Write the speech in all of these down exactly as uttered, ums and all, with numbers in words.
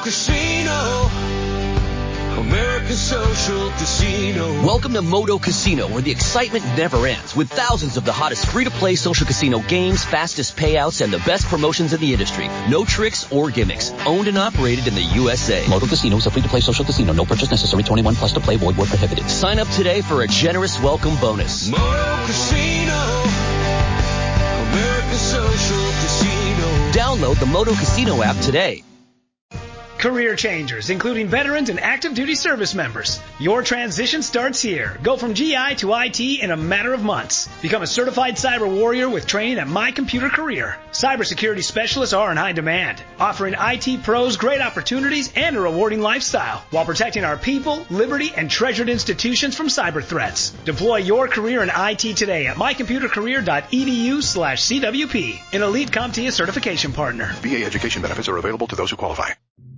Casino. American Social Casino. Welcome to Moto Casino, where the excitement never ends, with thousands of the hottest free-to-play social casino games, fastest payouts, and the best promotions in the industry. No tricks or gimmicks. Owned and operated in the U S A. Moto Casino is a free-to-play social casino. No purchase necessary. twenty-one plus to play. Void where prohibited. Sign up today for a generous welcome bonus. Moto Casino. American Social Casino. Download the Moto Casino app today. Career changers, including veterans and active duty service members. Your transition starts here. Go from G I to I T in a matter of months. Become a certified cyber warrior with training at My Computer Career. Cybersecurity specialists are in high demand, offering I T pros great opportunities and a rewarding lifestyle while protecting our people, liberty, and treasured institutions from cyber threats. Deploy your career in I T today at mycomputercareer.edu slash CWP, an elite CompTIA certification partner. V A education benefits are available to those who qualify.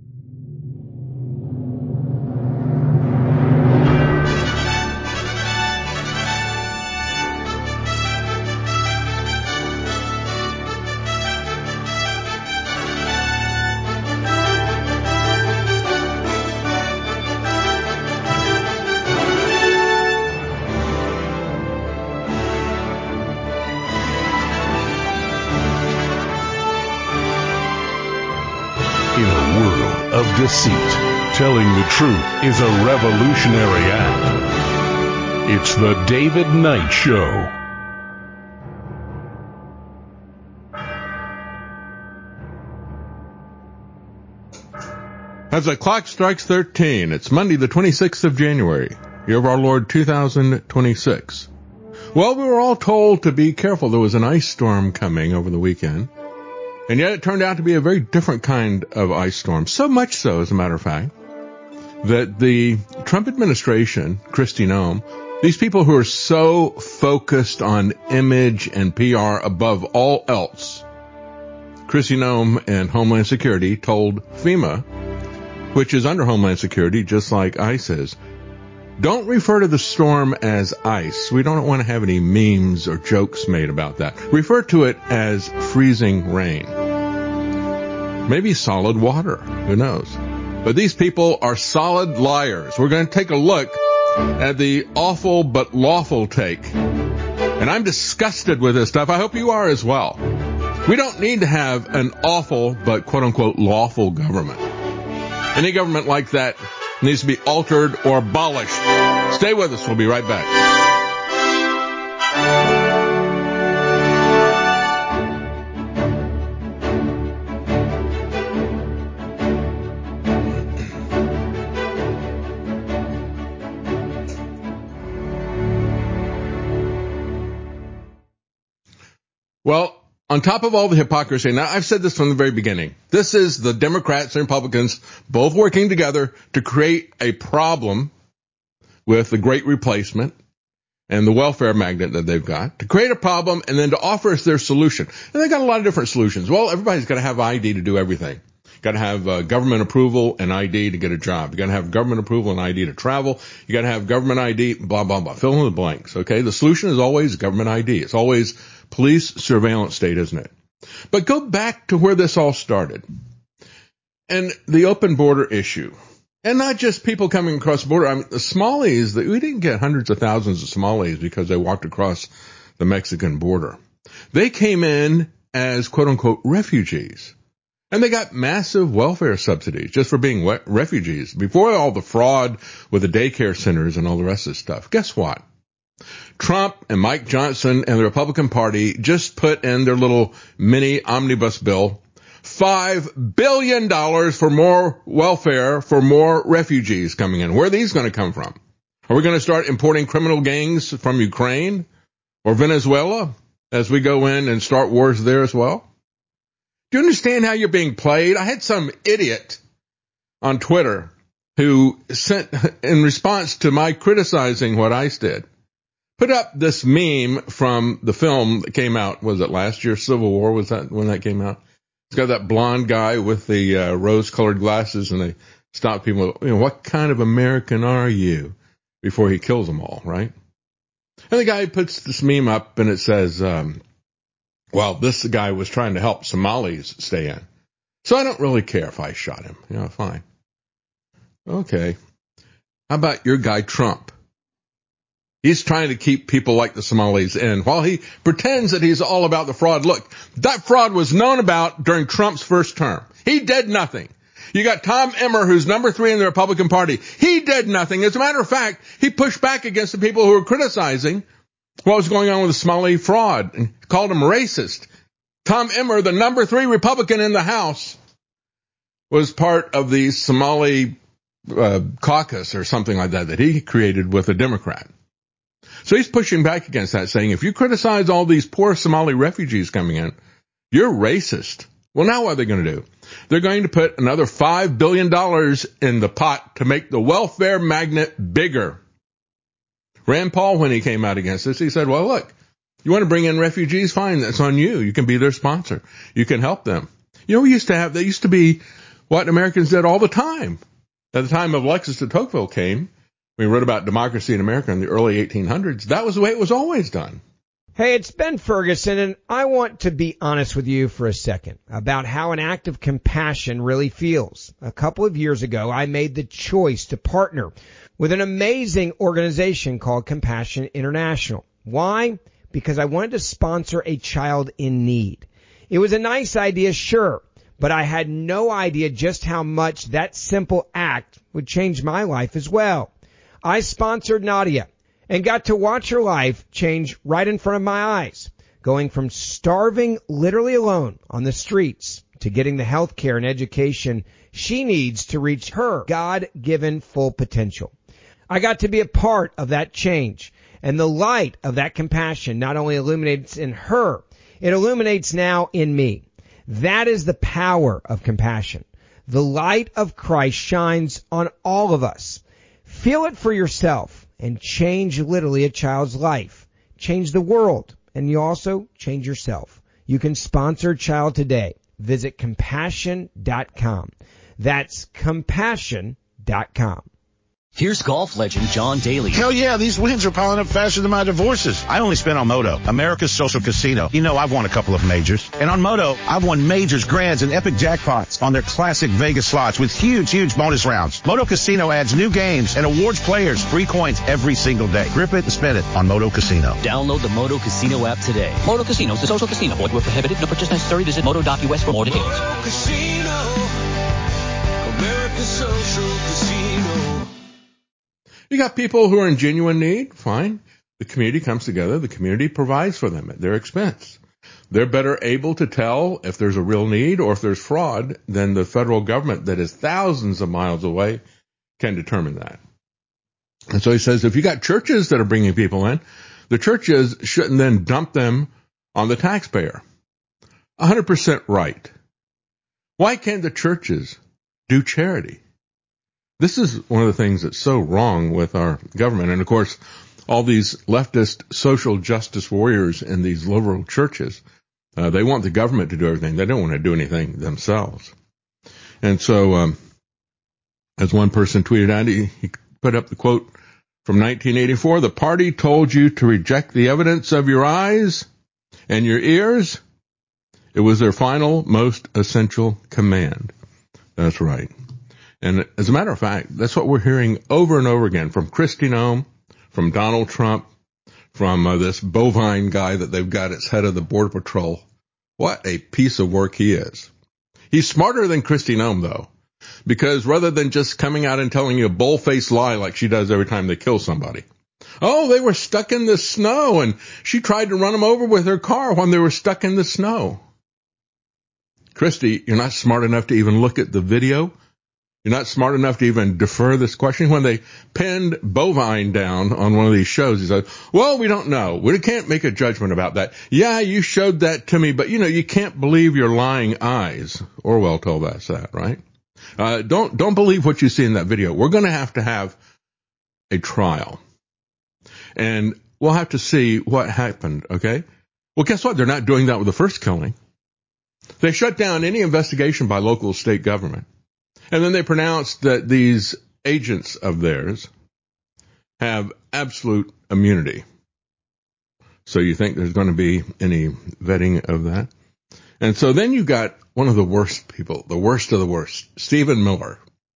Deceit. Telling the truth is a revolutionary act. It's the David Knight Show. As the clock strikes thirteen, it's Monday the twenty-sixth of January, year of our Lord two thousand twenty-six. Well, we were all told to be careful. There was an ice storm coming over the weekend. And yet it turned out to be a very different kind of ice storm. So much so, as a matter of fact, that the Trump administration, Kristi Noem, these people who are so focused on image and P R above all else, Kristi Noem and Homeland Security told FEMA, which is under Homeland Security, just like ICE is, don't refer to the storm as ice. We don't want to have any memes or jokes made about that. Refer to it as freezing rain. Maybe solid water. Who knows? But these people are solid liars. We're going to take a look at the awful but lawful take. And I'm disgusted with this stuff. I hope you are as well. We don't need to have an awful but quote-unquote lawful government. Any government like that needs to be altered or abolished. Stay with us. We'll be right back. Well, on top of all the hypocrisy, now I've said this from the very beginning, this is the Democrats and Republicans both working together to create a problem with the Great Replacement and the welfare magnet that they've got, to create a problem and then to offer us their solution. And they've got a lot of different solutions. Well, everybody's got to have I D to do everything. Got to have uh, government approval and I D to get a job. You got to have government approval and I D to travel. You got to have government I D, blah, blah, blah. Fill in the blanks, okay? The solution is always government I D. It's always police surveillance state, isn't it? But go back to where this all started. And the open border issue. And not just people coming across the border. I mean, the Somalis, we didn't get hundreds of thousands of Somalis because they walked across the Mexican border. They came in as quote-unquote refugees. And they got massive welfare subsidies just for being we- refugees. Before all the fraud with the daycare centers and all the rest of this stuff. Guess what? Trump and Mike Johnson and the Republican Party just put in their little mini omnibus bill five billion dollars for more welfare for more refugees coming in. Where are these going to come from? Are we going to start importing criminal gangs from Ukraine or Venezuela as we go in and start wars there as well? Do you understand how you're being played? I had some idiot on Twitter who sent, in response to my criticizing what ICE did, put up this meme from the film that came out. Was it last year? Civil War? Was that when that came out? It's got that blonde guy with the uh, rose-colored glasses, and they stop people. You know, what kind of American are you? Before he kills them all, right? And the guy puts this meme up, and it says, um, well, this guy was trying to help Somalis stay in. So I don't really care if I shot him. You know, fine. Okay. How about your guy Trump? He's trying to keep people like the Somalis in while he pretends that he's all about the fraud. Look, that fraud was known about during Trump's first term. He did nothing. You got Tom Emmer, who's number three in the Republican Party. He did nothing. As a matter of fact, he pushed back against the people who were criticizing what was going on with the Somali fraud and called him racist. Tom Emmer, the number three Republican in the House, was part of the Somali uh, caucus or something like that that he created with a Democrat. So he's pushing back against that, saying, if you criticize all these poor Somali refugees coming in, you're racist. Well, now what are they going to do? They're going to put another five billion dollars in the pot to make the welfare magnet bigger. Rand Paul, when he came out against this, he said, well, look, you want to bring in refugees? Fine, that's on you. You can be their sponsor. You can help them. You know, we used to have, they used to be what Americans did all the time. At the time of Alexis de Tocqueville came, we wrote about democracy in America in the early eighteen hundreds. That was the way it was always done. Hey, it's Ben Ferguson, and I want to be honest with you for a second about how an act of compassion really feels. A couple of years ago, I made the choice to partner with an amazing organization called Compassion International. Why? Because I wanted to sponsor a child in need. It was a nice idea, sure, but I had no idea just how much that simple act would change my life as well. I sponsored Nadia and got to watch her life change right in front of my eyes, going from starving literally alone on the streets to getting the health care and education she needs to reach her God-given full potential. I got to be a part of that change, and the light of that compassion not only illuminates in her, it illuminates now in me. That is the power of compassion. The light of Christ shines on all of us. Feel it for yourself and change literally a child's life. Change the world, and you also change yourself. You can sponsor a child today. Visit compassion dot com. That's compassion dot com. Here's golf legend John Daly. Hell yeah, these wins are piling up faster than my divorces. I only spent on Moto, America's social casino. You know I've won a couple of majors. And on Moto, I've won majors, grands, and epic jackpots on their classic Vegas slots with huge, huge bonus rounds. Moto Casino adds new games and awards players free coins every single day. Grip it and spend it on Moto Casino. Download the Moto Casino app today. Moto Casino is a social casino. Void where prohibited. No purchase necessary. Visit moto dot u s for more details. Moto Casino, America's social casino. You got people who are in genuine need, fine. The community comes together. The community provides for them at their expense. They're better able to tell if there's a real need or if there's fraud than the federal government that is thousands of miles away can determine that. And so he says, if you got churches that are bringing people in, the churches shouldn't then dump them on the taxpayer. one hundred percent right. Why can't the churches do charity? This is one of the things that's so wrong with our government. And, of course, all these leftist social justice warriors in these liberal churches, uh, they want the government to do everything. They don't want to do anything themselves. And so, um, as one person tweeted out, he, he put up the quote from nineteen eighty-four, the party told you to reject the evidence of your eyes and your ears. It was their final, most essential command. That's right. And as a matter of fact, that's what we're hearing over and over again from Kristi Noem, from Donald Trump, from uh, this bovine guy that they've got as head of the Border Patrol. What a piece of work he is. He's smarter than Kristi Noem, though, because rather than just coming out and telling you a bull-faced lie like she does every time they kill somebody. Oh, they were stuck in the snow, and she tried to run them over with her car when they were stuck in the snow. Kristi, you're not smart enough to even look at the video. You're not smart enough to even defer this question. When they pinned Bovine down on one of these shows, he said, well, we don't know. We can't make a judgment about that. Yeah, you showed that to me, but, you know, you can't believe your lying eyes. Orwell told us that, right? Uh, don't, don't believe what you see in that video. We're going to have to have a trial. And we'll have to see what happened, okay? Well, guess what? They're not doing that with the first killing. They shut down any investigation by local state government. And then they pronounced that these agents of theirs have absolute immunity. So you think there's going to be any vetting of that? And so then you got one of the worst people, the worst of the worst, Stephen Miller,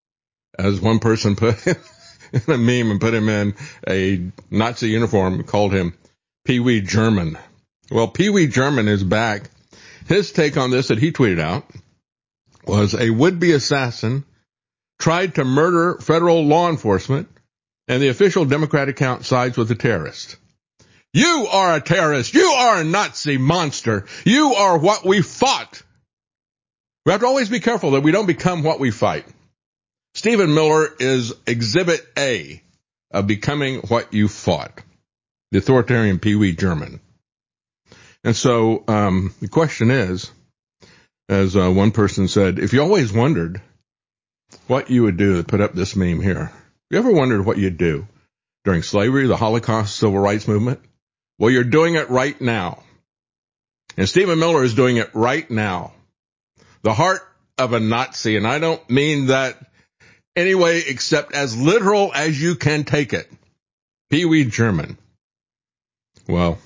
as one person put in a meme and put him in a Nazi uniform and called him Pee Wee German. Well, Pee Wee German is back. His take on this that he tweeted out was a would-be assassin tried to murder federal law enforcement, and the official Democrat account sides with the terrorist. You are a terrorist. You are a Nazi monster. You are what we fought. We have to always be careful that we don't become what we fight. Stephen Miller is exhibit A of becoming what you fought. The authoritarian Pee Wee German. And so um, the question is, as uh, one person said, if you always wondered what you would do to put up this meme here, you ever wondered what you'd do during slavery, the Holocaust, civil rights movement? Well, you're doing it right now. And Stephen Miller is doing it right now. The heart of a Nazi, and I don't mean that anyway except as literal as you can take it. Pee Wee German. Well,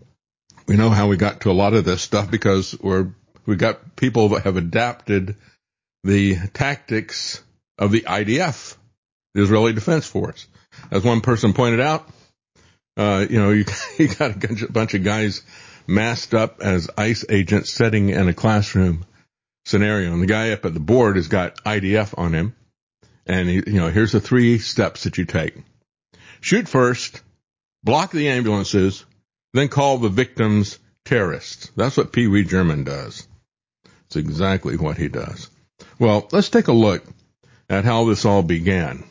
we know how we got to a lot of this stuff because we're, we got people that have adapted the tactics of the I D F, the Israeli Defense Force. As one person pointed out, uh, you know, you, you got a bunch of guys masked up as ICE agents sitting in a classroom scenario. And the guy up at the board has got I D F on him. And, he, you know, here's the three steps that you take. Shoot first, block the ambulances, then call the victims terrorists. That's what Pee Wee German does. It's exactly what he does. Well, let's take a look at how this all began.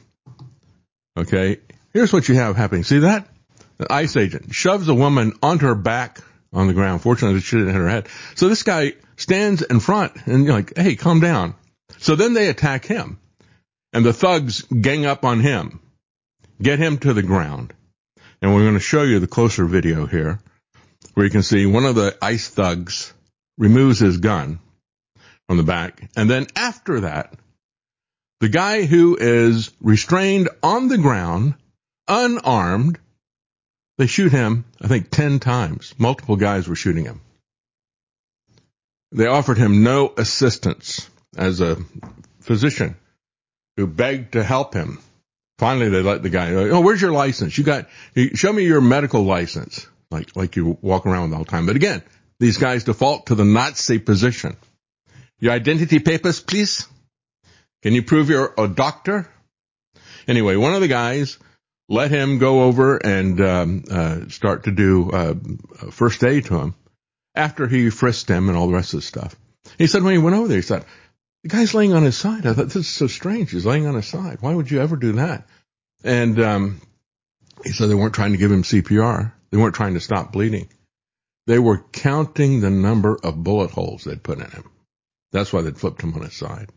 Okay, here's what you have happening. See that? The ICE agent shoves a woman onto her back on the ground. Fortunately, she didn't hit her head. So this guy stands in front and you're like, hey, calm down. So then they attack him. And the thugs gang up on him, get him to the ground. And we're going to show you the closer video here where you can see one of the ICE thugs removes his gun from the back. And then after that, the guy who is restrained on the ground, unarmed, they shoot him, I think, ten times. Multiple guys were shooting him. They offered him no assistance as a physician who begged to help him. Finally, they let the guy, oh, where's your license? You got, show me your medical license, like, like you walk around with all the time. But again, these guys default to the Nazi position. Your identity papers, please. Can you prove you're a doctor? Anyway, one of the guys let him go over and um, uh, start to do uh, first aid to him after he frisked him and all the rest of the stuff. He said when he went over there, he said, the guy's laying on his side. I thought, this is so strange. He's laying on his side. Why would you ever do that? And um, he said they weren't trying to give him C P R. They weren't trying to stop bleeding. They were counting the number of bullet holes they'd put in him. That's why they'd flipped him on his side.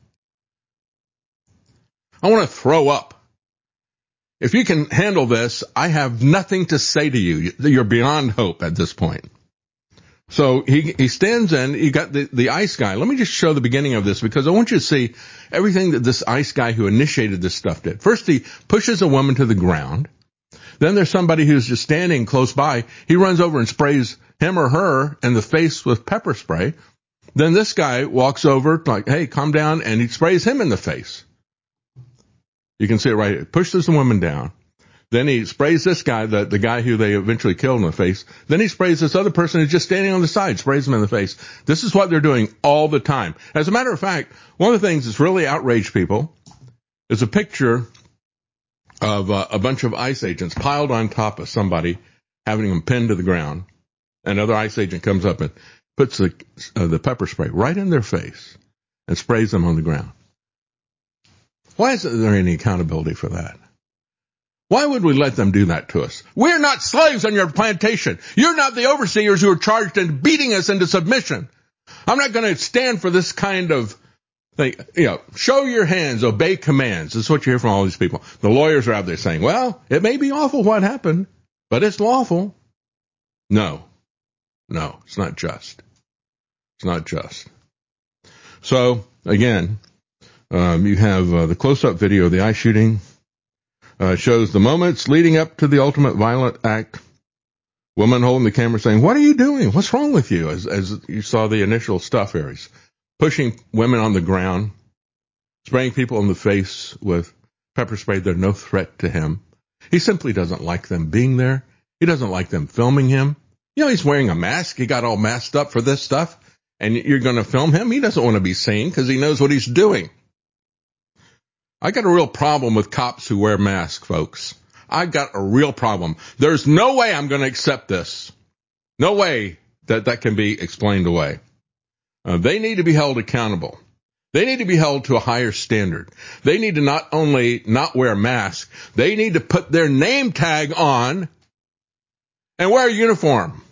I want to throw up. If you can handle this, I have nothing to say to you. You're beyond hope at this point. So he he stands in, you got the, the ICE guy. Let me just show the beginning of this because I want you to see everything that this ICE guy who initiated this stuff did. First, he pushes a woman to the ground. Then there's somebody who's just standing close by. He runs over and sprays him or her in the face with pepper spray. Then this guy walks over like, hey, calm down, and he sprays him in the face. You can see it right here. Pushes the woman down. Then he sprays this guy, the, the guy who they eventually killed in the face. Then he sprays this other person who's just standing on the side, sprays him in the face. This is what they're doing all the time. As a matter of fact, one of the things that's really outraged people is a picture of uh, a bunch of ICE agents piled on top of somebody, having them pinned to the ground. Another ICE agent comes up and puts the, uh, the pepper spray right in their face and sprays them on the ground. Why isn't there any accountability for that? Why would we let them do that to us? We're not slaves on your plantation. You're not the overseers who are charged in beating us into submission. I'm not going to stand for this kind of thing. You know, show your hands, obey commands. This is what you hear from all these people. The lawyers are out there saying, well, it may be awful what happened, but it's lawful. No, no, it's not just. It's not just. So, again, um, you have uh, the close-up video of the ICE shooting. Uh, shows the moments leading up to the ultimate violent act Woman holding the camera saying, "What are you doing? What's wrong with you?" As, as you saw the initial stuff here. He's pushing women on the ground, spraying people in the face with pepper spray. They're no threat to him. He simply doesn't like them being there. He doesn't like them filming him. You know, he's wearing a mask. He got all masked up for this stuff. And you're going to film him? He doesn't want to be seen because he knows what he's doing. I got a real problem with cops who wear masks, folks. I got a real problem. There's no way I'm going to accept this. No way that that can be explained away. Uh, they need to be held accountable. They need to be held to a higher standard. They need to not only not wear masks, they need to put their name tag on and wear a uniform.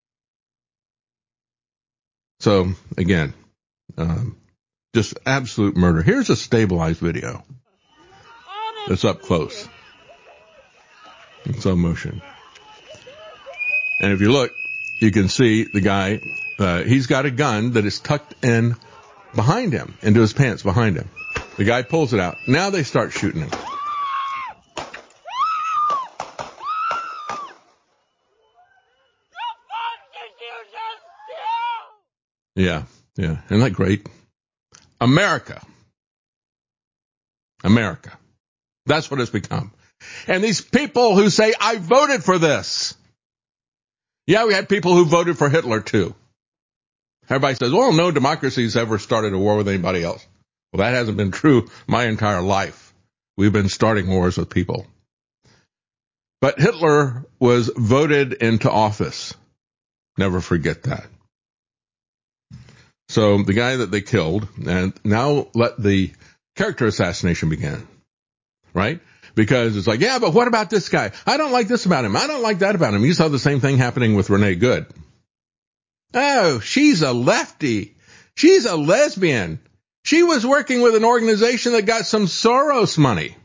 So, again, um, just absolute murder. Here's a stabilized video. It's up close. In slow motion. And if you look, you can see the guy, uh, he's got a gun that is tucked in behind him, into his pants behind him. The guy pulls it out. Now they start shooting him. Yeah, yeah. Isn't that great? America. America. That's what it's become. And these people who say, I voted for this. Yeah, we had people who voted for Hitler too. Everybody says, well, no democracy's ever started a war with anybody else. Well, that hasn't been true my entire life. We've been starting wars with people. But Hitler was voted into office. Never forget that. So the guy that they killed, and now let the character assassination begin, right? Because it's like, yeah, but what about this guy? I don't like this about him. I don't like that about him. You saw the same thing happening with Renee Good. Oh, she's a lefty. She's a lesbian. She was working with an organization that got some Soros money.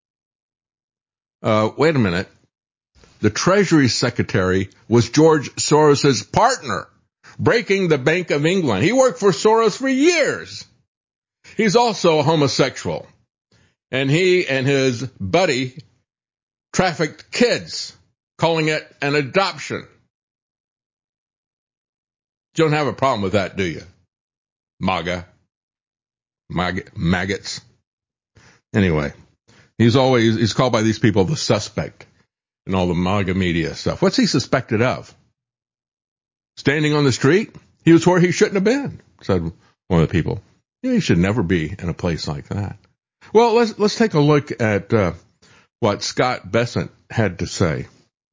Uh, wait a minute. The Treasury Secretary was George Soros's partner, breaking the Bank of England. He worked for Soros for years. He's also a homosexual. And he and his buddy trafficked kids, calling it an adoption. You don't have a problem with that, do you? MAGA. Mag- maggots. Anyway, he's always, he's called by these people the suspect in all the MAGA media stuff. What's he suspected of? Standing on the street? He was where he shouldn't have been, said one of the people. Yeah, he should never be in a place like that. Well, let's let's take a look at uh, what Scott Bessent had to say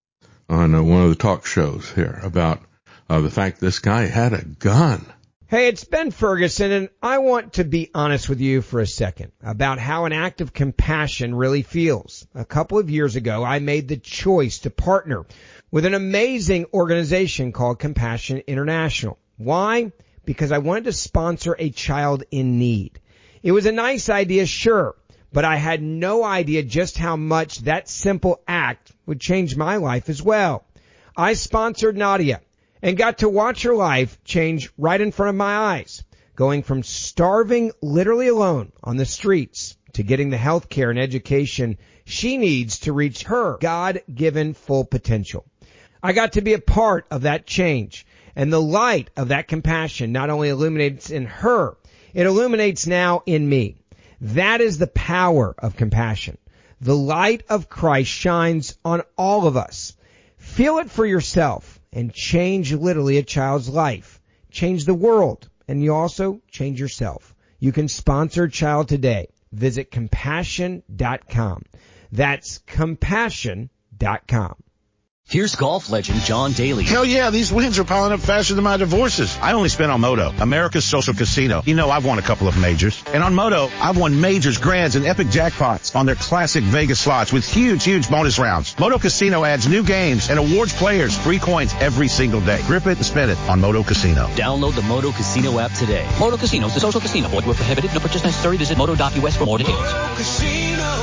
on uh, one of the talk shows here about uh, the fact this guy had a gun. Hey, it's Ben Ferguson, and I want to be honest with you for a second about how an act of compassion really feels. A couple of years ago, I made the choice to partner with an amazing organization called Compassion International. Why? Because I wanted to sponsor a child in need. It was a nice idea, sure, but I had no idea just how much that simple act would change my life as well. I sponsored Nadia and got to watch her life change right in front of my eyes, going from starving literally alone on the streets to getting the health care and education she needs to reach her God-given full potential. I got to be a part of that change, and the light of that compassion not only illuminates in her, it illuminates now in me. That is the power of compassion. The light of Christ shines on all of us. Feel it for yourself and change literally a child's life. Change the world, and you also change yourself. You can sponsor a child today. Visit compassion dot com. That's compassion dot com. Here's golf legend John Daly. Hell yeah, these wins are piling up faster than my divorces. I only spent on Moto, America's social casino. You know, I've won a couple of majors. And on Moto, I've won majors, grands, and epic jackpots on their classic Vegas slots with huge, huge bonus rounds. Moto Casino adds new games and awards players free coins every single day. Grip it and spend it on Moto Casino. Download the Moto Casino app today. Moto Casino is a social casino. Void where prohibited. No purchase necessary. Visit moto dot U S for more details. Moto Casino,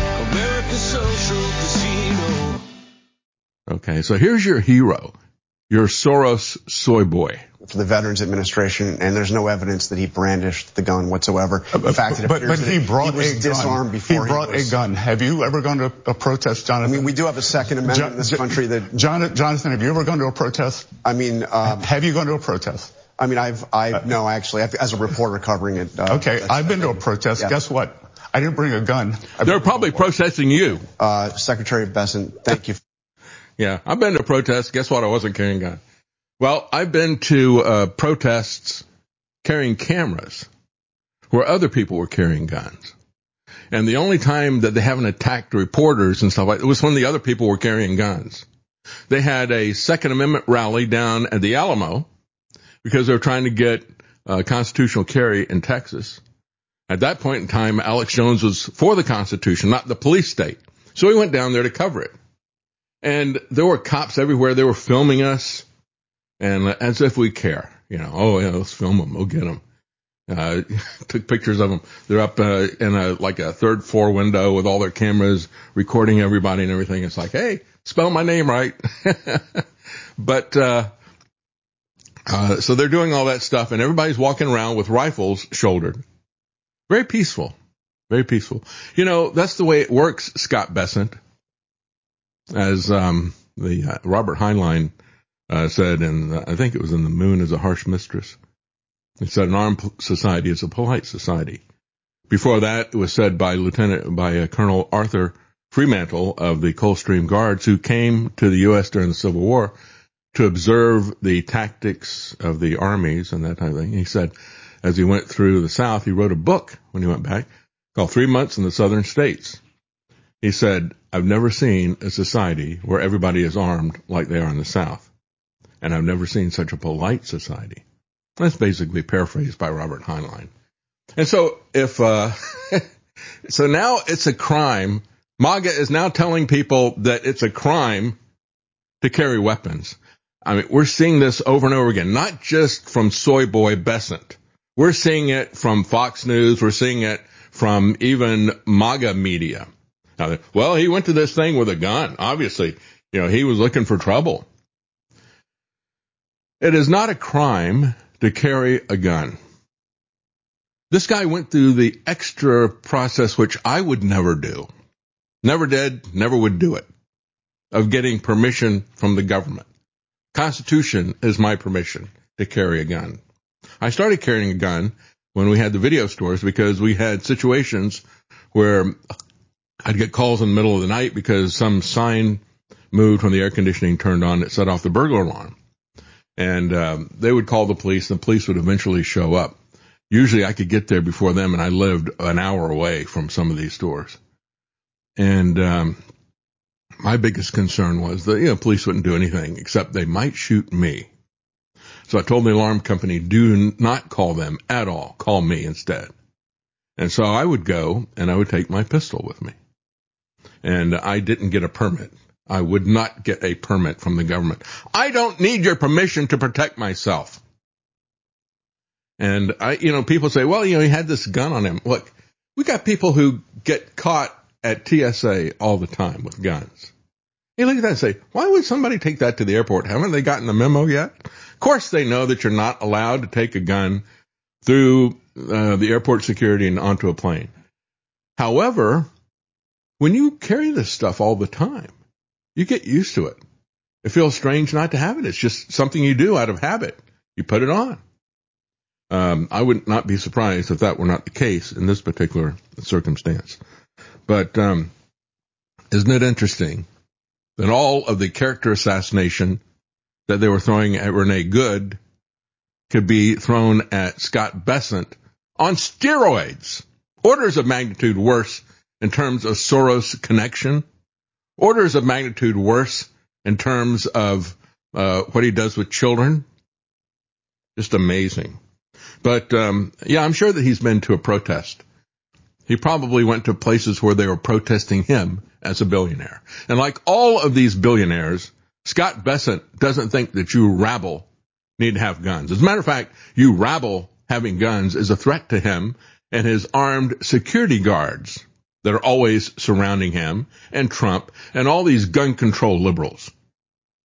America's social casino. Okay, so here's your hero. You're Soros soy boy. For the Veterans Administration, and there's no evidence that he brandished the gun whatsoever. In fact, it but, appears but that he brought he was a disarmed gun. before he brought he was, a gun. Have you ever gone to a protest, Jonathan? I mean, we do have a Second Amendment John, in this country that. John, Jonathan, have you ever gone to a protest? I mean, um, have you gone to a protest? I mean, I've, I uh, no, actually, I've, as a reporter covering it. Uh, okay, I've been to a protest. Yeah. Guess what? I didn't bring a gun. They're probably protesting you. Uh, Secretary Bessent, thank you. Yeah, I've been to a protest. Guess what? I wasn't carrying a gun. Well, I've been to uh, protests carrying cameras where other people were carrying guns. And the only time that they haven't attacked reporters and stuff like that was when the other people were carrying guns. They had a Second Amendment rally down at the Alamo because they were trying to get uh, constitutional carry in Texas. At that point in time, Alex Jones was for the Constitution, not the police state. So he went down there to cover it. And there were cops everywhere. They were filming us. And as if we care, you know, oh, yeah, let's film them. We'll get them. Uh, took pictures of them. They're up uh, in a, like a third floor window with all their cameras recording everybody and everything. It's like, hey, spell my name right. But, uh, uh, so they're doing all that stuff and everybody's walking around with rifles shouldered. Very peaceful. Very peaceful. You know, that's the way it works, Scott Bessent. As, um, the, uh, Robert Heinlein Uh, said, and I think it was in The Moon is a Harsh Mistress. It said an armed society is a polite society. Before that, it was said by Lieutenant, by uh, Colonel Arthur Fremantle of the Coldstream Guards, who came to the U S during the Civil War to observe the tactics of the armies and that type of thing. He said, as he went through the South, he wrote a book when he went back called Three Months in the Southern States. He said, I've never seen a society where everybody is armed like they are in the South. And I've never seen such a polite society. That's basically paraphrased by Robert Heinlein. And so if, uh, so now it's a crime. MAGA is now telling people that it's a crime to carry weapons. I mean, we're seeing this over and over again, not just from soy boy Bessent. We're seeing it from Fox News. We're seeing it from even MAGA media. Now, well, he went to this thing with a gun. Obviously, you know, he was looking for trouble. It is not a crime to carry a gun. This guy went through the extra process, which I would never do. Never did, never would do it, of getting permission from the government. Constitution is my permission to carry a gun. I started carrying a gun when we had the video stores because we had situations where I'd get calls in the middle of the night because some sign moved when the air conditioning turned on that set off the burglar alarm. And um, they would call the police, and the police would eventually show up. Usually I could get there before them, and I lived an hour away from some of these stores. And um, my biggest concern was that, you know, police wouldn't do anything except they might shoot me. So I told the alarm company, do not call them at all. Call me instead. And so I would go, and I would take my pistol with me. And I didn't get a permit. I would not get a permit from the government. I don't need your permission to protect myself. And I, you know, people say, well, you know, he had this gun on him. Look, we got people who get caught at T S A all the time with guns. You look at that and say, why would somebody take that to the airport? Haven't they gotten the memo yet? Of course they know that you're not allowed to take a gun through uh, the airport security and onto a plane. However, when you carry this stuff all the time, you get used to it. It feels strange not to have it. It's just something you do out of habit. You put it on. Um, I would not be surprised if that were not the case in this particular circumstance. But um, isn't it interesting that all of the character assassination that they were throwing at Renee Good could be thrown at Scott Bessent on steroids, orders of magnitude worse in terms of Soros connection, orders of magnitude worse in terms of uh, what he does with children. Just amazing. But, um, yeah, I'm sure that he's been to a protest. He probably went to places where they were protesting him as a billionaire. And like all of these billionaires, Scott Bessent doesn't think that you rabble need to have guns. As a matter of fact, you rabble having guns is a threat to him and his armed security guards that are always surrounding him and Trump and all these gun control liberals.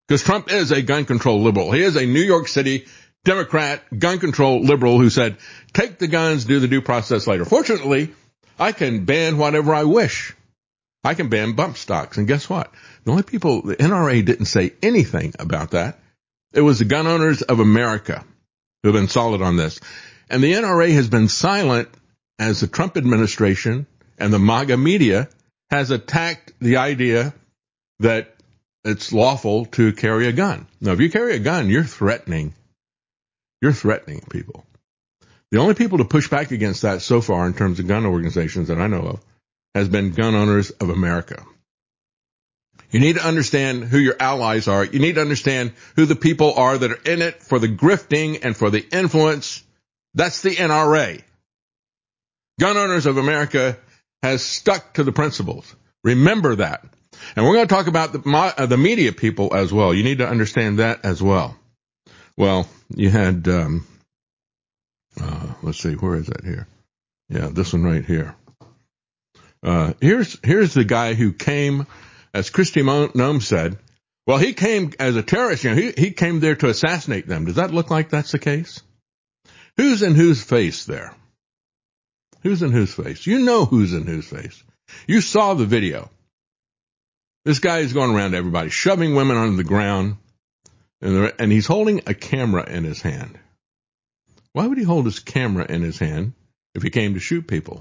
Because Trump is a gun control liberal. He is a New York City Democrat gun control liberal who said, take the guns, do the due process later. Fortunately, I can ban whatever I wish. I can ban bump stocks. And guess what? The only people, the N R A didn't say anything about that. It was the gun owners of America who have been solid on this. And the N R A has been silent as the Trump administration and the MAGA media has attacked the idea that it's lawful to carry a gun. Now, if you carry a gun, you're threatening, you're threatening people. The only people to push back against that so far in terms of gun organizations that I know of has been gun owners of America. You need to understand who your allies are. You need to understand who the people are that are in it for the grifting and for the influence. That's the N R A. Gun Owners of America has stuck to the principles. Remember that. And we're going to talk about the, uh, the media people as well. You need to understand that as well. Well, you had, um, uh, let's see, where is that here? Yeah, this one right here. Uh, here's, here's the guy who came, as Kristi Noem said, well, he came as a terrorist. You know, he, he came there to assassinate them. Does that look like that's the case? Who's in whose face there? Who's in whose face? You know who's in whose face. You saw the video. This guy is going around to everybody, shoving women on the ground, and, and he's holding a camera in his hand. Why would he hold his camera in his hand if he came to shoot people?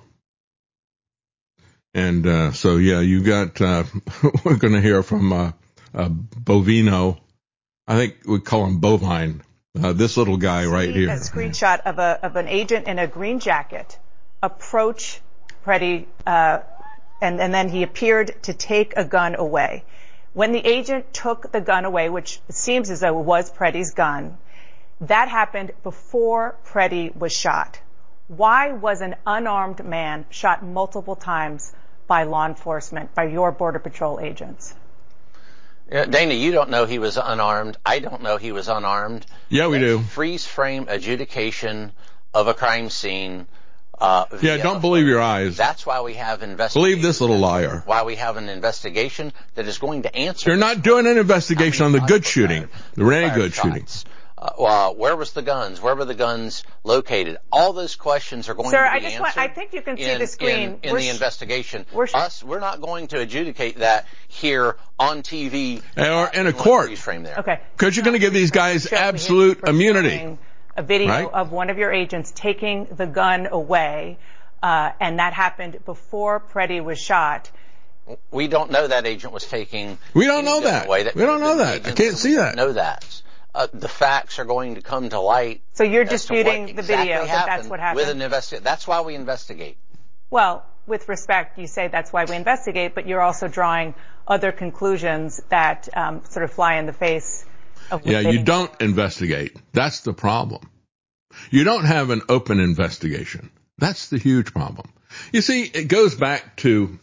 And uh, so, yeah, you got, uh, we're going to hear from uh, uh, Bovino. I think we call him Bovine. Uh, this little guy right here. A screenshot of a of an agent in a green jacket approach Preddy, uh, and, and then he appeared to take a gun away. When the agent took the gun away, which it seems as though it was Preddy's gun, that happened before Preddy was shot. Why was an unarmed man shot multiple times by law enforcement, by your Border Patrol agents? Yeah, Dana, you don't know he was unarmed. I don't know he was unarmed. Yeah, we do. Freeze frame adjudication of a crime scene. Uh, yeah, don't believe your eyes. That's why we have investigation. Believe this little liar. Why we have an investigation that is going to answer. You're not doing an investigation on the good shooting, the Renee Good shooting. Uh, well, where was the guns? Where were the guns located? All those questions are going Sir, to be I just answered. Want, I think you can see in, the screen. in, in the investigation. We're Us, we're not going to adjudicate that here on T V or in a court. There. Okay. Because you're going to give these guys absolute immunity. A video right? of one of your agents taking the gun away, uh, and that happened before Preddy was shot. We don't know that agent was taking. We don't know that. that. We don't know that. I can't see that. Know that. Uh, the facts are going to come to light. So you're disputing the exactly video that that's what happened? With an investi- That's why we investigate. Well, with respect, you say that's why we investigate, but you're also drawing other conclusions that um, sort of fly in the face of. Yeah, you don't investigate. That's the problem. You don't have an open investigation. That's the huge problem. You see, it goes back to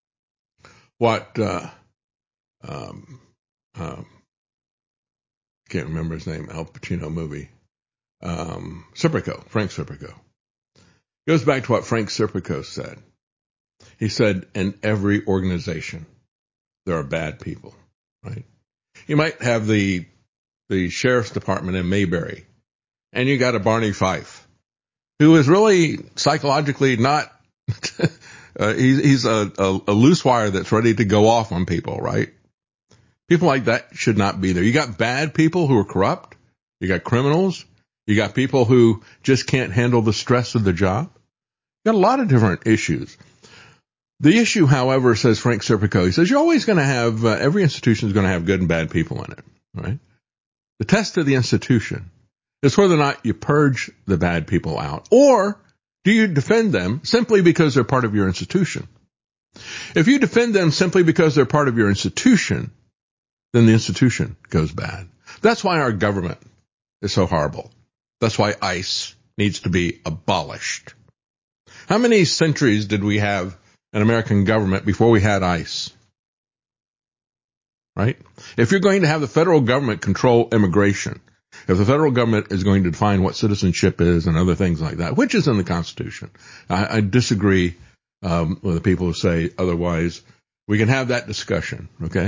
what. Uh, um, um, can't remember his name, Al Pacino movie, um, Serpico, Frank Serpico. Goes back to what Frank Serpico said. He said, in every organization, there are bad people, right? You might have the, the sheriff's department in Mayberry, and you got a Barney Fife, who is really psychologically not, uh, he's, he's a, a, a loose wire that's ready to go off on people, right? People like that should not be there. You got bad people who are corrupt. You got criminals. You got people who just can't handle the stress of the job. You got a lot of different issues. The issue, however, says Frank Serpico, he says you're always going to have, uh, every institution is going to have good and bad people in it, right? The test of the institution is whether or not you purge the bad people out, or do you defend them simply because they're part of your institution? If you defend them simply because they're part of your institution, then the institution goes bad. That's why our government is so horrible. That's why ICE needs to be abolished. How many centuries did we have an American government before we had ICE? Right? If you're going to have the federal government control immigration, if the federal government is going to define what citizenship is and other things like that, which is in the Constitution, I, I disagree um, with the people who say otherwise. We can have that discussion, okay?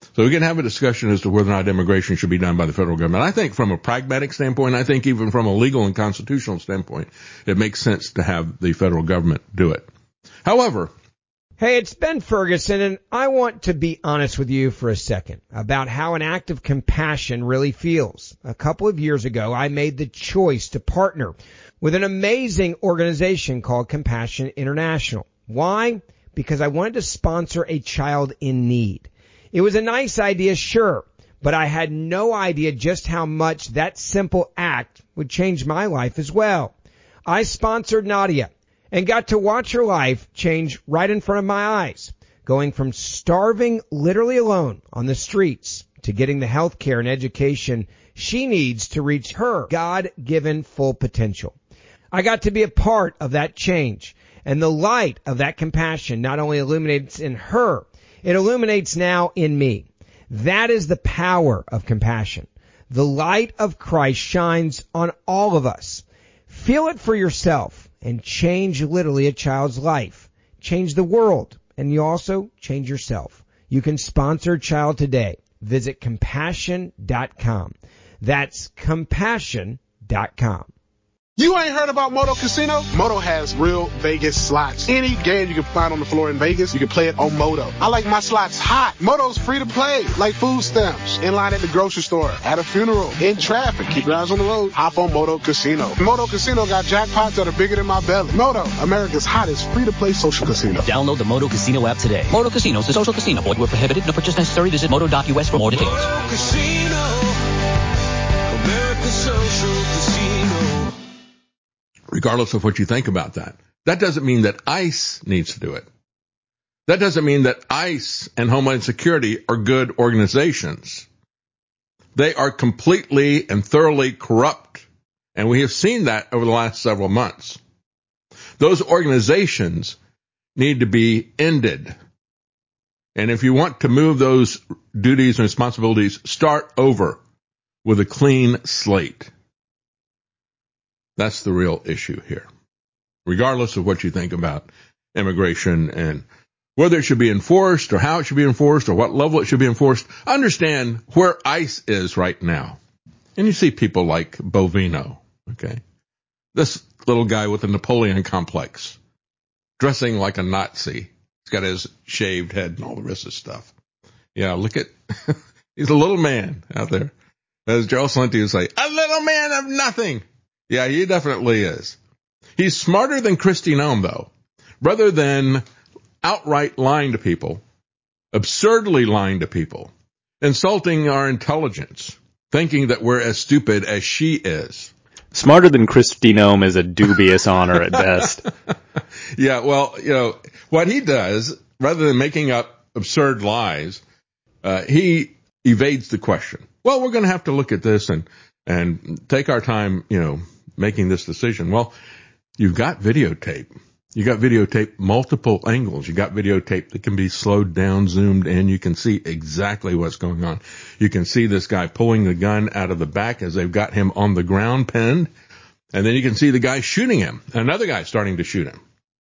So we can have a discussion as to whether or not immigration should be done by the federal government. I think from a pragmatic standpoint, I think even from a legal and constitutional standpoint, it makes sense to have the federal government do it. However, hey, it's Ben Ferguson, and I want to be honest with you for a second about how an act of compassion really feels. A couple of years ago, I made the choice to partner with an amazing organization called Compassion International. Why? Because I wanted to sponsor a child in need. It was a nice idea, sure, but I had no idea just how much that simple act would change my life as well. I sponsored Nadia and got to watch her life change right in front of my eyes, going from starving literally alone on the streets to getting the health care and education she needs to reach her God-given full potential. I got to be a part of that change, and the light of that compassion not only illuminates in her, it illuminates now in me. That is the power of compassion. The light of Christ shines on all of us. Feel it for yourself and change literally a child's life. Change the world, and you also change yourself. You can sponsor a child today. Visit compassion dot com. That's compassion dot com. You ain't heard about Moto Casino? Moto has real Vegas slots. Any game you can find on the floor in Vegas, you can play it on Moto. I like my slots hot. Moto's free to play, like food stamps. In line at the grocery store, at a funeral, in traffic. Keep your eyes on the road. Hop on Moto Casino. Moto Casino got jackpots that are bigger than my belly. Moto, America's hottest free-to-play social casino. Download the Moto Casino app today. Moto Casino is a social casino. Void where prohibited. No purchase necessary. Visit moto dot u s for more details. Moto Casino, America's social casino. regardless of what you think about that, that doesn't mean that ICE needs to do it. That doesn't mean that ICE and Homeland Security are good organizations. They are completely and thoroughly corrupt, and we have seen that over the last several months. Those organizations need to be ended. And if you want to move those duties and responsibilities, start over with a clean slate. That's the real issue here. Regardless of what you think about immigration and whether it should be enforced or how it should be enforced or what level it should be enforced, understand where ICE is right now. And you see people like Bovino, okay? This little guy with a Napoleon complex, dressing like a Nazi. He's got his shaved head and all the rest of stuff. Yeah, look at, he's a little man out there. As Gerald Celente would say, a little man of nothing. Yeah, he definitely is. He's smarter than Kristi Noem, though. Rather than outright lying to people, absurdly lying to people, insulting our intelligence, thinking that we're as stupid as she is. Smarter than Kristi Noem is a dubious honor at best. Yeah, well, you know, what he does, rather than making up absurd lies, uh, he evades the question. Well, we're going to have to look at this and, and take our time, you know, making this decision. Well, you've got videotape. You got videotape multiple angles. You got videotape that can be slowed down, zoomed in. You can see exactly what's going on. You can see this guy pulling the gun out of the back as they've got him on the ground pinned. And then you can see the guy shooting him. Another guy starting to shoot him.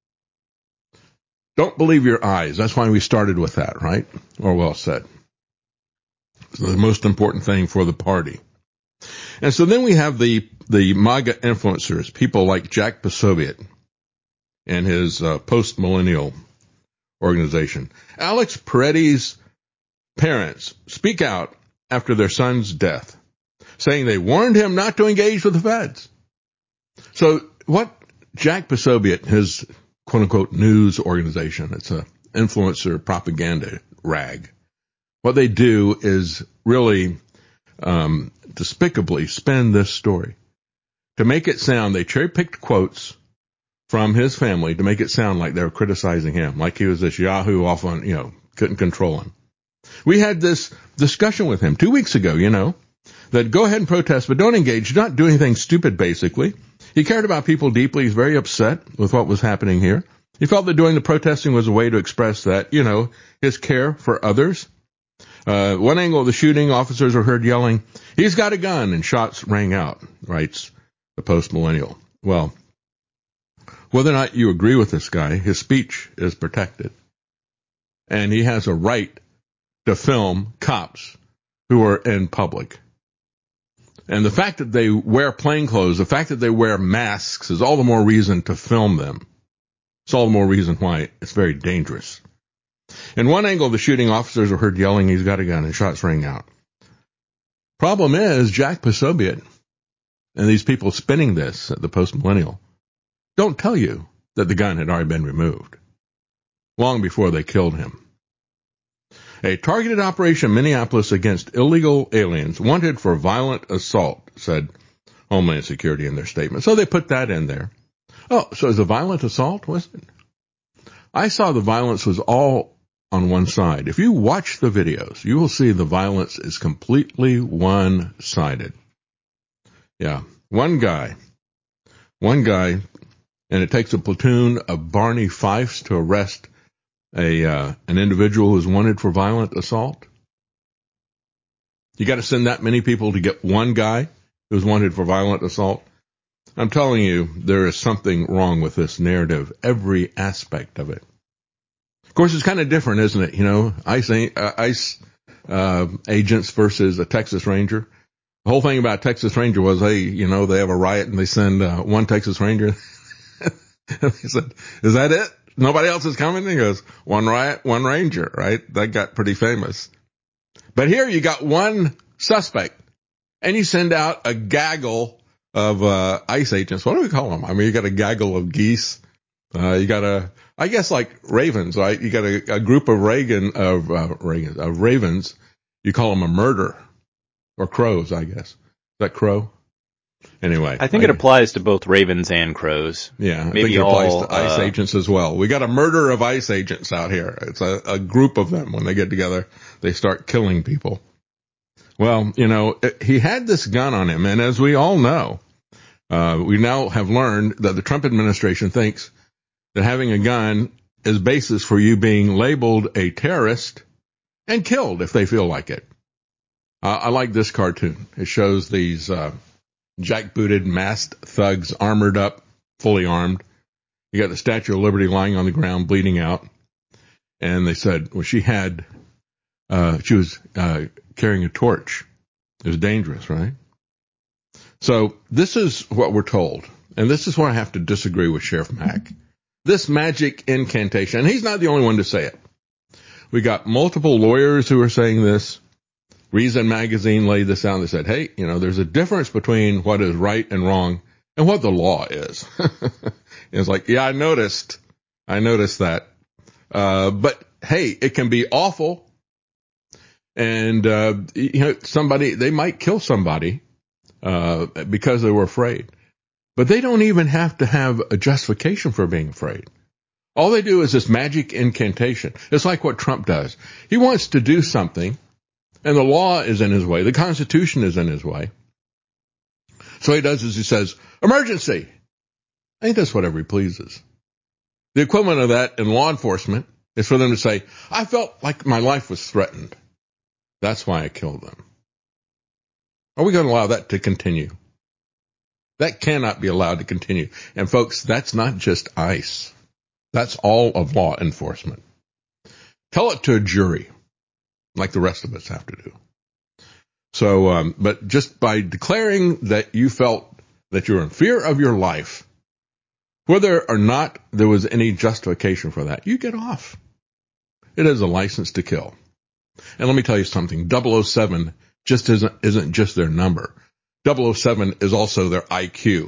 Don't believe your eyes. That's why we started with that, right? Or well said. It's the most important thing for the party. And so then we have the, the MAGA influencers, people like Jack Posobiec and his uh, post-millennial organization. Alex Peretti's parents speak out after their son's death, saying they warned him not to engage with the feds. So what Jack Posobiec, his quote-unquote news organization, it's a influencer propaganda rag, what they do is really um, despicably spin this story to make it sound, they cherry-picked quotes from his family to make it sound like they were criticizing him, like he was this Yahoo off on, you know, couldn't control him. We had this discussion with him two weeks ago, you know, that go ahead and protest, but don't engage, not do anything stupid, basically. He cared about people deeply. He's very upset with what was happening here. He felt that doing the protesting was a way to express that, you know, his care for others. Uh, one angle of the shooting, officers are heard yelling, he's got a gun, and shots rang out, writes the post-millennial. Well, whether or not you agree with this guy, his speech is protected. And he has a right to film cops who are in public. And the fact that they wear plain clothes, the fact that they wear masks is all the more reason to film them. It's all the more reason why it's very dangerous. In one angle of the shooting, officers were heard yelling, "He's got a gun," and shots rang out. Problem is, Jack Posobiec and these people spinning this at the Post-Millennial don't tell you that the gun had already been removed long before they killed him. A targeted operation in Minneapolis against illegal aliens wanted for violent assault, said Homeland Security in their statement. So they put that in there. Oh, so is a violent assault, was it? I saw the violence was all on one side. If you watch the videos, you will see the violence is completely one-sided. Yeah, one guy, one guy, and it takes a platoon of Barney Fifes to arrest a uh, an individual who is wanted for violent assault. You got to send that many people to get one guy who's wanted for violent assault. I'm telling you, there is something wrong with this narrative, every aspect of it. Of course, it's kind of different, isn't it? You know, ICE, uh, ICE uh, agents versus a Texas Ranger. The whole thing about Texas Ranger was, hey, you know, they have a riot and they send uh, one Texas Ranger. They said, is that it? Nobody else is coming? He goes, one riot, one Ranger, right? That got pretty famous. But here you got one suspect and you send out a gaggle of uh ICE agents. What do we call them? I mean, you got a gaggle of geese. Uh you got a, I guess like ravens, right? You got a, a group of Reagan of uh, Reagan of ravens. You call them a murder or crows, I guess. Is that crow? Anyway, I think I, it applies to both ravens and crows. Yeah, I maybe think it all, applies to ICE uh, agents as well. We got a murder of ICE agents out here. It's a, a group of them. When they get together, they start killing people. Well, you know, it, he had this gun on him, and as we all know, uh, we now have learned that the Trump administration thinks that having a gun is basis for you being labeled a terrorist and killed if they feel like it. Uh, I like this cartoon. It shows these uh, jackbooted, masked thugs, armored up, fully armed. You got the Statue of Liberty lying on the ground, bleeding out. And they said, well, she had, uh, she was uh, carrying a torch. It was dangerous, right? So this is what we're told. And this is where I have to disagree with Sheriff Mack. This magic incantation, and he's not the only one to say it. We got multiple lawyers who are saying this. Reason Magazine laid this out and they said, hey, you know, there's a difference between what is right and wrong and what the law is. It's like, yeah, I noticed. I noticed that. Uh, but hey, it can be awful. And, uh, you know, somebody, they might kill somebody, uh, because they were afraid. But they don't even have to have a justification for being afraid. All they do is this magic incantation. It's like what Trump does. He wants to do something, and the law is in his way. The Constitution is in his way. So he does is he says, emergency. I think that's whatever he pleases. The equivalent of that in law enforcement is for them to say, I felt like my life was threatened. That's why I killed them. Are we going to allow that to continue? That cannot be allowed to continue. And folks, that's not just ICE. That's all of law enforcement. Tell it to a jury, like the rest of us have to do. So, um, but just by declaring that you felt that you were in fear of your life, whether or not there was any justification for that, you get off. It is a license to kill. And let me tell you something, double oh seven just isn't, isn't just their number. double oh seven is also their I Q.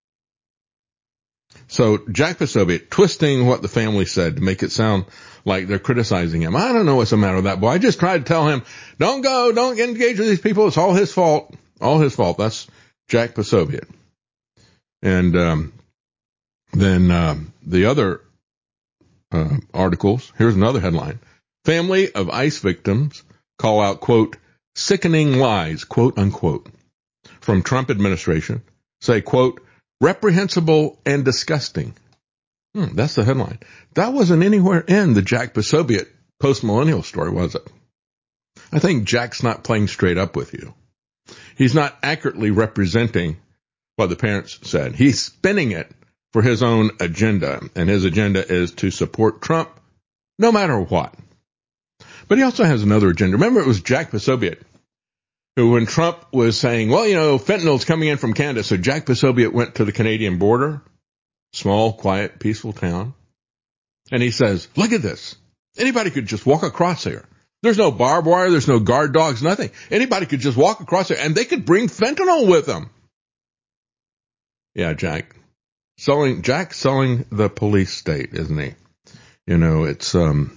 So Jack Posobiec twisting what the family said to make it sound like they're criticizing him. I don't know what's the matter with that boy. I just tried to tell him, don't go, don't engage with these people. It's all his fault. All his fault. That's Jack Posobiec. And um, then um, the other uh, articles, here's another headline. Family of ICE victims call out, quote, sickening lies, quote, unquote, from Trump administration. Say, quote, reprehensible and disgusting. Hmm, that's the headline. That wasn't anywhere in the Jack Posobiec post-millennial story, was it? I think Jack's not playing straight up with you. He's not accurately representing what the parents said. He's spinning it for his own agenda, and his agenda is to support Trump no matter what. But he also has another agenda. Remember, it was Jack Posobiec who, when Trump was saying, well, you know, fentanyl's coming in from Canada, so Jack Posobiec went to the Canadian border, small, quiet, peaceful town, and he says, look at this. Anybody could just walk across here. There's no barbed wire, there's no guard dogs, nothing. Anybody could just walk across there, and they could bring fentanyl with them. Yeah, Jack. Selling, Jack selling the police state, isn't he? You know, it's, um,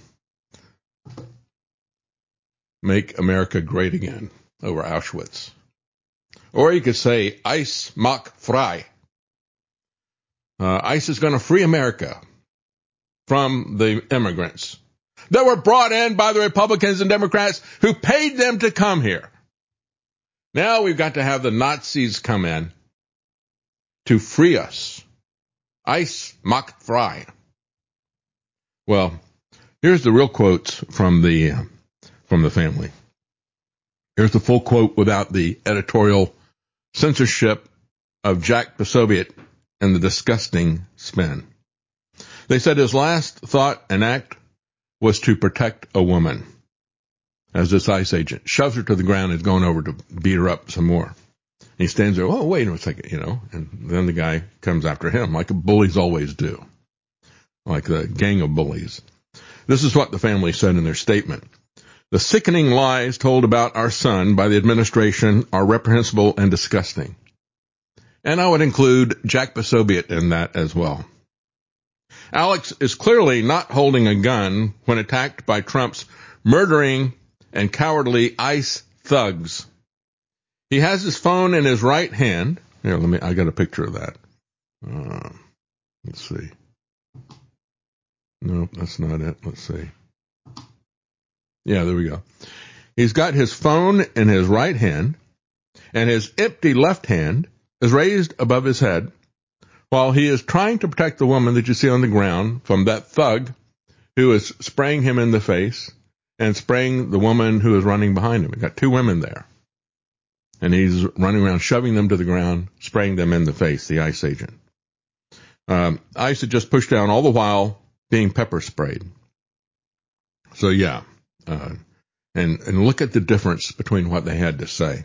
make America great again over Auschwitz. Or you could say, Eis macht frei. Uh, ICE is going to free America from the immigrants that were brought in by the Republicans and Democrats who paid them to come here. Now we've got to have the Nazis come in to free us. Eis macht frei. Well, here's the real quotes from the uh, from the family. Here's the full quote without the editorial censorship of Jack Posobiec and the disgusting spin. They said his last thought and act was to protect a woman, as this ICE agent shoves her to the ground and is going over to beat her up some more. And he stands there, oh, wait a second, you know, and then the guy comes after him, like bullies always do, like the gang of bullies. This is what the family said in their statement. The sickening lies told about our son by the administration are reprehensible and disgusting. And I would include Jack Posobiec in that as well. Alex is clearly not holding a gun when attacked by Trump's murdering and cowardly ICE thugs. He has his phone in his right hand. Here, let me, I got a picture of that. Uh, let's see. No, that's not it. Let's see. Yeah, there we go. He's got his phone in his right hand, and his empty left hand is raised above his head while he is trying to protect the woman that you see on the ground from that thug who is spraying him in the face and spraying the woman who is running behind him. We've got two women there. And he's running around shoving them to the ground, spraying them in the face, the ICE agent. Um, ICE had just pushed down all the while being pepper sprayed. So, yeah. Uh, and, and look at the difference between what they had to say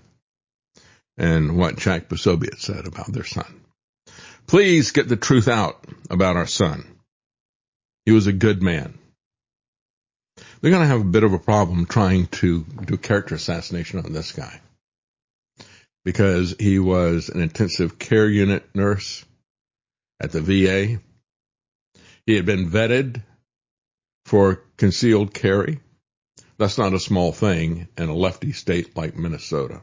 and what Jack Posobiec said about their son. Please get the truth out about our son. He was a good man. They're going to have a bit of a problem trying to do character assassination on this guy because he was an intensive care unit nurse at the V A. He had been vetted for concealed carry. That's not a small thing in a lefty state like Minnesota.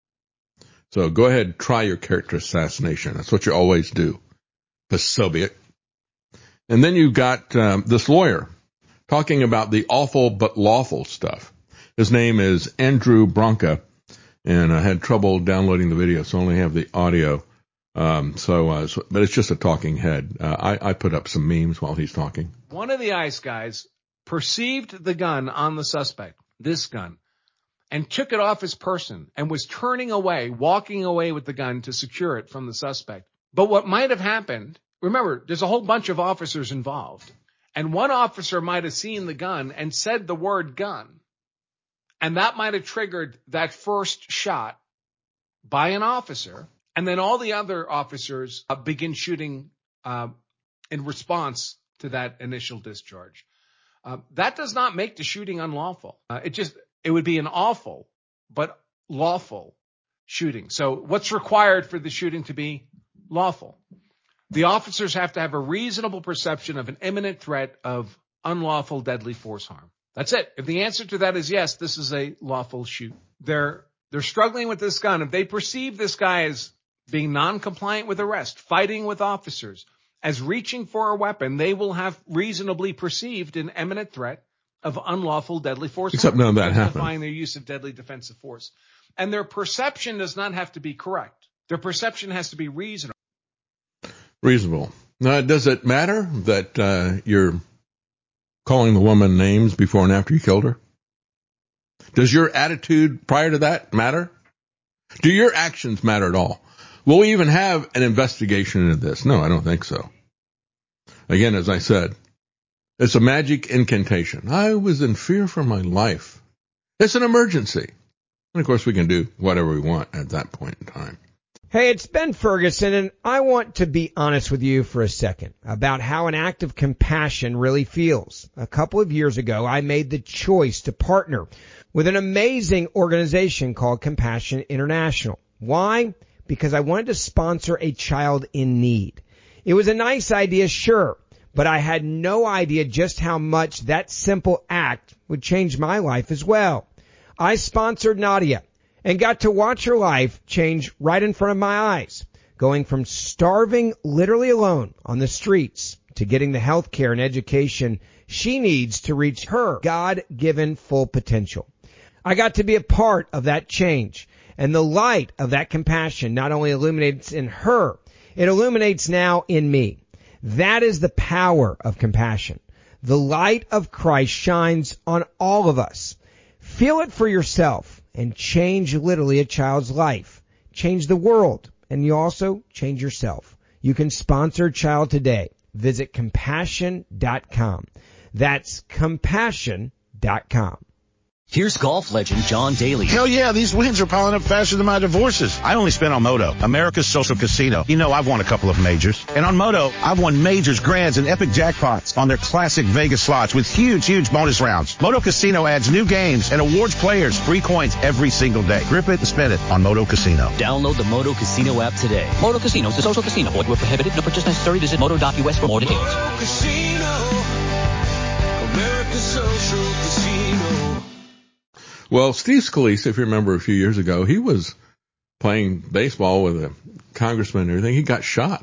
So go ahead and try your character assassination. That's what you always do. Posobiec. And then you've got um, this lawyer talking about the awful but lawful stuff. His name is Andrew Branca, and I had trouble downloading the video, so I only have the audio. Um, so, uh, so, but it's just a talking head. Uh, I, I put up some memes while he's talking. One of the ICE guys perceived the gun on the suspect, this gun, and took it off his person and was turning away, walking away with the gun to secure it from the suspect. But what might have happened, remember, there's a whole bunch of officers involved, and one officer might have seen the gun and said the word gun, and that might have triggered that first shot by an officer, and then all the other officers uh, begin shooting uh, in response to that initial discharge. Uh, that does not make the shooting unlawful. Uh, it just, it would be an awful but lawful shooting. So what's required for the shooting to be lawful? The officers have to have a reasonable perception of an imminent threat of unlawful deadly force harm. That's it. If the answer to that is yes, this is a lawful shoot. They're, they're struggling with this gun. If they perceive this guy as being non-compliant with arrest, fighting with officers, as reaching for a weapon, they will have reasonably perceived an imminent threat of unlawful deadly force. Except none of that happened. Justifying their use of deadly defensive force. And their perception does not have to be correct. Their perception has to be reasonable. Reasonable. Now, does it matter that uh, you're calling the woman names before and after you killed her? Does your attitude prior to that matter? Do your actions matter at all? Will we even have an investigation into this? No, I don't think so. Again, as I said, It's a magic incantation. I was in fear for my life. It's an emergency. And of course, we can do whatever we want at that point in time. Hey, it's Ben Ferguson, and I want to be honest with you for a second about how an act of compassion really feels. A couple of years ago, I made the choice to partner with an amazing organization called Compassion International. Why? Because I wanted to sponsor a child in need. It was a nice idea, sure, but I had no idea just how much that simple act would change my life as well. I sponsored Nadia and got to watch her life change right in front of my eyes, going from starving literally alone on the streets to getting the health care and education she needs to reach her God-given full potential. I got to be a part of that change, and the light of that compassion not only illuminates in her, it illuminates now in me. That is the power of compassion. The light of Christ shines on all of us. Feel it for yourself and change literally a child's life. Change the world, and you also change yourself. You can sponsor a child today. Visit compassion dot com. That's compassion dot com. Here's golf legend John Daly. Hell yeah, these wins are piling up faster than my divorces. I only spent on Moto, America's social casino. You know I've won a couple of majors. And on Moto, I've won majors, grands, and epic jackpots on their classic Vegas slots with huge, huge bonus rounds. Moto Casino adds new games and awards players free coins every single day. Grip it and spin it on Moto Casino. Download the Moto Casino app today. Moto Casino is a social casino. Void where prohibited. No purchase necessary. Visit moto dot U S for more details. Moto Casino, America's social casino. Well, Steve Scalise, if you remember a few years ago, he was playing baseball with a congressman and everything. He got shot.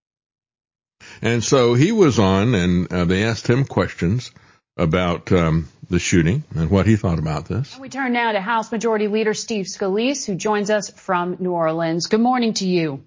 And so he was on, and uh, they asked him questions about um, the shooting and what he thought about this. We turn now to House Majority Leader Steve Scalise, who joins us from New Orleans. Good morning to you.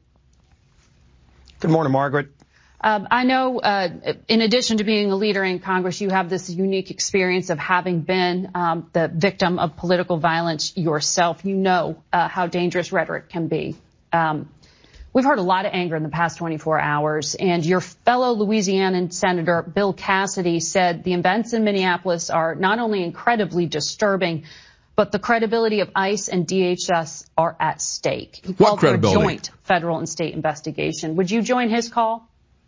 Good morning, Margaret. Um, I know, uh, in addition to being a leader in Congress, you have this unique experience of having been um, the victim of political violence yourself. You know uh, how dangerous rhetoric can be. Um, we've heard a lot of anger in the past twenty-four hours, and your fellow Louisianan Senator Bill Cassidy said the events in Minneapolis are not only incredibly disturbing, but the credibility of ICE and D H S are at stake. He What called for a credibility? joint federal and state investigation. Would you join his call?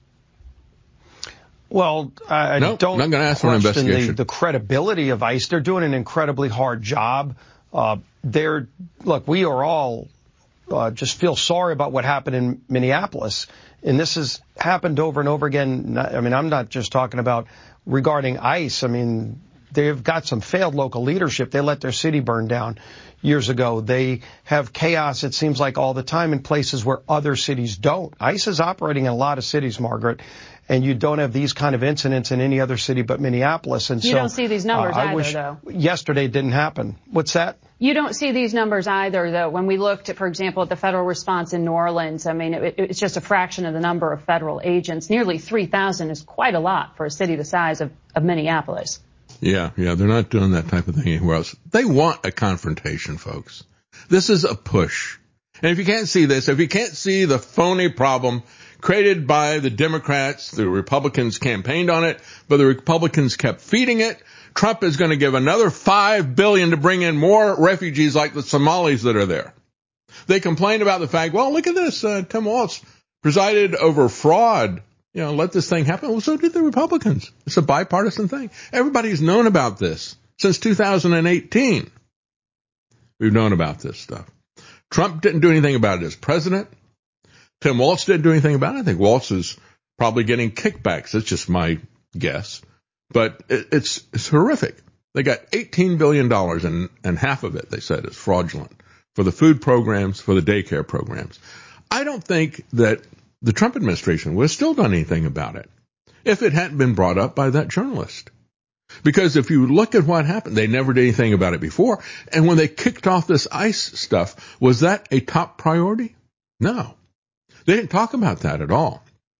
Well, I Nope, don't not gonna ask for an question the, investigation. the credibility of ICE. They're doing an incredibly hard job. Uh, they're look, we are all uh, just feel sorry about what happened in Minneapolis, and this has happened over and over again. Not, I mean, I'm not just talking about regarding ICE. I mean, they've got some failed local leadership. They let their city burn down years ago. They have chaos, it seems like, all the time in places where other cities don't. ICE is operating in a lot of cities, Margaret, and you don't have these kind of incidents in any other city but Minneapolis. And You so don't see these numbers uh, I either, wish though. Yesterday didn't happen. What's that? You don't see these numbers either, though. When we looked at, for example, at the federal response in New Orleans, I mean, it, it's just a fraction of the number of federal agents. Nearly three thousand is quite a lot for a city the size of, of Minneapolis. Yeah, yeah, they're not doing that type of thing anywhere else. They want a confrontation, folks. This is a push. And if you can't see this, if you can't see the phony problem created by the Democrats, the Republicans campaigned on it, but the Republicans kept feeding it, Trump is going to give another five billion dollars to bring in more refugees like the Somalis that are there. They complained about the fact, well, look at this, uh, Tim Walz presided over fraud. You know, let this thing happen. Well, so did the Republicans. It's a bipartisan thing. Everybody's known about this since two thousand eighteen. We've known about this stuff. Trump didn't do anything about it as president. Tim Walz didn't do anything about it. I think Walz is probably getting kickbacks. That's just my guess. But it, it's, it's horrific. They got eighteen billion dollars, and, and half of it, they said, is fraudulent for the food programs, for the daycare programs. I don't think that the Trump administration would have still done anything about it if it hadn't been brought up by that journalist. Because if you look at what happened, they never did anything about it before. And when they kicked off this ICE stuff, was that a top priority? No. They didn't talk about that at all.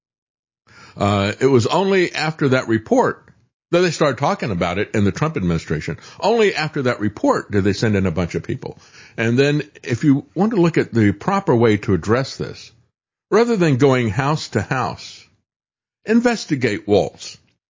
Uh, it was only after that report that they started talking about it in the Trump administration. Only after that report did they send in a bunch of people. And then if you want to look at the proper way to address this, rather than going house to house, investigate Walz.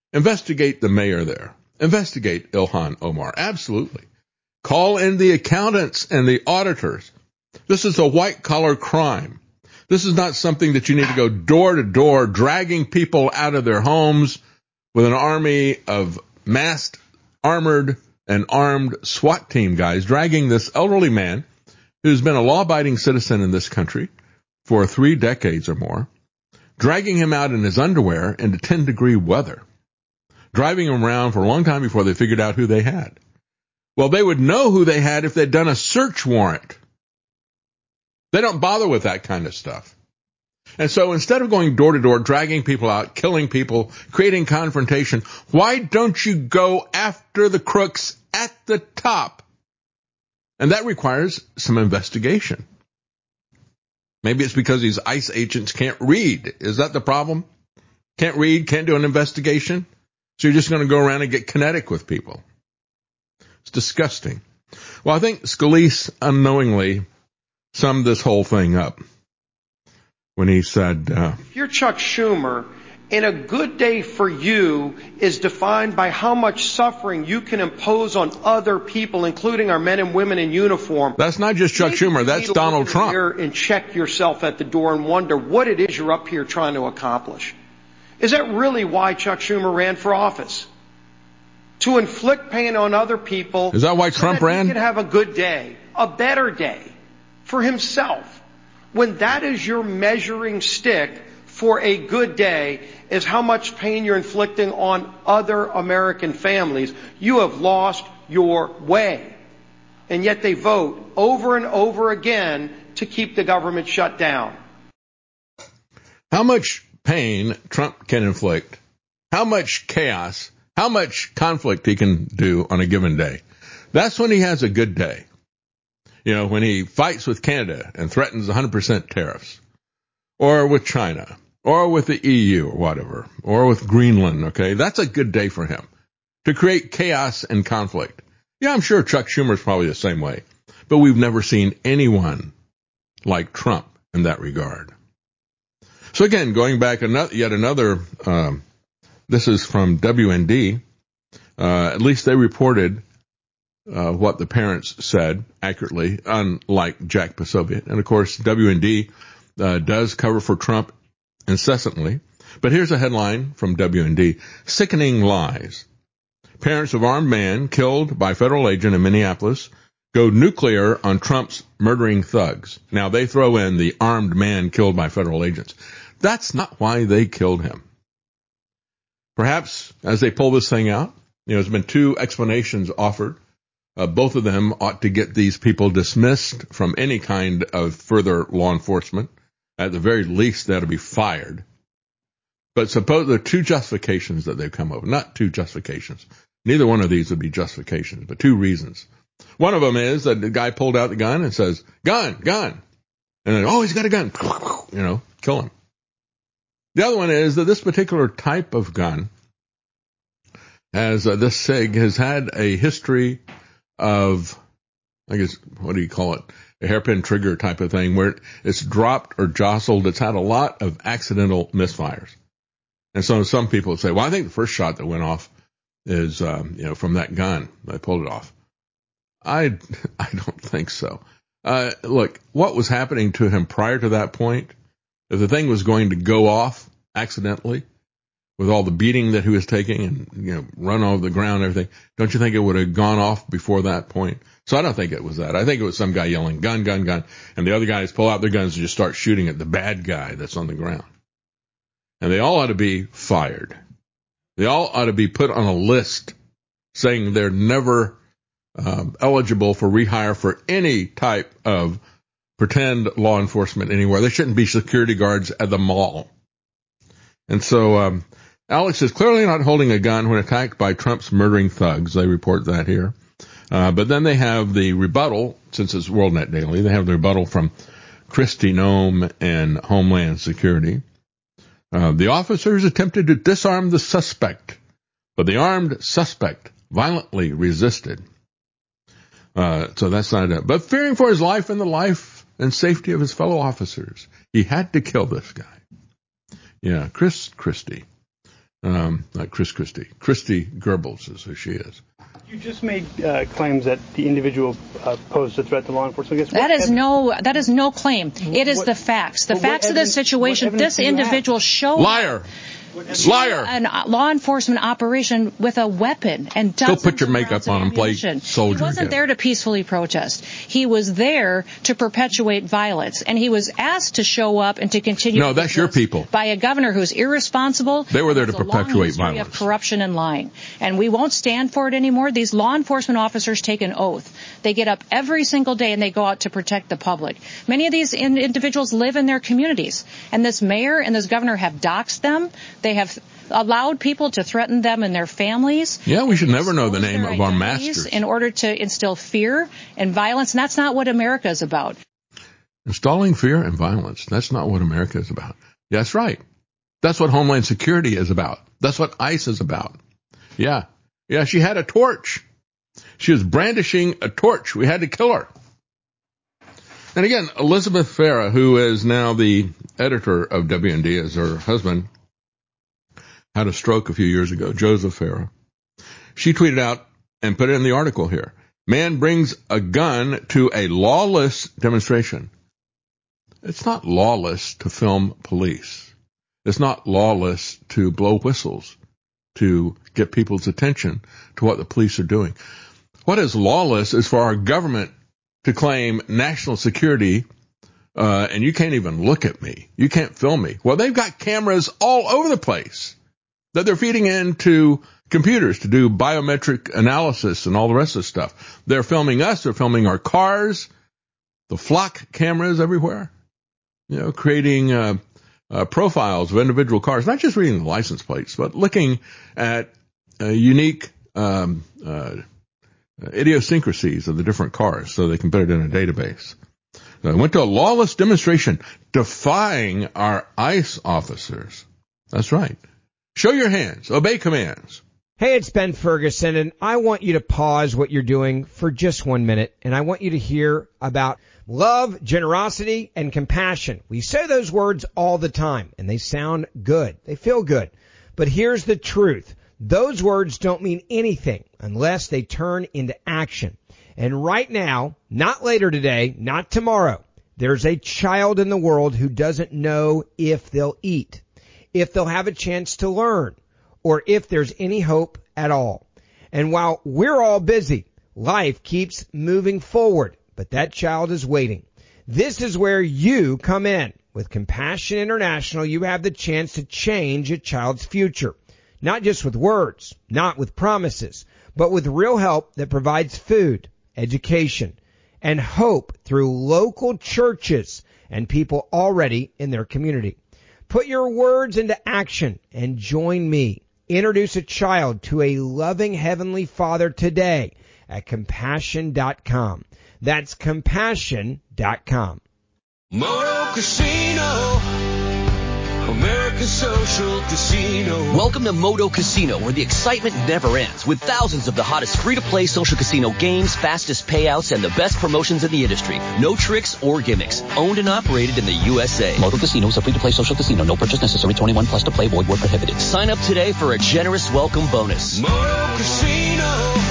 Investigate the mayor there. Investigate Ilhan Omar. Absolutely. Call in the accountants and the auditors. This is a white-collar crime. This is not something that you need to go door to door, dragging people out of their homes with an army of masked, armored, and armed SWAT team guys, dragging this elderly man who's been a law-abiding citizen in this country for three decades or more, dragging him out in his underwear into ten-degree weather, driving him around for a long time before they figured out who they had. Well, they would know who they had if they'd done a search warrant. They don't bother with that kind of stuff. And so instead of going door to door, dragging people out, killing people, creating confrontation, why don't you go after the crooks at the top? And that requires some investigation. Maybe it's because these ICE agents can't read. Is that the problem? Can't read, can't do an investigation? So you're just going to go around and get kinetic with people. It's disgusting. Well, I think Scalise unknowingly summed this whole thing up when he said, uh, if you're Chuck Schumer, and a good day for you is defined by how much suffering you can impose on other people, including our men and women in uniform. That's not just Chuck Schumer, that's Donald Trump. And check yourself at the door and wonder what it is you're up here trying to accomplish. Is that really why Chuck Schumer ran for office? To inflict pain on other people. Is that why so Trump that ran? He could have a good day, a better day for himself. When that is your measuring stick for a good day, is how much pain you're inflicting on other American families, you have lost your way. And yet they vote over and over again to keep the government shut down. How much pain Trump can inflict, how much chaos, how much conflict he can do on a given day. That's when he has a good day. You know, when he fights with Canada and threatens one hundred percent tariffs, or with China, or with the E U or whatever, or with Greenland, okay? That's a good day for him, to create chaos and conflict. Yeah, I'm sure Chuck Schumer's probably the same way, but we've never seen anyone like Trump in that regard. So again, going back another, yet another, um, this is from W N D, uh, at least they reported uh, what the parents said accurately, unlike Jack Posobiec. And of course, W N D uh, does cover for Trump incessantly. But here's a headline from W N D. Sickening lies. Parents of armed man killed by federal agent in Minneapolis go nuclear on Trump's murdering thugs. Now they throw in the armed man killed by federal agents. That's not why they killed him. Perhaps as they pull this thing out, you know, there's been two explanations offered. Uh, both of them ought to get these people dismissed from any kind of further law enforcement. At the very least, they ought to be fired. But suppose there are two justifications that they've come up with. Not two justifications. Neither one of these would be justifications, but two reasons. One of them is that the guy pulled out the gun and says, gun, gun. And then, oh, he's got a gun. You know, kill him. The other one is that this particular type of gun has, uh, this SIG has had a history of, I guess, what do you call it? A hairpin trigger type of thing where it's dropped or jostled. It's had a lot of accidental misfires. And so some people say, well, I think the first shot that went off is, um, you know, from that gun. They pulled it off. I, I don't think so. Uh, look, what was happening to him prior to that point, if the thing was going to go off accidentally with all the beating that he was taking and, you know, run over the ground and everything, don't you think it would have gone off before that point? So I don't think it was that. I think it was some guy yelling, gun, gun, gun, and the other guys pull out their guns and just start shooting at the bad guy that's on the ground. And they all ought to be fired. They all ought to be put on a list saying they're never um, eligible for rehire for any type of pretend law enforcement anywhere. They shouldn't be security guards at the mall. And so um, Alex is clearly not holding a gun when attacked by Trump's murdering thugs. They report that here. Uh, but then they have the rebuttal, since it's WorldNet Daily, they have the rebuttal from Kristi Noem and Homeland Security. Uh, the officers attempted to disarm the suspect, but the armed suspect violently resisted. Uh, so that's not it. But fearing for his life and the life and safety of his fellow officers, he had to kill this guy. Yeah, Chris Christie. Um, not Chris Christie. Christy Goebbels is who she is. You just made uh, claims that the individual uh, posed a threat to law enforcement. I guess that is evidence? no, that is no claim. It is what, the facts. The facts facts of this situation. This individual showed liar, liar, an law enforcement operation with a weapon and dozens go put your of makeup rounds on of and play ammunition. soldier. He wasn't again. there to peacefully protest. He was there to perpetuate violence, and he was asked to show up and to continue. No, that's your people. By a governor who's irresponsible. They were there to a long perpetuate history violence. Of corruption and lying, and we won't stand for it anymore. These law enforcement officers take an oath. They get up every single day and they go out to protect the public. Many of these in- individuals live in their communities, and this mayor and this governor have doxed them. They have allowed people to threaten them and their families. Yeah, we should never know the name of our masters. In order to instill fear and violence, and that's not what America is about. Installing fear and violence, that's not what America is about. Yeah, that's right. That's what Homeland Security is about. That's what ICE is about. Yeah. Yeah, she had a torch. She was brandishing a torch. We had to kill her. And again, Elizabeth Farah, who is now the editor of W and D, as her husband had a stroke a few years ago, Joseph Farah. She tweeted out and put it in the article here. Man brings a gun to a lawless demonstration. It's not lawless to film police. It's not lawless to blow whistles, to get people's attention to what the police are doing. What is lawless is for our government to claim national security, uh, and you can't even look at me. You can't film me. Well, they've got cameras all over the place that they're feeding into computers to do biometric analysis and all the rest of the stuff. They're filming us. They're filming our cars, the flock cameras everywhere, you know, creating uh, uh, profiles of individual cars, not just reading the license plates, but looking at uh, unique um, uh, idiosyncrasies of the different cars so they can put it in a database. So I went to a lawless demonstration defying our ICE officers. That's right. Show your hands. Obey commands. Hey, it's Ben Ferguson, and I want you to pause what you're doing for just one minute, and I want you to hear about love, generosity, and compassion. We say those words all the time, and they sound good. They feel good. But here's the truth. Those words don't mean anything unless they turn into action. And right now, not later today, not tomorrow, there's a child in the world who doesn't know if they'll eat, if they'll have a chance to learn, or if there's any hope at all. And while we're all busy, life keeps moving forward, but that child is waiting. This is where you come in. With Compassion International, you have the chance to change a child's future. Not just with words, not with promises, but with real help that provides food, education, and hope through local churches and people already in their community. Put your words into action and join me. Introduce a child to a loving Heavenly Father today at compassion dot com. That's compassion dot com. Moto Casino, America's social casino. Welcome to Moto Casino, where the excitement never ends, with thousands of the hottest free-to-play social casino games, fastest payouts, and the best promotions in the industry. No tricks or gimmicks. Owned and operated in the U S A. Moto Casino is a free-to-play social casino. No purchase necessary. twenty-one plus to play. Void where prohibited. Sign up today for a generous welcome bonus. Moto Casino,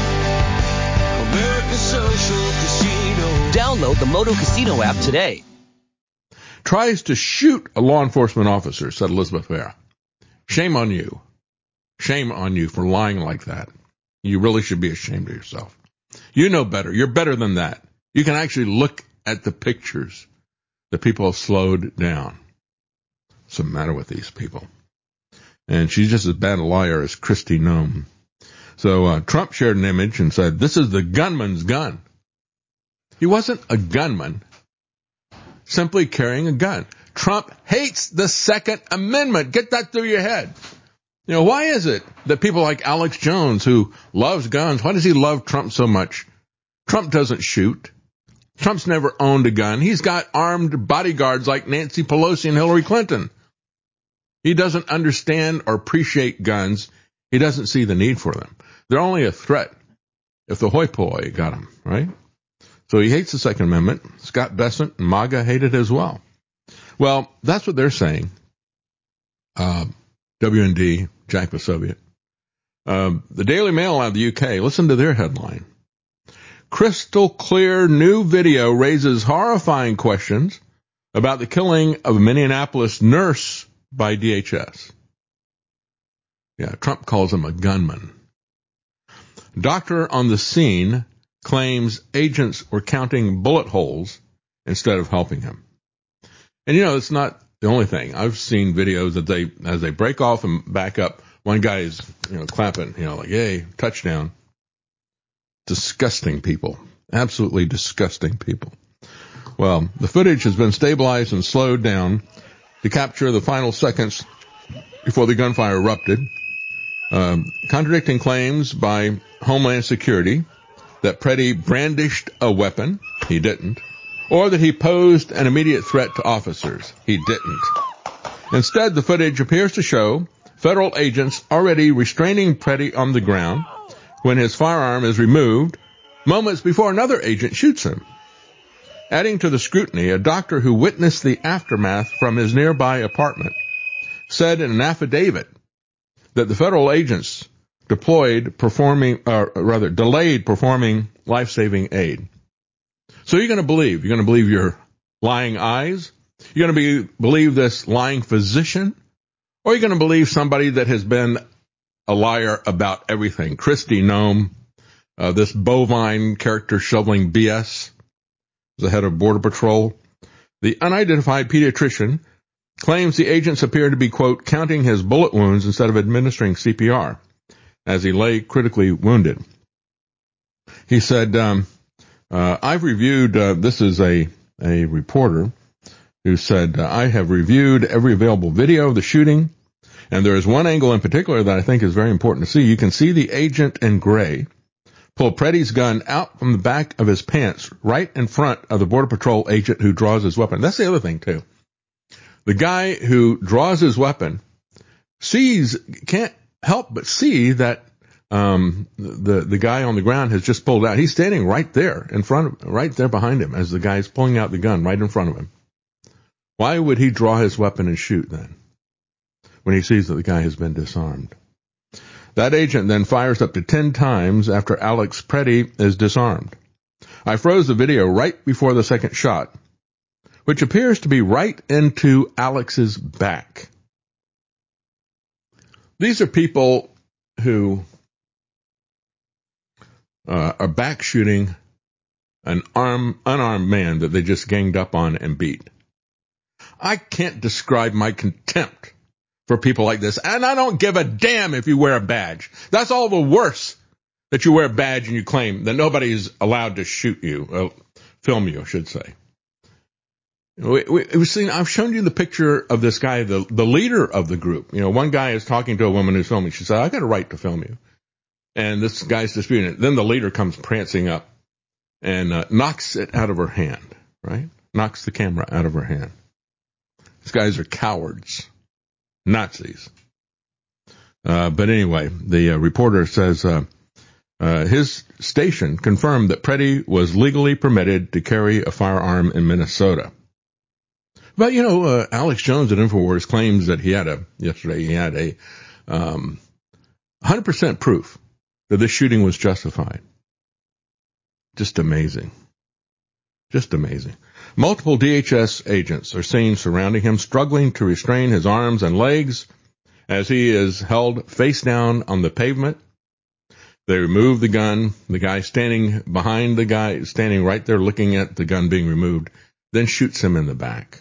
America's social casino. Download the Moto Casino app today. Tries to shoot a law enforcement officer, said Elizabeth Farah. Shame on you. Shame on you for lying like that. You really should be ashamed of yourself. You know better. You're better than that. You can actually look at the pictures that people have slowed down. What's the matter with these people? And she's just as bad a liar as Kristi Noem. So uh, Trump shared an image and said, this is the gunman's gun. He wasn't a gunman. Simply carrying a gun. Trump hates the Second Amendment. Get that through your head. You know, why is it that people like Alex Jones, who loves guns, why does he love Trump so much? Trump doesn't shoot. Trump's never owned a gun. He's got armed bodyguards like Nancy Pelosi and Hillary Clinton. He doesn't understand or appreciate guns. He doesn't see the need for them. They're only a threat if the hoi polloi got them, right? So he hates the Second Amendment. Scott Bessent and MAGA hate it as well. Well, that's what they're saying. Uh, W and D, Jack Posobiec. Um, the Daily Mail out of the U K, listen to their headline. Crystal clear new video raises horrifying questions about the killing of a Minneapolis nurse by D H S. Yeah, Trump calls him a gunman. Doctor on the scene claims agents were counting bullet holes instead of helping him. And you know, it's not the only thing. I've seen videos that they, as they break off and back up, one guy is, you know, clapping, you know, like, hey, touchdown. Disgusting people. Absolutely disgusting people. Well, the footage has been stabilized and slowed down to capture the final seconds before the gunfire erupted. Um, contradicting claims by Homeland Security that Preddy brandished a weapon. He didn't. Or that he posed an immediate threat to officers. He didn't. Instead, the footage appears to show federal agents already restraining Preddy on the ground when his firearm is removed moments before another agent shoots him. Adding to the scrutiny, a doctor who witnessed the aftermath from his nearby apartment said in an affidavit that the federal agents deployed performing, or rather delayed performing life-saving aid. So you're going to believe, you're going to believe your lying eyes, you're going to be, believe this lying physician, or you're going to believe somebody that has been a liar about everything. Kristi Noem, uh, this bovine character shoveling B S, the head of Border Patrol. The unidentified pediatrician claims the agents appear to be, quote, counting his bullet wounds instead of administering C P R as he lay critically wounded. He said, um, uh, I've reviewed, uh, this is a, a reporter who said, uh, I have reviewed every available video of the shooting. And there is one angle in particular that I think is very important to see. You can see the agent in gray pull Preddy's gun out from the back of his pants right in front of the Border Patrol agent who draws his weapon. That's the other thing, too. The guy who draws his weapon sees, can't help but see that um, the, the guy on the ground has just pulled out. He's standing right there in front of, right there behind him as the guy's pulling out the gun right in front of him. Why would he draw his weapon and shoot then, when he sees that the guy has been disarmed? That agent then fires up to ten times after Alex Preddy is disarmed. I froze the video right before the second shot, which appears to be right into Alex's back. These are people who uh, are back shooting an arm, unarmed man that they just ganged up on and beat. I can't describe my contempt for people like this. And I don't give a damn if you wear a badge. That's all the worse that you wear a badge and you claim that nobody is allowed to shoot you, uh, film you, I should say. We, we, we've seen, I've shown you the picture of this guy, the, the leader of the group. You know, one guy is talking to a woman who's filming. She said, I got a right to film you. And this guy's disputing it. Then the leader comes prancing up and uh, knocks it out of her hand, right? Knocks the camera out of her hand. These guys are cowards. Nazis. Uh, but anyway, the uh, reporter says uh, uh, his station confirmed that Preddy was legally permitted to carry a firearm in Minnesota. But, you know, uh, Alex Jones at InfoWars claims that he had a, yesterday he had a um, one hundred percent proof that this shooting was justified. Just amazing. Just amazing. Multiple D H S agents are seen surrounding him, struggling to restrain his arms and legs as he is held face down on the pavement. They remove the gun. The guy standing behind the guy, standing right there looking at the gun being removed, then shoots him in the back.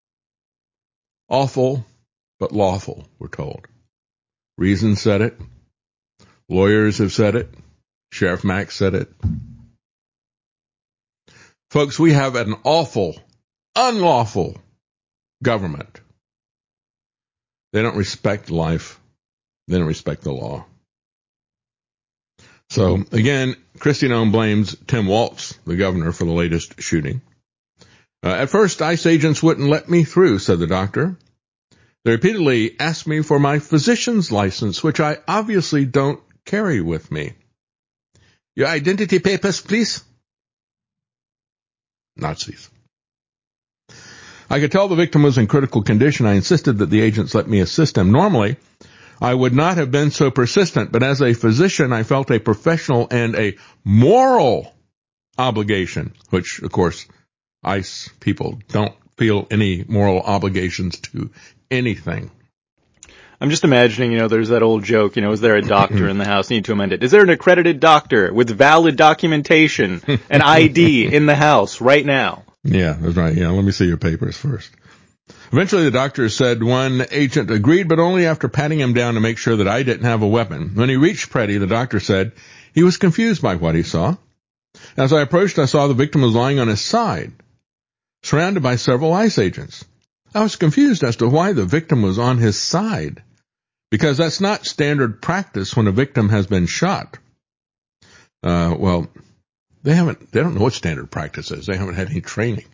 Awful, but lawful, we're told. Reason said it. Lawyers have said it. Sheriff Mack said it. Folks, we have an awful, unlawful government. They don't respect life. They don't respect the law. So, again, Kristi Noem blames Tim Walz, the governor, for the latest shooting. Uh, at first, ICE agents wouldn't let me through, said the doctor. They repeatedly asked me for my physician's license, which I obviously don't carry with me. Your identity papers, please. Nazis. I could tell the victim was in critical condition. I insisted that the agents let me assist him. Normally, I would not have been so persistent, but as a physician, I felt a professional and a moral obligation, which, of course, ICE people don't feel any moral obligations to anything. I'm just imagining, you know, there's that old joke, you know, is there a doctor in the house? Need to amend it. Is there an accredited doctor with valid documentation, an I D in the house right now? Yeah, that's right. Yeah, let me see your papers first. Eventually, the doctor said one agent agreed, but only after patting him down to make sure that I didn't have a weapon. When he reached Preddy, the doctor said he was confused by what he saw. As I approached, I saw the victim was lying on his side, surrounded by several ICE agents. I was confused as to why the victim was on his side, because that's not standard practice when a victim has been shot. Uh, well, they haven't, they don't know what standard practice is. They haven't had any training.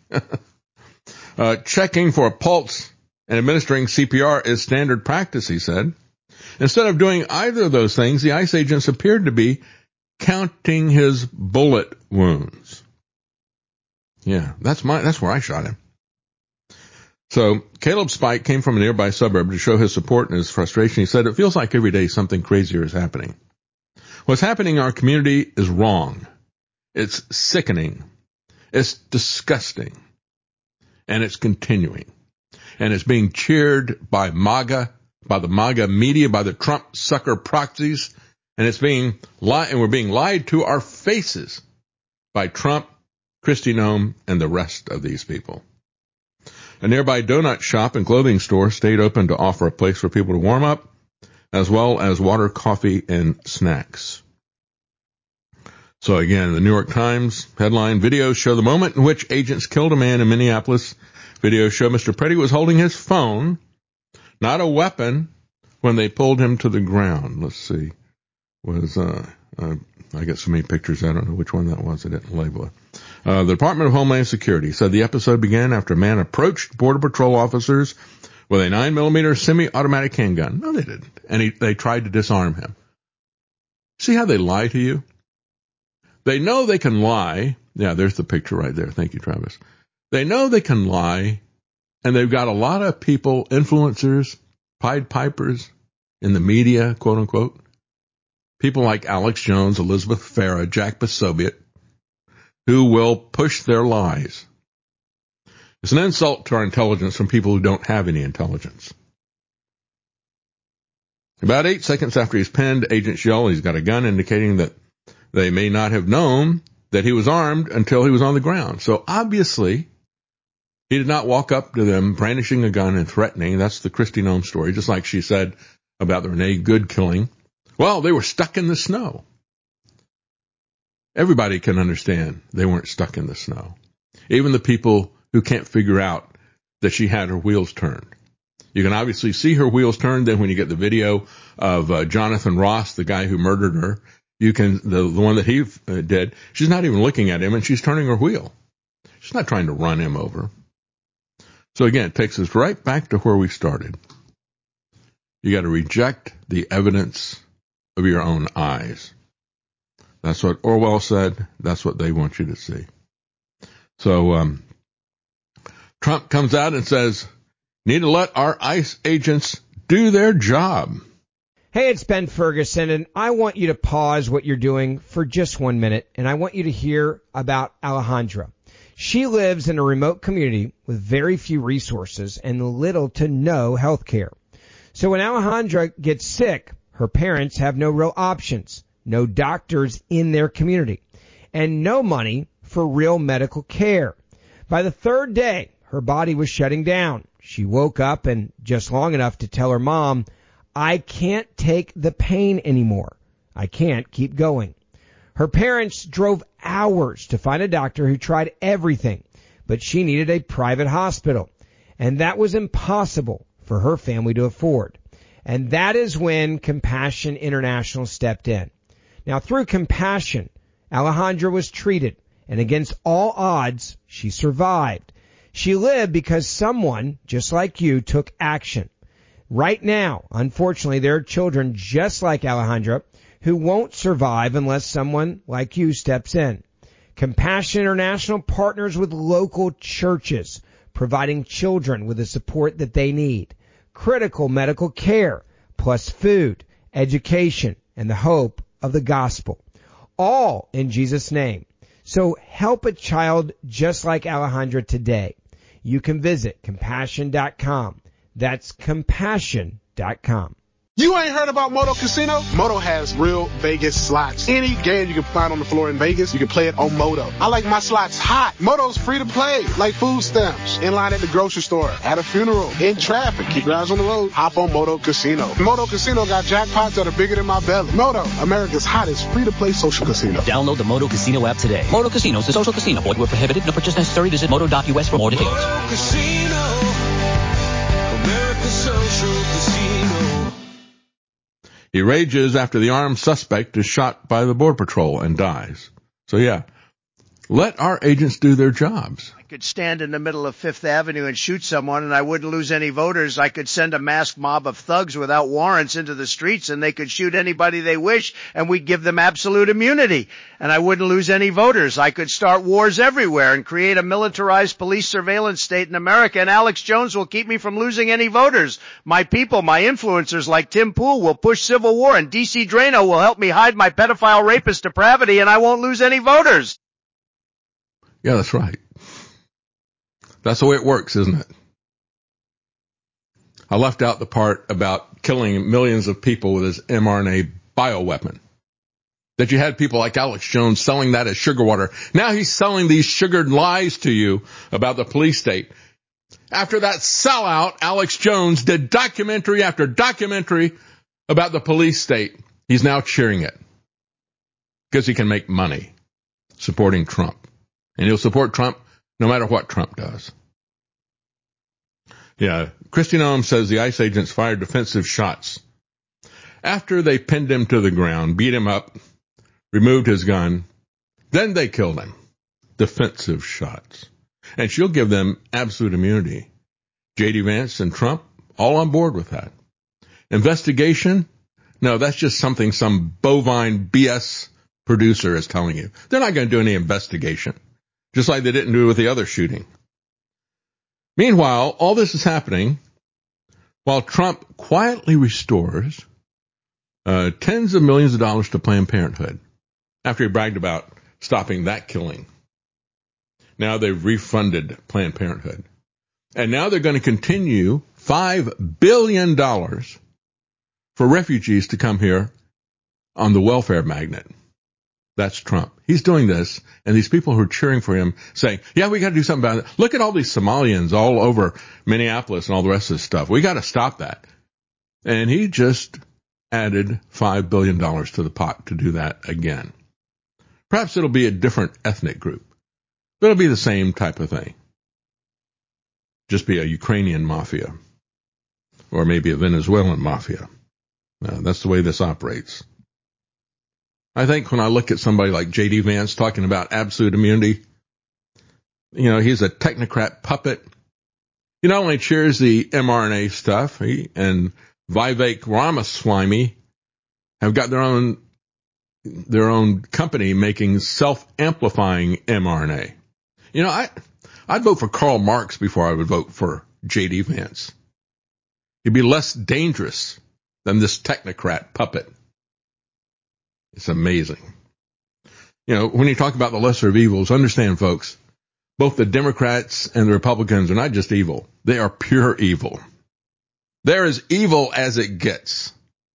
Uh, checking for a pulse and administering C P R is standard practice, he said. Instead of doing either of those things, the ICE agents appeared to be counting his bullet wounds. Yeah, that's my, that's where I shot him. So Caleb Spike came from a nearby suburb to show his support and his frustration. He said, it feels like every day something crazier is happening. What's happening in our community is wrong. It's sickening. It's disgusting. And it's continuing. And it's being cheered by MAGA, by the MAGA media, by the Trump sucker proxies. And it's being lied, and we're being lied to our faces by Trump, Kristi Noem, and the rest of these people. A nearby donut shop and clothing store stayed open to offer a place for people to warm up, as well as water, coffee, and snacks. So again, the New York Times headline, videos show the moment in which agents killed a man in Minneapolis. Videos show Mister Preddy was holding his phone, not a weapon, when they pulled him to the ground. Let's see. Was, uh, uh I got so many pictures, I don't know which one that was. I didn't label it. Uh, the Department of Homeland Security said the episode began after a man approached Border Patrol officers with a nine millimeter semi-automatic handgun. No, they didn't. And he, they tried to disarm him. See how they lie to you? They know they can lie. Yeah, there's the picture right there. Thank you, Travis. They know they can lie, and they've got a lot of people, influencers, Pied Pipers in the media, quote unquote. People like Alex Jones, Elizabeth Farah, Jack Posobiec, who will push their lies. It's an insult to our intelligence from people who don't have any intelligence. About eight seconds after he's pinned, agents yell he's got a gun, indicating that they may not have known that he was armed until he was on the ground. So obviously, he did not walk up to them brandishing a gun and threatening. That's the Kristi Noem story, just like she said about the Renee Good killing. Well, they were stuck in the snow. Everybody can understand they weren't stuck in the snow. Even the people who can't figure out that she had her wheels turned. You can obviously see her wheels turned. Then when you get the video of uh, Jonathan Ross, the guy who murdered her, you can, the, the one that he uh, did, she's not even looking at him and she's turning her wheel. She's not trying to run him over. So again, it takes us right back to where we started. You got to reject the evidence of your own eyes. That's what Orwell said. That's what they want you to see. So um, Trump comes out and says, need to let our ICE agents do their job. Hey, it's Ben Ferguson, and I want you to pause what you're doing for just one minute, and I want you to hear about Alejandra. She lives in a remote community with very few resources and little to no health care. So when Alejandra gets sick, her parents have no real options, no doctors in their community, and no money for real medical care. By the third day, her body was shutting down. She woke up and just long enough to tell her mom, I can't take the pain anymore. I can't keep going. Her parents drove hours to find a doctor who tried everything, but she needed a private hospital, and that was impossible for her family to afford. And that is when Compassion International stepped in. Now, through Compassion, Alejandra was treated, and against all odds, she survived. She lived because someone, just like you, took action. Right now, unfortunately, there are children just like Alejandra who won't survive unless someone like you steps in. Compassion International partners with local churches, providing children with the support that they need, critical medical care, plus food, education, and the hope of the gospel. All in Jesus' name. So help a child just like Alejandra today. You can visit compassion dot com. That's compassion dot com. You ain't heard about Moto Casino? Moto has real Vegas slots. Any game you can find on the floor in Vegas, you can play it on Moto. I like my slots hot. Moto's free to play, like food stamps. In line at the grocery store, at a funeral, in traffic. Keep your eyes on the road. Hop on Moto Casino. Moto Casino got jackpots that are bigger than my belly. Moto, America's hottest free-to-play social casino. Download the Moto Casino app today. Moto Casino is a social casino. Void where prohibited. No purchase necessary. Visit moto dot U S for more details. Moto Casino, America's social casino. He rages after the armed suspect is shot by the Border Patrol and dies. So yeah, let our agents do their jobs. I could stand in the middle of Fifth Avenue and shoot someone and I wouldn't lose any voters. I could send a masked mob of thugs without warrants into the streets and they could shoot anybody they wish and we'd give them absolute immunity. And I wouldn't lose any voters. I could start wars everywhere and create a militarized police surveillance state in America and Alex Jones will keep me from losing any voters. My people, my influencers like Tim Pool will push civil war and D C Drano will help me hide my pedophile rapist depravity and I won't lose any voters. Yeah, that's right. That's the way it works, isn't it? I left out the part about killing millions of people with his mRNA bioweapon. That you had people like Alex Jones selling that as sugar water. Now he's selling these sugared lies to you about the police state. After that sellout, Alex Jones did documentary after documentary about the police state. He's now cheering it because he can make money supporting Trump. And he'll support Trump no matter what Trump does. Yeah, Kristi Noem says the ICE agents fired defensive shots. After they pinned him to the ground, beat him up, removed his gun, then they killed him. Defensive shots. And she'll give them absolute immunity. J D Vance and Trump, all on board with that. Investigation? No, that's just something some bovine B S producer is telling you. They're not going to do any investigation. Just like they didn't do with the other shooting. Meanwhile, all this is happening while Trump quietly restores uh, tens of millions of dollars to Planned Parenthood after he bragged about stopping that killing. Now they've refunded Planned Parenthood. And now they're going to continue five billion dollars for refugees to come here on the welfare magnet. That's Trump. He's doing this, and these people who are cheering for him saying, yeah, we got to do something about it. Look at all these Somalians all over Minneapolis and all the rest of this stuff. We got to stop that. And he just added five billion dollars to the pot to do that again. Perhaps it'll be a different ethnic group, but it'll be the same type of thing. Just be a Ukrainian mafia, or maybe a Venezuelan mafia. Uh, that's the way this operates. I think when I look at somebody like J D Vance talking about absolute immunity, you know, he's a technocrat puppet. He not only cheers the mRNA stuff, he and Vivek Ramaswamy have got their own their own company making self-amplifying mRNA. You know, I I'd vote for Karl Marx before I would vote for J D Vance. He'd be less dangerous than this technocrat puppet. It's amazing. You know, when you talk about the lesser of evils, understand, folks, both the Democrats and the Republicans are not just evil. They are pure evil. They're as evil as it gets.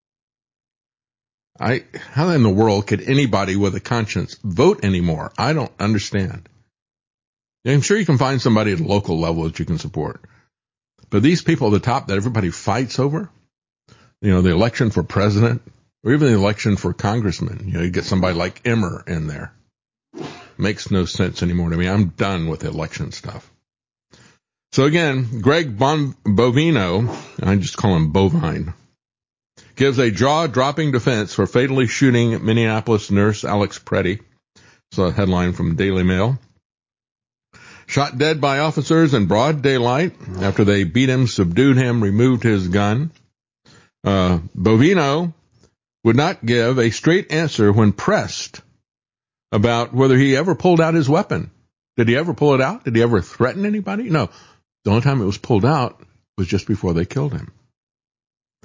I, how in the world could anybody with a conscience vote anymore? I don't understand. I'm sure you can find somebody at a local level that you can support. But these people at the top that everybody fights over, you know, the election for president, or even the election for congressman, you know, you get somebody like Emmer in there. Makes no sense anymore to me. I'm done with the election stuff. So again, Greg bon- Bovino, I just call him Bovine, gives a jaw-dropping defense for fatally shooting Minneapolis nurse Alex Preddy. It's a headline from Daily Mail. Shot dead by officers in broad daylight after they beat him, subdued him, removed his gun. Uh, Bovino would not give a straight answer when pressed about whether he ever pulled out his weapon. Did he ever pull it out? Did he ever threaten anybody? No. The only time it was pulled out was just before they killed him.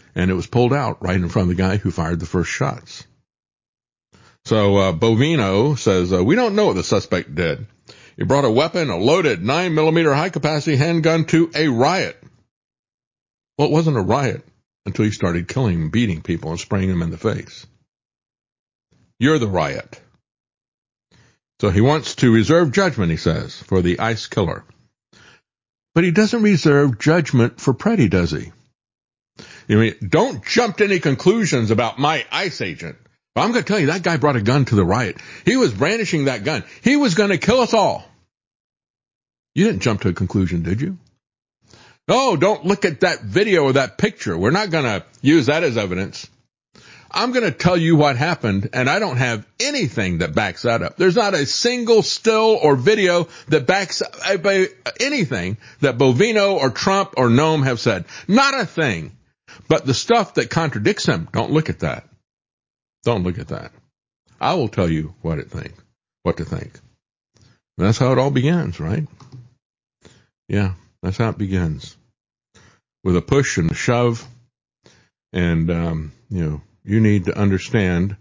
and it was pulled out right in front of the guy who fired the first shots. So uh, Bovino says, uh, we don't know what the suspect did. He brought a weapon, a loaded nine millimeter high-capacity handgun to a riot. Well, it wasn't a riot until he started killing and beating people and spraying them in the face. You're the riot. So he wants to reserve judgment, he says, for the ICE killer. But he doesn't reserve judgment for Preddy, does he? I mean, don't jump to any conclusions about my ICE agent. But I'm going to tell you, that guy brought a gun to the riot. He was brandishing that gun. He was going to kill us all. You didn't jump to a conclusion, did you? Oh, don't look at that video or that picture. We're not going to use that as evidence. I'm going to tell you what happened, and I don't have anything that backs that up. There's not a single still or video that backs up anything that Bovino or Trump or Noam have said. Not a thing. But the stuff that contradicts them, don't look at that. Don't look at that. I will tell you what it think, what to think. And that's how it all begins, right? Yeah, that's how it begins. With a push and a shove. And, um, you know, you need to understand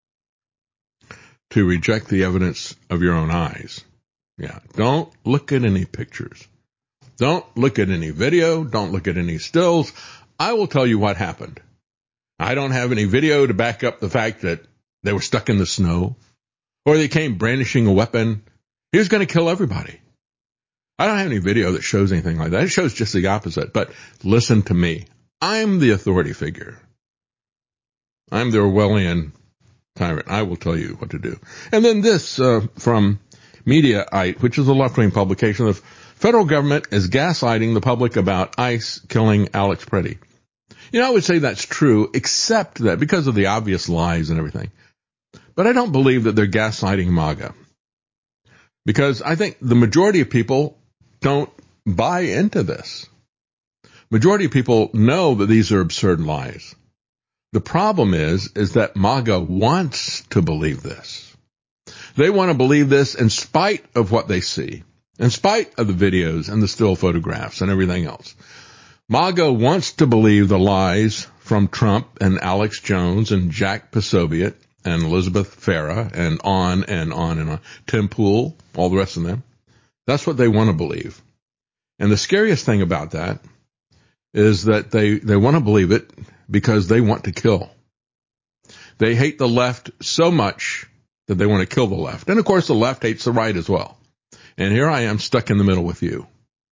to reject the evidence of your own eyes. Yeah, don't look at any pictures. Don't look at any video. Don't look at any stills. I will tell you what happened. I don't have any video to back up the fact that they were stuck in the snow or they came brandishing a weapon. He was going to kill everybody. I don't have any video that shows anything like that. It shows just the opposite. But listen to me. I'm the authority figure. I'm the Orwellian tyrant. I will tell you what to do. And then this uh, from Mediaite, which is a left-wing publication. The federal government is gaslighting the public about ICE killing Alex Preddy. You know, I would say that's true, except that because of the obvious lies and everything. But I don't believe that they're gaslighting MAGA. Because I think the majority of people don't buy into this. Majority of people know that these are absurd lies. The problem is, is that MAGA wants to believe this. They want to believe this in spite of what they see, in spite of the videos and the still photographs and everything else. MAGA wants to believe the lies from Trump and Alex Jones and Jack Posobiec and Elizabeth Farah and on and on and on. Tim Pool, all the rest of them. That's what they want to believe. And the scariest thing about that is that they, they want to believe it because they want to kill. They hate the left so much that they want to kill the left. And, of course, the left hates the right as well. And here I am stuck in the middle with you.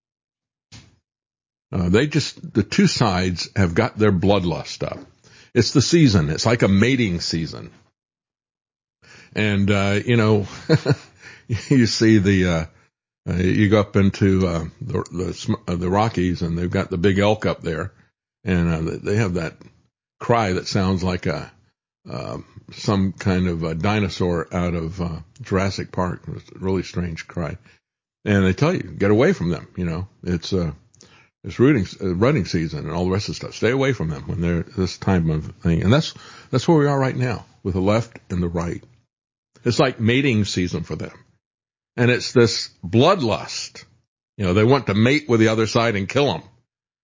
Uh, they just, the two sides have got their bloodlust up. It's the season. It's like a mating season. And, uh, you know, you see the, uh, uh, you go up into, uh, the, the, uh, the Rockies and they've got the big elk up there. And, uh, they have that cry that sounds like a, uh, some kind of a dinosaur out of, uh, Jurassic Park. It's a really strange cry. And they tell you, get away from them. You know, it's, uh, it's rooting, uh, running season and all the rest of the stuff. Stay away from them when they're this time of thing. And that's, that's where we are right now with the left and the right. It's like mating season for them. And it's this bloodlust. You know, they want to mate with the other side and kill them.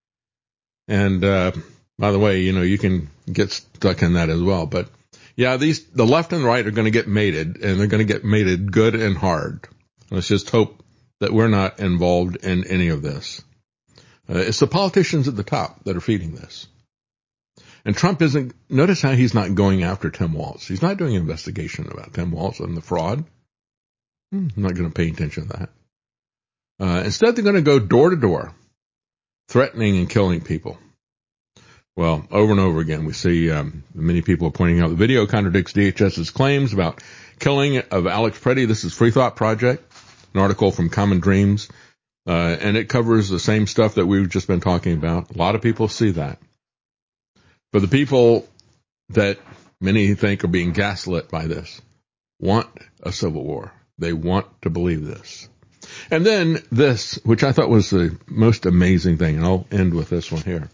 And, uh, by the way, you know, you can get stuck in that as well. But yeah, these, the left and the right are going to get mated, and they're going to get mated good and hard. Let's just hope that we're not involved in any of this. Uh, it's the politicians at the top that are feeding this. And Trump isn't, notice how he's not going after Tim Walz. He's not doing an investigation about Tim Walz and the fraud. Hmm, I'm not going to pay attention to that. Uh, instead, they're going to go door to door, threatening and killing people. Well, over and over again, we see um, many people pointing out the video contradicts DHS's claims about killing of Alex Preddy. This is Free Thought Project, an article from Common Dreams, uh, and it covers the same stuff that we've just been talking about. A lot of people see that. For the people that many think are being gaslit by this, want a civil war. They want to believe this. And then this, which I thought was the most amazing thing, and I'll end with this one here.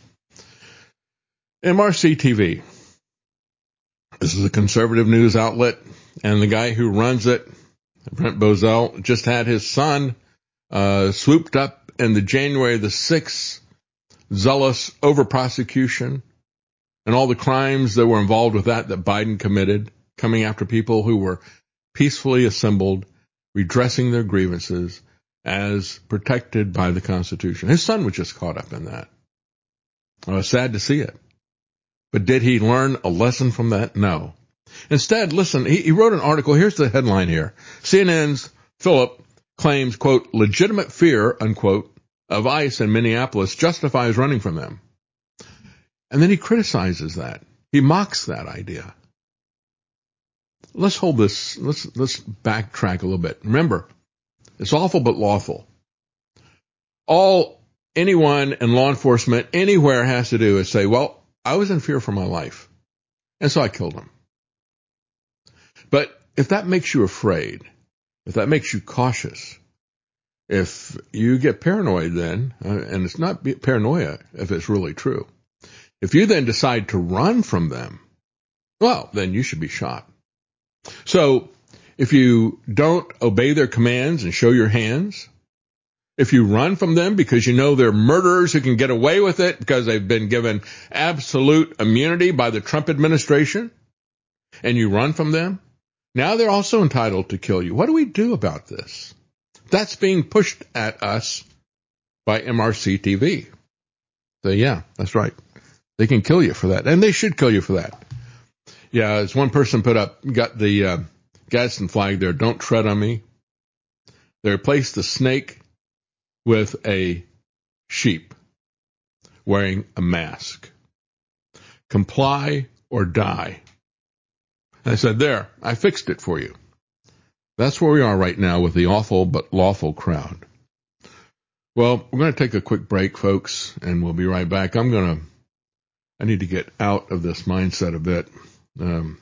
M R C T V. This is a conservative news outlet, and the guy who runs it, Brent Bozell, just had his son uh, swooped up in the January the sixth zealous over-prosecution and all the crimes that were involved with that that Biden committed, coming after people who were peacefully assembled, redressing their grievances as protected by the Constitution. His son was just caught up in that. I was sad to see it. But did he learn a lesson from that? No. Instead, listen, he, he wrote an article. Here's the headline here. C N N's Philip claims, quote, legitimate fear, unquote, of ICE in Minneapolis justifies running from them. And then he criticizes that. He mocks that idea. Let's hold this, let's, let's backtrack a little bit. Remember, it's awful but lawful. All anyone in law enforcement anywhere has to do is say, well, I was in fear for my life, and so I killed him. But if that makes you afraid, if that makes you cautious, if you get paranoid then, uh, and it's not paranoia if it's really true, if you then decide to run from them, well, then you should be shot. So if you don't obey their commands and show your hands, if you run from them because you know they're murderers who can get away with it because they've been given absolute immunity by the Trump administration, and you run from them, now they're also entitled to kill you. What do we do about this? That's being pushed at us by M R C T V. So yeah, that's right. They can kill you for that, and they should kill you for that. Yeah, as one person put up, got the uh, Gadsden flag there, don't tread on me. They replaced the snake with a sheep wearing a mask. Comply or die. I said, there, I fixed it for you. That's where we are right now with the awful but lawful crowd. Well, we're going to take a quick break, folks, and we'll be right back. I'm going to, I need to get out of this mindset a bit. Um,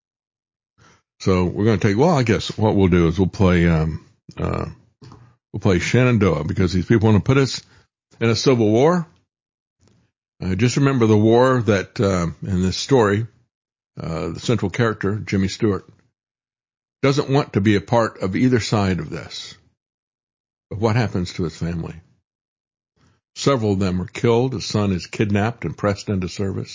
so we're going to take, well, I guess what we'll do is we'll play, um, uh, we'll play Shenandoah because these people want to put us in a civil war. Uh, just remember the war that, uh, in this story, uh, the central character, Jimmy Stewart, doesn't want to be a part of either side of this. But what happens to his family? Several of them are killed. His son is kidnapped and pressed into service.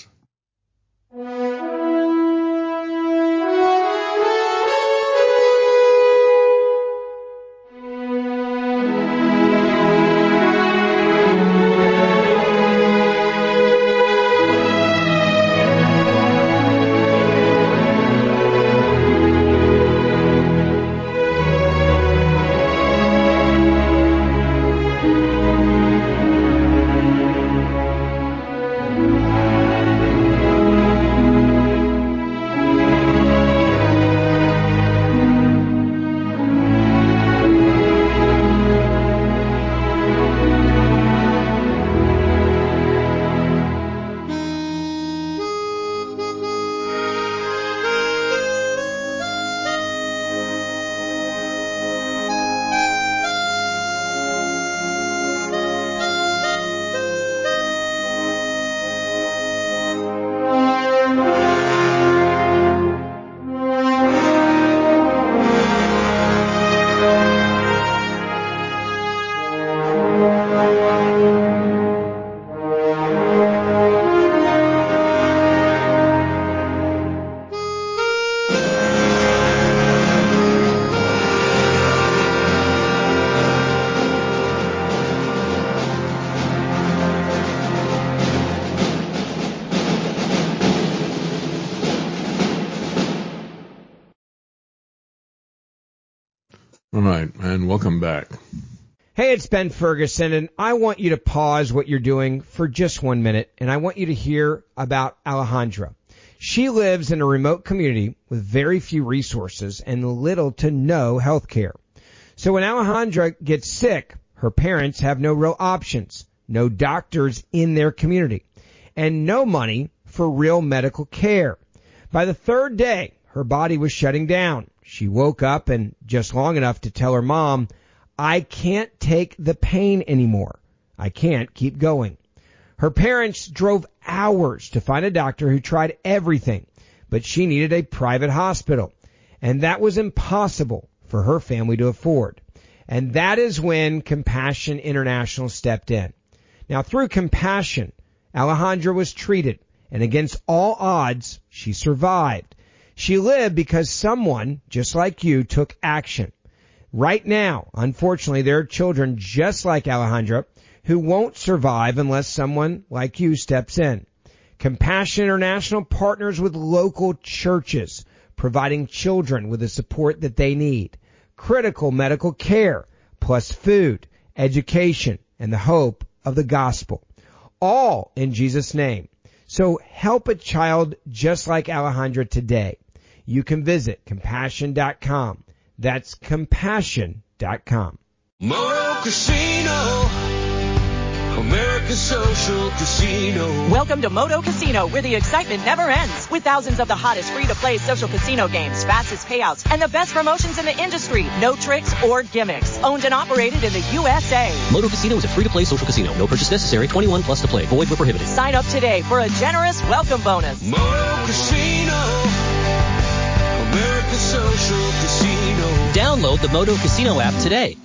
All right, and welcome back. Hey, it's Ben Ferguson, and I want you to pause what you're doing for just one minute, and I want you to hear about Alejandra. She lives in a remote community with very few resources and little to no health care. So when Alejandra gets sick, her parents have no real options, no doctors in their community, and no money for real medical care. By the third day, her body was shutting down. She woke up and just long enough to tell her mom, I can't take the pain anymore. I can't keep going. Her parents drove hours to find a doctor who tried everything, but she needed a private hospital, and that was impossible for her family to afford. And that is when Compassion International stepped in. Now, through Compassion, Alejandra was treated And against all odds, she survived. She lived because someone, just like you, took action. Right now, unfortunately, there are children just like Alejandra who won't survive unless someone like you steps in. Compassion International partners with local churches, providing children with the support that they need. Critical medical care, plus food, education, and the hope of the gospel. All in Jesus' name. So help a child just like Alejandra today. You can visit compassion dot com. That's compassion dot com. Moto Casino, America's social casino. Welcome to Moto Casino, where the excitement never ends. With thousands of the hottest free-to-play social casino games, fastest payouts, and the best promotions in the industry. No tricks or gimmicks. Owned and operated in the U S A. Moto Casino is a free-to-play social casino. No purchase necessary. twenty-one plus to play. Void where prohibited. Sign up today for a generous welcome bonus. Moto Casino, America's social casino. Download the Moto Casino app today.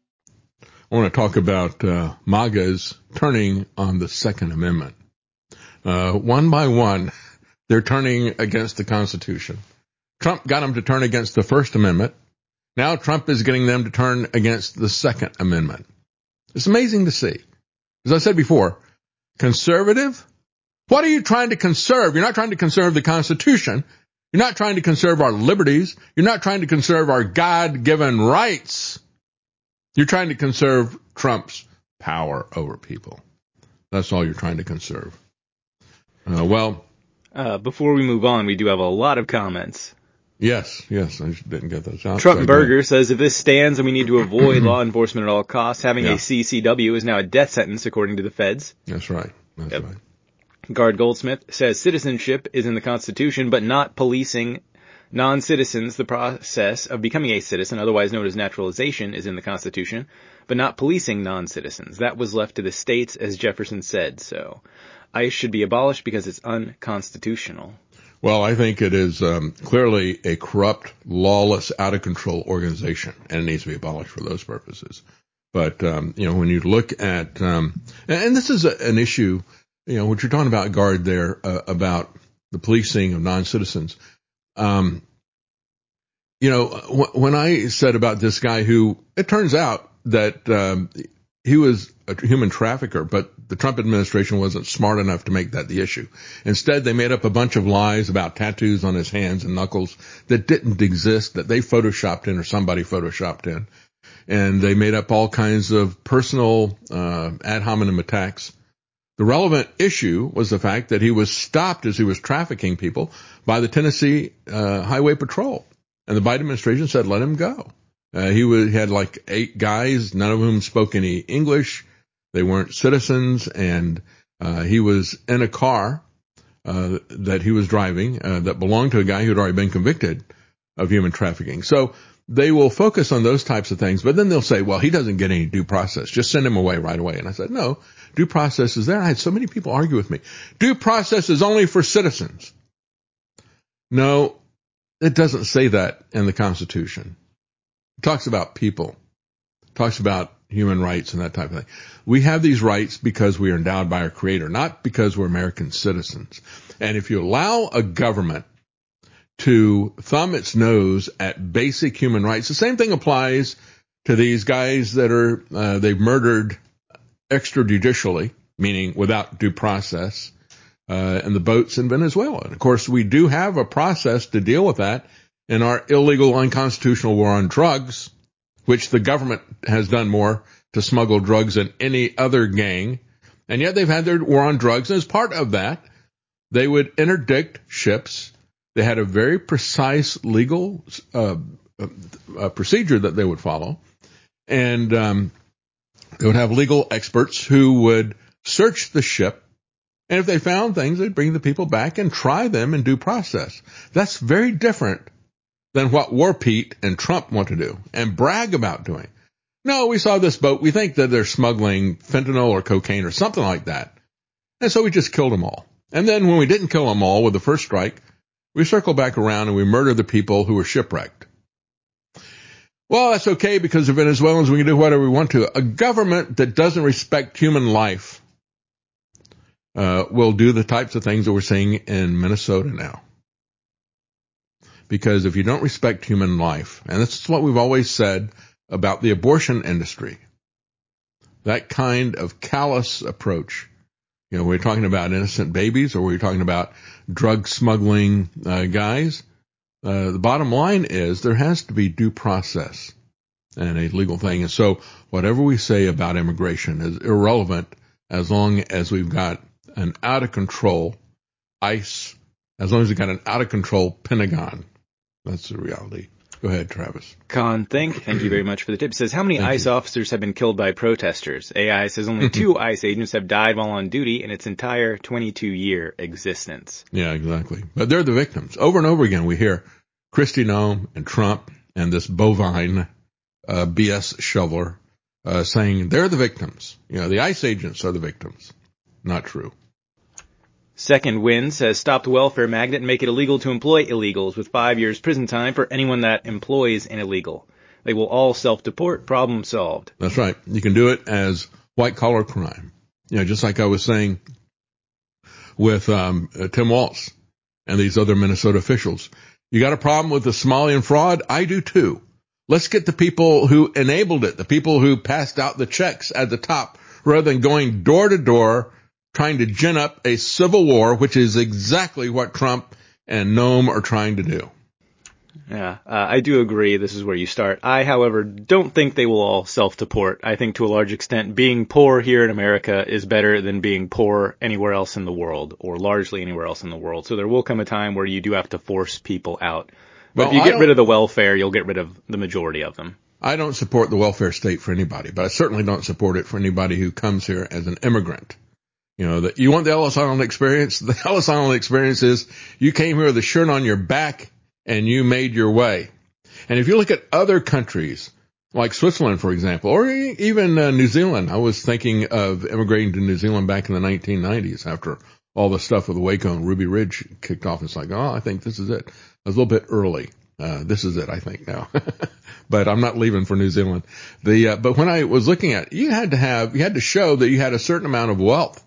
I want to talk about uh, MAGA's turning on the Second Amendment. Uh, one by one, they're turning against the Constitution. Trump got them to turn against the First Amendment. Now Trump is getting them to turn against the Second Amendment. It's amazing to see. As I said before, conservative? What are you trying to conserve? You're not trying to conserve the Constitution. You're not trying to conserve our liberties. You're not trying to conserve our God-given rights. You're trying to conserve Trump's power over people. That's all you're trying to conserve. Uh, well, uh, before we move on, we do have a lot of comments. Yes, yes, I didn't get those out. Trump Burger says, if this stands and we need to avoid law enforcement at all costs, having yeah. a C C W is now a death sentence, according to the feds. That's right. That's yep. right. Guard Goldsmith says, citizenship is in the Constitution, but not policing non-citizens. The process of becoming a citizen, otherwise known as naturalization, is in the Constitution, but not policing non-citizens. That was left to the states, as Jefferson said. So ICE should be abolished because it's unconstitutional. Well, I think it is um, clearly a corrupt, lawless, out-of-control organization, and it needs to be abolished for those purposes. But, um, you know, when you look at, um, and this is a, an issue, you know, what you're talking about, Guard, there, uh, about the policing of non-citizens. Um, you know, w- when I said about this guy who, it turns out that, um, he was a human trafficker, but the Trump administration wasn't smart enough to make that the issue. Instead, they made up a bunch of lies about tattoos on his hands and knuckles that didn't exist, that they photoshopped in or somebody photoshopped in. And they made up all kinds of personal, uh, ad hominem attacks. The relevant issue was the fact that he was stopped as he was trafficking people by the Tennessee uh, Highway Patrol. And the Biden administration said, let him go. Uh, he, was, he had like eight guys, none of whom spoke any English. They weren't citizens. And uh, he was in a car uh, that he was driving uh, that belonged to a guy who had already been convicted of human trafficking. So they will focus on those types of things, but then they'll say, well, he doesn't get any due process. Just send him away right away. And I said, no, due process is there. I had so many people argue with me. Due process is only for citizens. No, it doesn't say that in the Constitution. It talks about people. It talks about human rights and that type of thing. We have these rights because we are endowed by our Creator, not because we're American citizens. And if you allow a government to thumb its nose at basic human rights, the same thing applies to these guys that are, uh, they've murdered extrajudicially, meaning without due process, uh, in the boats in Venezuela. And of course, we do have a process to deal with that in our illegal, unconstitutional war on drugs, which the government has done more to smuggle drugs than any other gang. And yet they've had their war on drugs. And as part of that, they would interdict ships. They had a very precise legal uh, uh, procedure that they would follow. And um, they would have legal experts who would search the ship. And if they found things, they'd bring the people back and try them in due process. That's very different than what War Pete and Trump want to do and brag about doing. No, we saw this boat. We think that they're smuggling fentanyl or cocaine or something like that. And so we just killed them all. And then when we didn't kill them all with the first strike, we circle back around and we murder the people who were shipwrecked. Well, that's okay because the Venezuelans, we can do whatever we want to. A government that doesn't respect human life uh, will do the types of things that we're seeing in Minnesota now. Because if you don't respect human life, and this is what we've always said about the abortion industry, that kind of callous approach, you know, we're talking about innocent babies or we're talking about drug smuggling uh, guys. Uh, the bottom line is there has to be due process and a legal thing. And so whatever we say about immigration is irrelevant as long as we've got an out of control ICE, as long as we've got an out of control Pentagon. That's the reality. Go ahead, Travis. Con Think, thank you very much for the tip. Says, how many Thank ICE you. officers have been killed by protesters? A I says only two ICE agents have died while on duty in its entire twenty-two year existence. Yeah, exactly. But they're the victims. Over and over again, we hear Kristi Noem and Trump and this bovine uh, B S shoveler uh, saying they're the victims. You know, the ICE agents are the victims. Not true. Second Wind says, stop the welfare magnet and make it illegal to employ illegals with five years prison time for anyone that employs an illegal. They will all self-deport. Problem solved. That's right. You can do it as white-collar crime. You know, just like I was saying with um, uh, Tim Walz and these other Minnesota officials. You got a problem with the Somalian fraud? I do too. Let's get the people who enabled it, the people who passed out the checks at the top, rather than going door to door trying to gin up a civil war, which is exactly what Trump and Noem are trying to do. Yeah, uh, I do agree. This is where you start. I, however, don't think they will all self-deport. I think to a large extent being poor here in America is better than being poor anywhere else in the world, or largely anywhere else in the world. So there will come a time where you do have to force people out. But Well, if you I get don't- rid of the welfare, you'll get rid of the majority of them. I don't support the welfare state for anybody, but I certainly don't support it for anybody who comes here as an immigrant. You know, that you want the Ellis Island experience? The Ellis Island experience is you came here with a shirt on your back and you made your way. And if you look at other countries, like Switzerland, for example, or e- even uh, New Zealand, I was thinking of immigrating to New Zealand back in the nineteen nineties after all the stuff with Waco and Ruby Ridge kicked off. It's like, oh, I think this is it. I was a little bit early. Uh, this is it, I think now, but I'm not leaving for New Zealand. The, uh, but when I was looking at it, you had to have, you had to show that you had a certain amount of wealth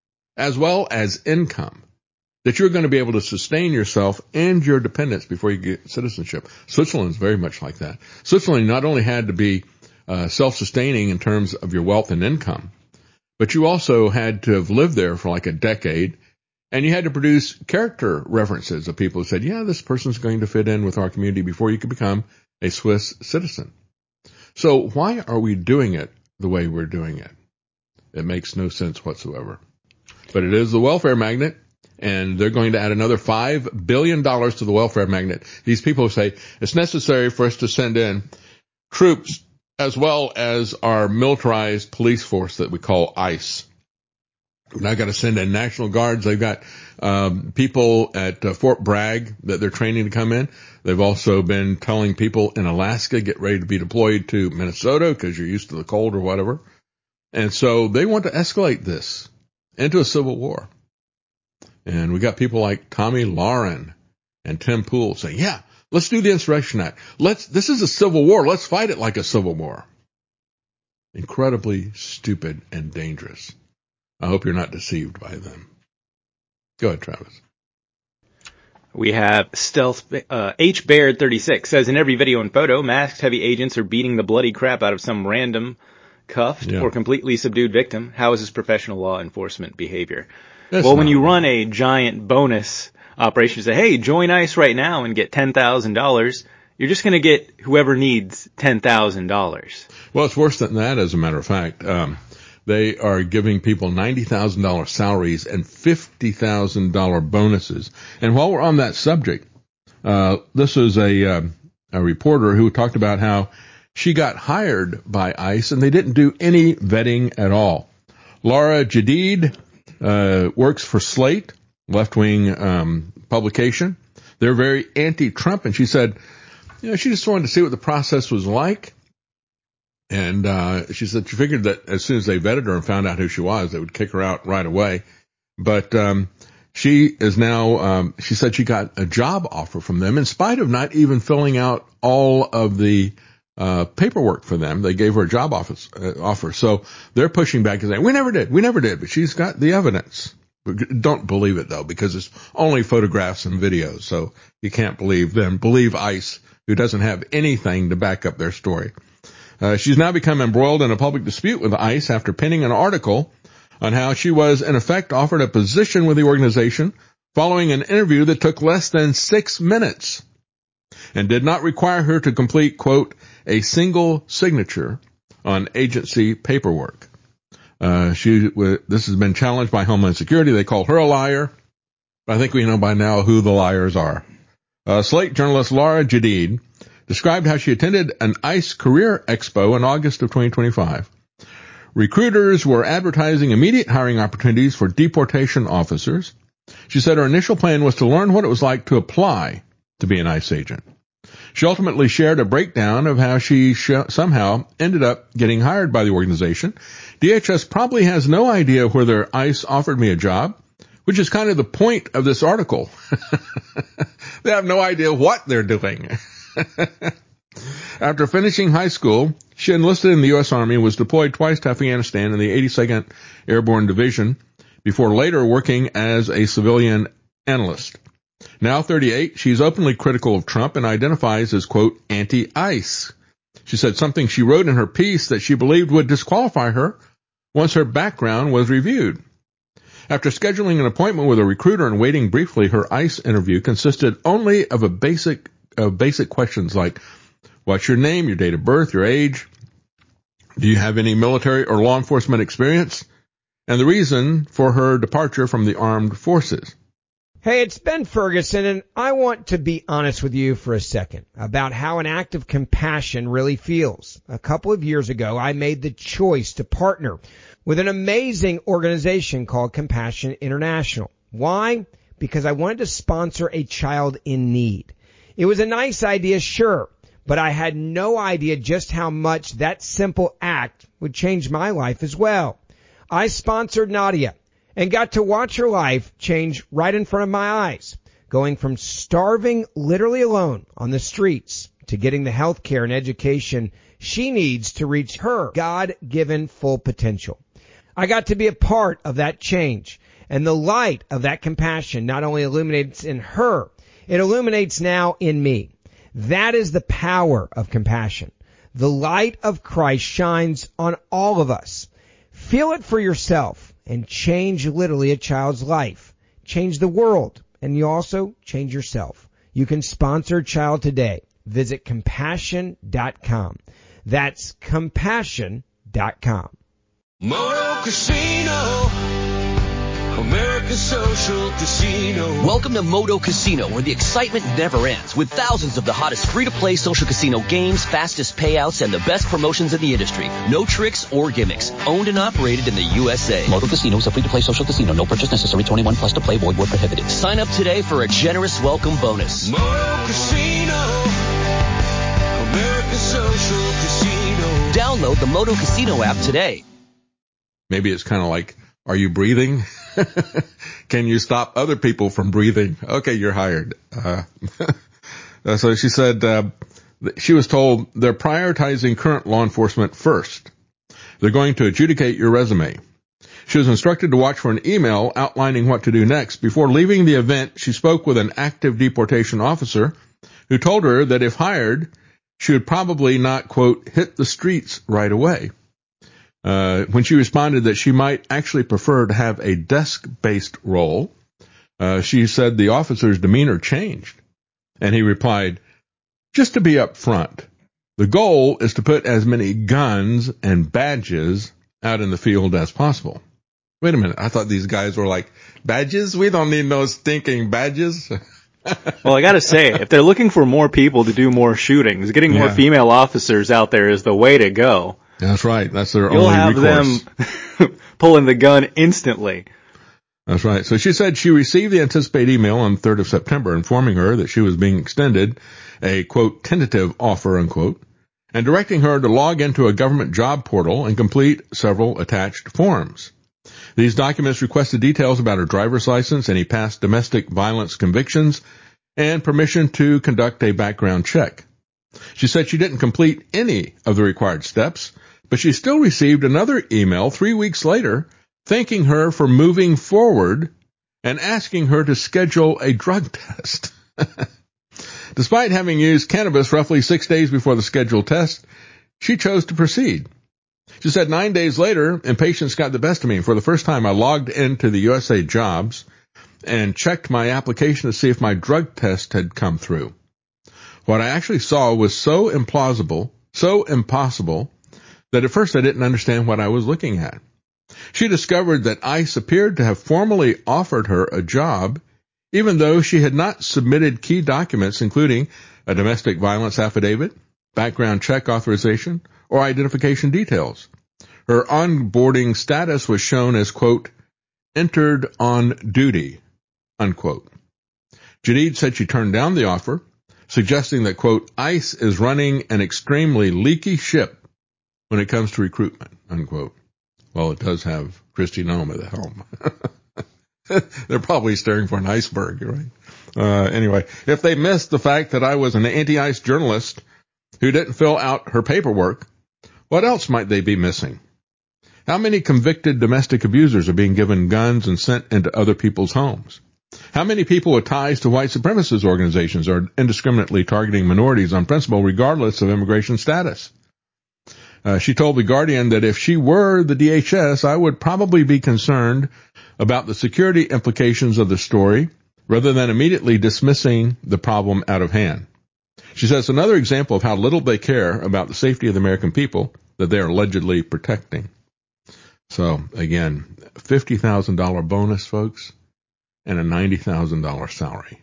as well as income, that you're going to be able to sustain yourself and your dependents before you get citizenship. Switzerland's very much like that. Switzerland not only had to be uh, self-sustaining in terms of your wealth and income, but you also had to have lived there for like a decade, and you had to produce character references of people who said, yeah, this person's going to fit in with our community before you could become a Swiss citizen. So why are we doing it the way we're doing it? It makes no sense whatsoever. But it is the welfare magnet, and they're going to add another five billion dollars to the welfare magnet. These people say it's necessary for us to send in troops as well as our militarized police force that we call ICE. We've now got to send in National Guards. They've got um, people at uh, Fort Bragg that they're training to come in. They've also been telling people in Alaska, get ready to be deployed to Minnesota because you're used to the cold or whatever. And so they want to escalate this into a civil war. And we got people like Tommy Lauren and Tim Pool saying, yeah, let's do the Insurrection Act. Let's, this is a civil war. Let's fight it like a civil war. Incredibly stupid and dangerous. I hope you're not deceived by them. Go ahead, Travis. We have Stealth, uh, H Baird thirty-six says in every video and photo, masked heavy agents are beating the bloody crap out of some random cuffed Yeah. or completely subdued victim. How is this professional law enforcement behavior? It's well, when not. you run a giant bonus operation, say, hey, join ICE right now and get ten thousand dollars, you're just going to get whoever needs ten thousand dollars. Well, it's worse than that, as a matter of fact. Um, they are giving people ninety thousand dollars salaries and fifty thousand dollars bonuses. And while we're on that subject, uh, this was a, um, a reporter who talked about how she got hired by ICE and they didn't do any vetting at all. Laura Jadid uh, works for Slate, left-wing um, publication. They're very anti-Trump, and she said, you know, she just wanted to see what the process was like. And uh, she said she figured that as soon as they vetted her and found out who she was, they would kick her out right away. But um, she is now, um, she said she got a job offer from them in spite of not even filling out all of the uh, paperwork for them. They gave her a job office, uh, offer. So they're pushing back and saying, we never did, we never did. But she's got the evidence. Don't believe it, though, because it's only photographs and videos, so you can't believe them. Believe ICE, who doesn't have anything to back up their story. Uh, she's now become embroiled in a public dispute with ICE after penning an article on how she was, in effect, offered a position with the organization following an interview that took less than six minutes and did not require her to complete, quote, a single signature on agency paperwork. Uh, she, this has been challenged by Homeland Security. They called her a liar. I think we know by now who the liars are. Uh, Slate journalist Laura Jadid described how she attended an ICE career expo in August of twenty twenty-five. Recruiters were advertising immediate hiring opportunities for deportation officers. She said her initial plan was to learn what it was like to apply to be an ICE agent. She ultimately shared a breakdown of how she sh- somehow ended up getting hired by the organization. D H S probably has no idea whether ICE offered me a job, which is kind of the point of this article. They have no idea what they're doing. After finishing high school, she enlisted in the U S Army and was deployed twice to Afghanistan in the eighty-second Airborne Division before later working as a civilian analyst. Now thirty-eight, she's openly critical of Trump and identifies as, quote, anti-ICE. She said something she wrote in her piece that she believed would disqualify her once her background was reviewed. After scheduling an appointment with a recruiter and waiting briefly, her ICE interview consisted only of a basic, of basic questions like, what's your name, your date of birth, your age? Do you have any military or law enforcement experience? And the reason for her departure from the armed forces. Hey, it's Ben Ferguson, and I want to be honest with you for a second about how an act of compassion really feels. A couple of years ago, I made the choice to partner with an amazing organization called Compassion International. Why? Because I wanted to sponsor a child in need. It was a nice idea, sure, but I had no idea just how much that simple act would change my life as well. I sponsored Nadia and got to watch her life change right in front of my eyes, going from starving literally alone on the streets to getting the health care and education she needs to reach her God-given full potential. I got to be a part of that change, and the light of that compassion not only illuminates in her, it illuminates now in me. That is the power of compassion. The light of Christ shines on all of us. Feel it for yourself and change literally a child's life. Change the world, and you also change yourself. You can sponsor a child today. Visit compassion dot com. That's compassion dot com. Moto Casino, America's social casino. Welcome to Moto Casino, where the excitement never ends, with thousands of the hottest free-to-play social casino games, fastest payouts, and the best promotions in the industry. No tricks or gimmicks. Owned and operated in the U S A. Moto Casino is a free-to-play social casino. No purchase necessary. twenty-one plus to play. Void where prohibited. Sign up today for a generous welcome bonus. Moto Casino, America's social casino. Download the Moto Casino app today. Maybe it's kind of like, are you breathing? Can you stop other people from breathing? Okay, you're hired. Uh, so she said uh, she was told they're prioritizing current law enforcement first. They're going to adjudicate your resume. She was instructed to watch for an email outlining what to do next. Before leaving the event, she spoke with an active deportation officer who told her that if hired, she would probably not, quote, hit the streets right away. Uh, when she responded that she might actually prefer to have a desk-based role, uh, she said the officer's demeanor changed. And he replied, just to be up front, the goal is to put as many guns and badges out in the field as possible. Wait a minute. I thought these guys were like, badges? We don't need no stinking badges. Well, I gotta say, if they're looking for more people to do more shootings, getting more Yeah. female officers out there is the way to go. That's right. That's their You'll only have recourse. them pulling the gun instantly. That's right. So she said she received the anticipated email on the third of September informing her that she was being extended a, quote, tentative offer, unquote, and directing her to log into a government job portal and complete several attached forms. These documents requested details about her driver's license, any past domestic violence convictions, and permission to conduct a background check. She said she didn't complete any of the required steps, but she still received another email three weeks later thanking her for moving forward and asking her to schedule a drug test. Despite having used cannabis roughly six days before the scheduled test, she chose to proceed. She said, nine days later, impatience got the best of me. For the first time, I logged into the U S A Jobs and checked my application to see if my drug test had come through. What I actually saw was so implausible, so impossible, that at first I didn't understand what I was looking at. She discovered that ICE appeared to have formally offered her a job, even though she had not submitted key documents, including a domestic violence affidavit, background check authorization, or identification details. Her onboarding status was shown as, quote, entered on duty, unquote. Jadid said she turned down the offer, suggesting that, quote, ICE is running an extremely leaky ship when it comes to recruitment, unquote. Well, it does have Kristi Noem at the helm. They're probably staring for an iceberg, right? Uh, anyway, if they missed the fact that I was an anti-ICE journalist who didn't fill out her paperwork, what else might they be missing? How many convicted domestic abusers are being given guns and sent into other people's homes? How many people with ties to white supremacist organizations are indiscriminately targeting minorities on principle regardless of immigration status? Uh, she told The Guardian that if she were the D H S, I would probably be concerned about the security implications of the story rather than immediately dismissing the problem out of hand. She says another example of how little they care about the safety of the American people that they are allegedly protecting. So, again, fifty thousand dollars bonus, folks, and a ninety thousand dollars salary.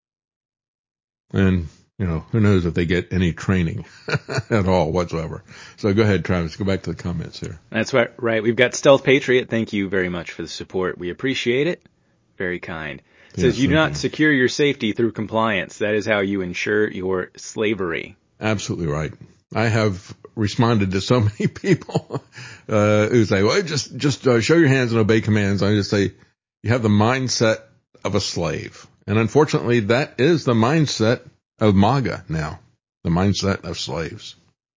And, you know, who knows if they get any training at all whatsoever. So go ahead, Travis. Go back to the comments here. That's right. Right. We've got Stealth Patriot. Thank you very much for the support. We appreciate it. Very kind. It says, yes, you do not secure your safety through compliance. That is how you ensure your slavery. Absolutely right. I have responded to so many people uh, who say, well, just just uh, show your hands and obey commands. I just say, you have the mindset of a slave. And unfortunately, that is the mindset of MAGA now, the mindset of slaves.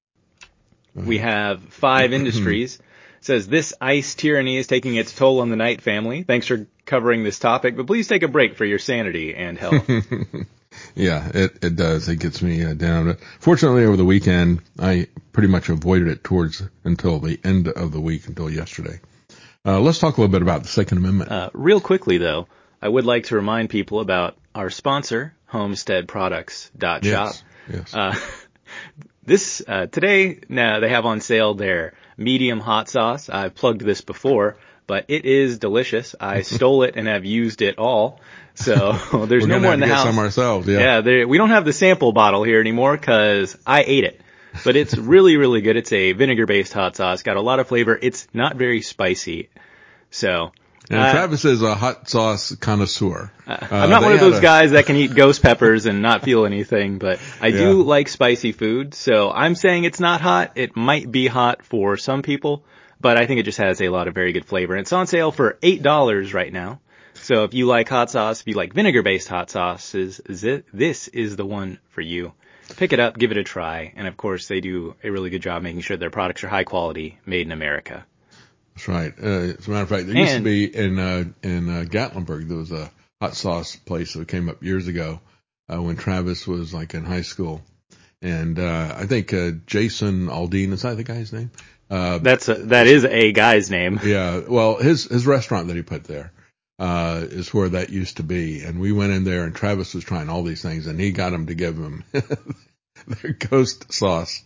We have Five Industries. Says, this ICE tyranny is taking its toll on the Knight family. Thanks for covering this topic, but please take a break for your sanity and health. Yeah, it, it does. It gets me uh, down. Fortunately, over the weekend, I pretty much avoided it towards until the end of the week, until yesterday. Uh, let's talk a little bit about the Second Amendment. Uh, real quickly, though, I would like to remind people about our sponsor, homestead products dot shop. Yes, yes. Uh, this, uh, today, now they have on sale their medium hot sauce. I've plugged this before, but it is delicious. I stole it and have used it all. So there's no more in the get house. Some ourselves, yeah. Yeah, we don't have the sample bottle here anymore because I ate it. But it's really, really good. It's a vinegar-based hot sauce. Got a lot of flavor. It's not very spicy. So. And uh, Travis is a hot sauce connoisseur. Uh, I'm not uh, one of those a... guys that can eat ghost peppers and not feel anything, but I yeah. do like spicy food. So I'm saying it's not hot. It might be hot for some people, but I think it just has a lot of very good flavor. And it's on sale for eight dollars right now. So if you like hot sauce, if you like vinegar-based hot sauces, this is the one for you. Pick it up, give it a try. And of course, they do a really good job making sure their products are high quality, made in America. That's right. Uh, as a matter of fact, there and, used to be in uh, in uh, Gatlinburg, there was a hot sauce place that came up years ago uh, when Travis was like in high school. And uh, I think uh, Jason Aldean, is that the guy's name? Uh, That's a, that is a guy's name. Yeah. Well, his his restaurant that he put there uh, is where that used to be. And we went in there, and Travis was trying all these things, and he got him to give him their ghost sauce.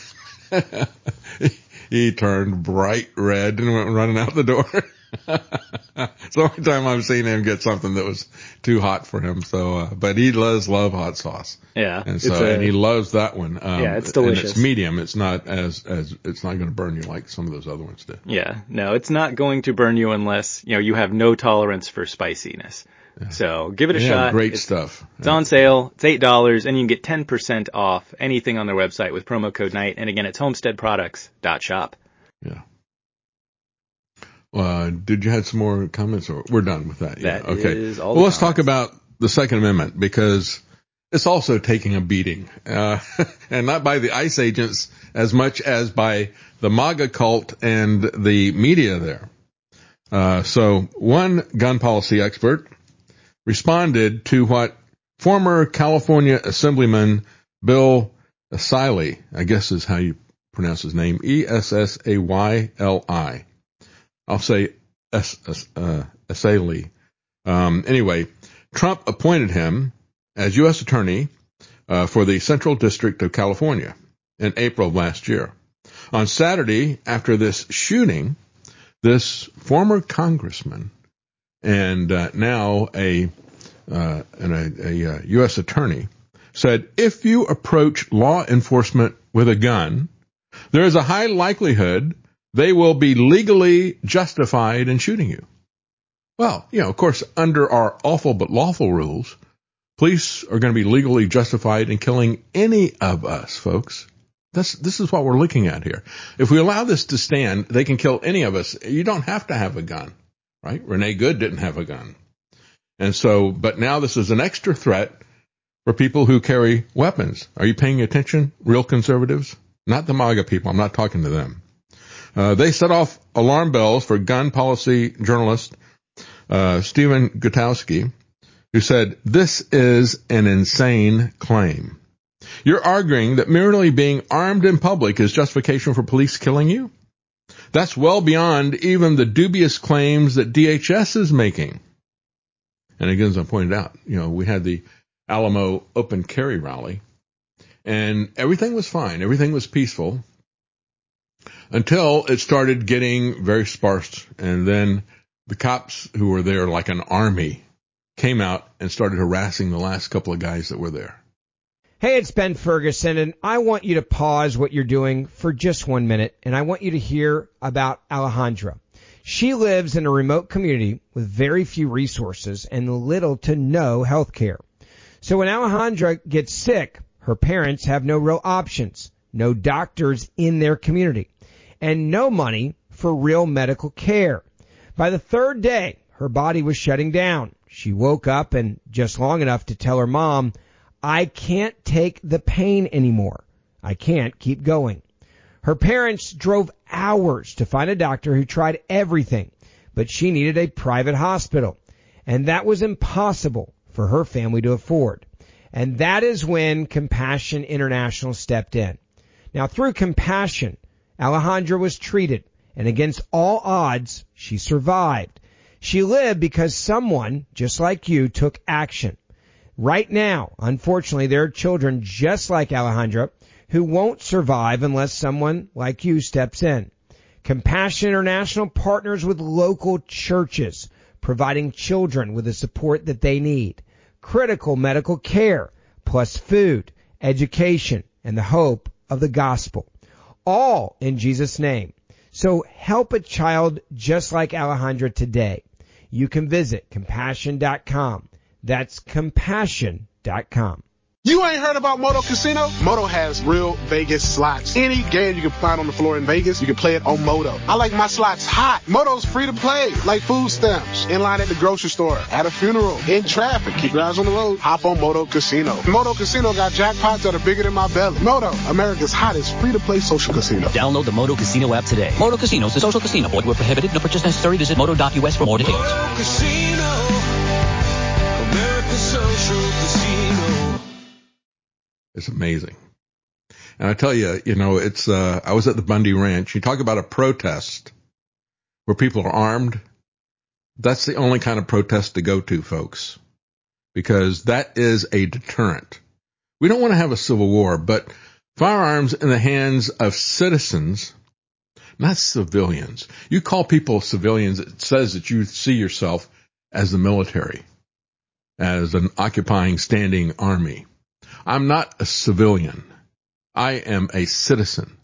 He turned bright red and went running out the door. It's the only time I've seen him get something that was too hot for him. So, uh, but he does love hot sauce. Yeah. And so, a, and he loves that one. Um, yeah, it's delicious. And it's medium. It's not as, as, it's not going to burn you like some of those other ones do. Yeah. No, it's not going to burn you unless, you know, you have no tolerance for spiciness. Yeah. So give it a yeah, shot. Great it's, stuff. It's yeah. on sale. It's eight dollars, and you can get ten percent off anything on their website with promo code NIGHT. And again, it's homestead products dot shop. Yeah. Uh, did you have some more comments, or we're done with that? That yeah. Okay. Is all well, let's comments. talk about the Second Amendment, because it's also taking a beating, uh, and not by the ICE agents as much as by the MAGA cult and the media there. Uh, so one gun policy expert responded to what former California Assemblyman Bill Essayli, I guess is how you pronounce his name, E S S A Y L I. I'll say S, uh, Essayli. Um, anyway, Trump appointed him as U S Attorney uh, for the Central District of California in April of last year. On Saturday, after this shooting, this former congressman and uh, now a, uh, and a, a, a U S attorney said, if you approach law enforcement with a gun, there is a high likelihood they will be legally justified in shooting you. Well, you know, of course, under our awful but lawful rules, police are going to be legally justified in killing any of us, folks. That's, this is what we're looking at here. If we allow this to stand, they can kill any of us. You don't have to have a gun, right? Renee Good didn't have a gun. And so, but now this is an extra threat for people who carry weapons. Are you paying attention, real conservatives? Not the MAGA people. I'm not talking to them. Uh, they set off alarm bells for gun policy journalist uh, Stephen Gutowski, who said, this is an insane claim. You're arguing that merely being armed in public is justification for police killing you? That's well beyond even the dubious claims that D H S is making. And again, as I pointed out, you know, we had the Alamo open carry rally, and everything was fine. Everything was peaceful until it started getting very sparse. And then the cops who were there like an army came out and started harassing the last couple of guys that were there. Hey, it's Ben Ferguson, and I want you to pause what you're doing for just one minute, and I want you to hear about Alejandra. She lives in a remote community with very few resources and little to no health care. So when Alejandra gets sick, her parents have no real options, no doctors in their community, and no money for real medical care. By the third day, her body was shutting down. She woke up and just long enough to tell her mom, I can't take the pain anymore. I can't keep going. Her parents drove hours to find a doctor who tried everything, but she needed a private hospital, and that was impossible for her family to afford. And that is when Compassion International stepped in. Now, through Compassion, Alejandra was treated, and against all odds, she survived. She lived because someone, just like you, took action. Right now, unfortunately, there are children just like Alejandra who won't survive unless someone like you steps in. Compassion International partners with local churches, providing children with the support that they need, critical medical care, plus food, education, and the hope of the gospel, all in Jesus' name. So help a child just like Alejandra today. You can visit compassion dot com. That's compassion dot com. You ain't heard about Moto Casino? Moto has real Vegas slots. Any game you can find on the floor in Vegas, you can play it on Moto. I like my slots hot. Moto's free to play, like food stamps. In line at the grocery store, at a funeral, in traffic. Keep your eyes on the road. Hop on Moto Casino. Moto Casino got jackpots that are bigger than my belly. Moto, America's hottest free-to-play social casino. Download the Moto Casino app today. Moto Casino is a social casino. Void where prohibited. No purchase necessary. Visit moto dot U S for more details. Moto Casino, America's social casino. It's amazing. And I tell you, you know, it's, uh, I was at the Bundy Ranch. You talk about a protest where people are armed. That's the only kind of protest to go to, folks, because that is a deterrent. We don't want to have a civil war, but firearms in the hands of citizens, not civilians. You call people civilians, it says that you see yourself as the military, as an occupying standing army. I'm not a civilian. I am a citizen.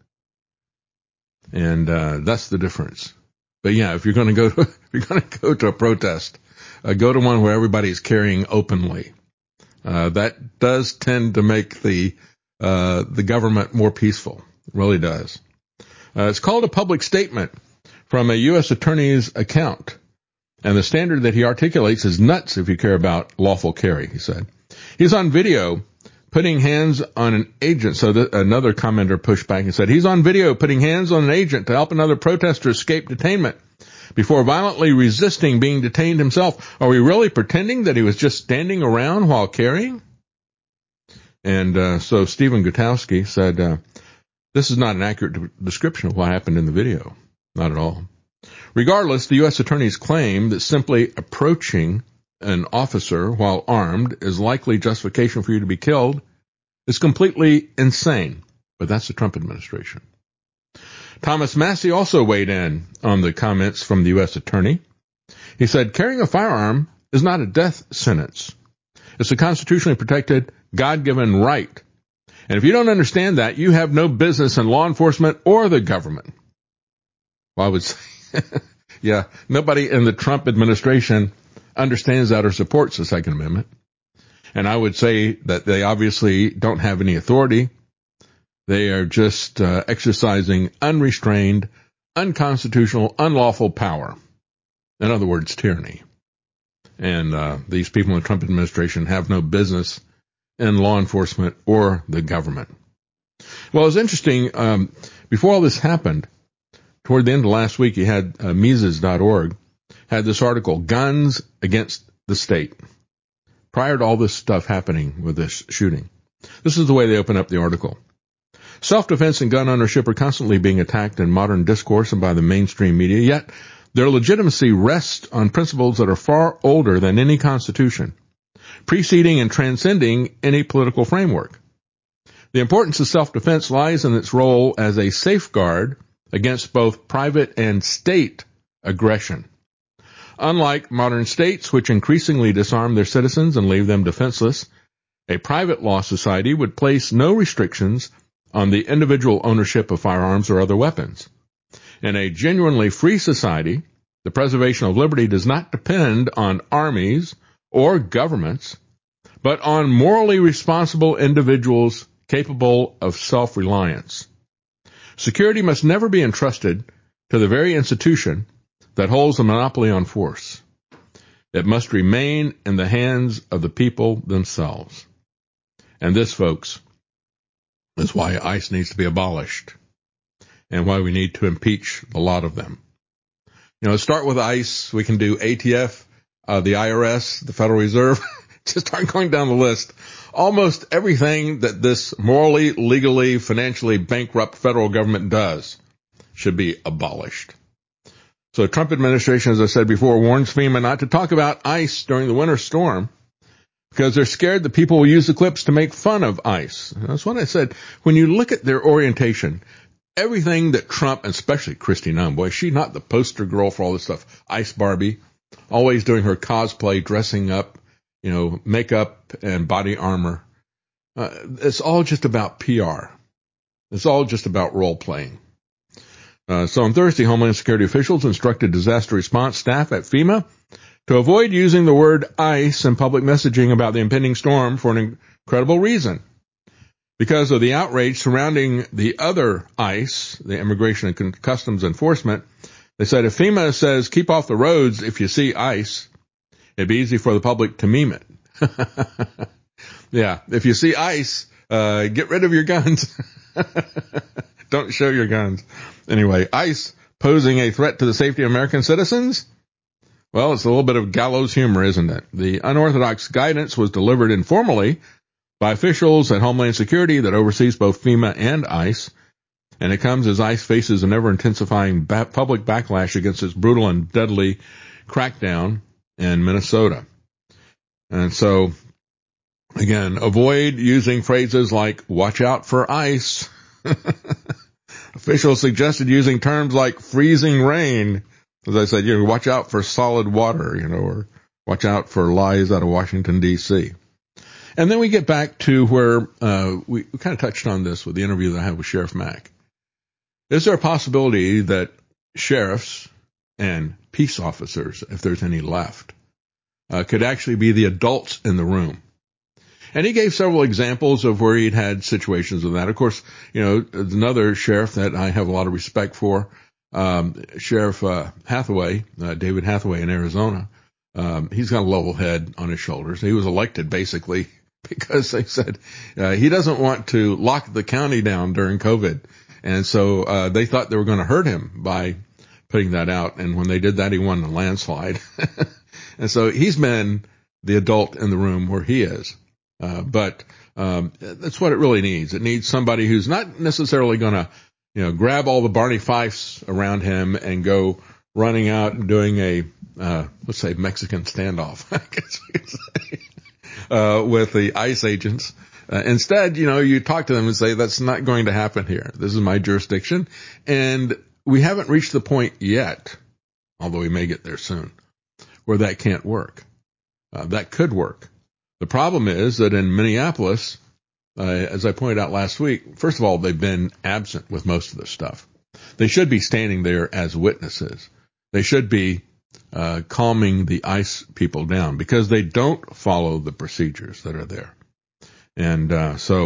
And, uh, that's the difference. But yeah, if you're going to go to, if you're going to go to a protest, uh, go to one where everybody's carrying openly. Uh, that does tend to make the, uh, the government more peaceful. It really does. Uh, it's called a public statement from a U S attorney's account. And the standard that he articulates is nuts if you care about lawful carry, he said. He's on video putting hands on an agent. So that another commenter pushed back and said, he's on video putting hands on an agent to help another protester escape detainment. before violently resisting being detained himself. Are we really pretending that he was just standing around while carrying? And uh, so Stephen Gutowski said, uh, this is not an accurate de- description of what happened in the video. Not at all. Regardless, the U S attorney's claim that simply approaching an officer while armed is likely justification for you to be killed is completely insane. But that's the Trump administration. Thomas Massie also weighed in on the comments from the U S attorney. He said, carrying a firearm is not a death sentence. It's a constitutionally protected, God-given right. And if you don't understand that, you have no business in law enforcement or the government. Well, I would say, yeah, nobody in the Trump administration understands that or supports the Second Amendment. And I would say that they obviously don't have any authority. They are just uh, exercising unrestrained, unconstitutional, unlawful power. In other words, tyranny. And uh, these people in the Trump administration have no business in law enforcement or the government. Well, it's interesting. Um, before all this happened, toward the end of last week, you had uh, Mises dot org had this article, Guns Against the State, prior to all this stuff happening with this shooting. This is the way they open up the article. Self-defense and gun ownership are constantly being attacked in modern discourse and by the mainstream media, yet their legitimacy rests on principles that are far older than any constitution, preceding and transcending any political framework. The importance of self-defense lies in its role as a safeguard against both private and state aggression. Unlike modern states, which increasingly disarm their citizens and leave them defenseless, a private law society would place no restrictions on the individual ownership of firearms or other weapons. In a genuinely free society, the preservation of liberty does not depend on armies or governments, but on morally responsible individuals capable of self-reliance. Security must never be entrusted to the very institution that holds a monopoly on force. It must remain in the hands of the people themselves. And this, folks, is why ICE needs to be abolished and why we need to impeach a lot of them. You know, start with ICE. We can do A T F, uh, the I R S, the Federal Reserve. Just start going down the list. Almost everything that this morally, legally, financially bankrupt federal government does should be abolished. So the Trump administration, as I said before, warns FEMA not to talk about ICE during the winter storm because they're scared that people will use the clips to make fun of ICE. That's what I said. When you look at their orientation, everything that Trump, and especially Kristi Noem, boy, she's not the poster girl for all this stuff. ICE Barbie, always doing her cosplay, dressing up, you know, makeup and body armor. Uh, it's all just about P R. It's all just about role playing. Uh, so on Thursday, Homeland Security officials instructed disaster response staff at FEMA to avoid using the word ICE in public messaging about the impending storm for an incredible reason. Because of the outrage surrounding the other ICE, the Immigration and Customs Enforcement, they said if FEMA says keep off the roads if you see ICE, it'd be easy for the public to meme it. Yeah, if you see ICE, uh, get rid of your guns. Don't show your guns. Anyway, ICE posing a threat to the safety of American citizens? Well, it's a little bit of gallows humor, isn't it? The unorthodox guidance was delivered informally by officials at Homeland Security that oversees both FEMA and ICE, and it comes as ICE faces an ever-intensifying ba- public backlash against its brutal and deadly crackdown in Minnesota. And so, again, avoid using phrases like, watch out for ICE. Officials suggested using terms like freezing rain. As I said, you know, watch out for solid water, you know, or watch out for lies out of Washington, D C. And then we get back to where uh, we, we kind of touched on this with the interview that I had with Sheriff Mack. Is there a possibility that sheriffs and peace officers, if there's any left, uh, could actually be the adults in the room? And he gave several examples of where he'd had situations of that. Of course, you know, another sheriff that I have a lot of respect for, um, Sheriff uh, Hathaway, uh, David Hathaway in Arizona. Um, he's got a level head on his shoulders. He was elected basically because they said uh, he doesn't want to lock the county down during COVID. And so uh, they thought they were going to hurt him by putting that out. And when they did that, he won a landslide. And so he's been the adult in the room where he is. Uh, but um, that's what it really needs. It needs somebody who's not necessarily going to, you know, grab all the Barney Fifes around him and go running out and doing a, uh, let's say, Mexican standoff, I guess you could say, uh, with the ICE agents. Uh, instead, you know, you talk to them and say, that's not going to happen here. This is my jurisdiction. And we haven't reached the point yet, although we may get there soon, where that can't work. Uh, that could work. The problem is that in Minneapolis, uh, as I pointed out last week, first of all, they've been absent with most of this stuff. They should be standing there as witnesses. They should be uh, calming the ICE people down because they don't follow the procedures that are there. And uh, so,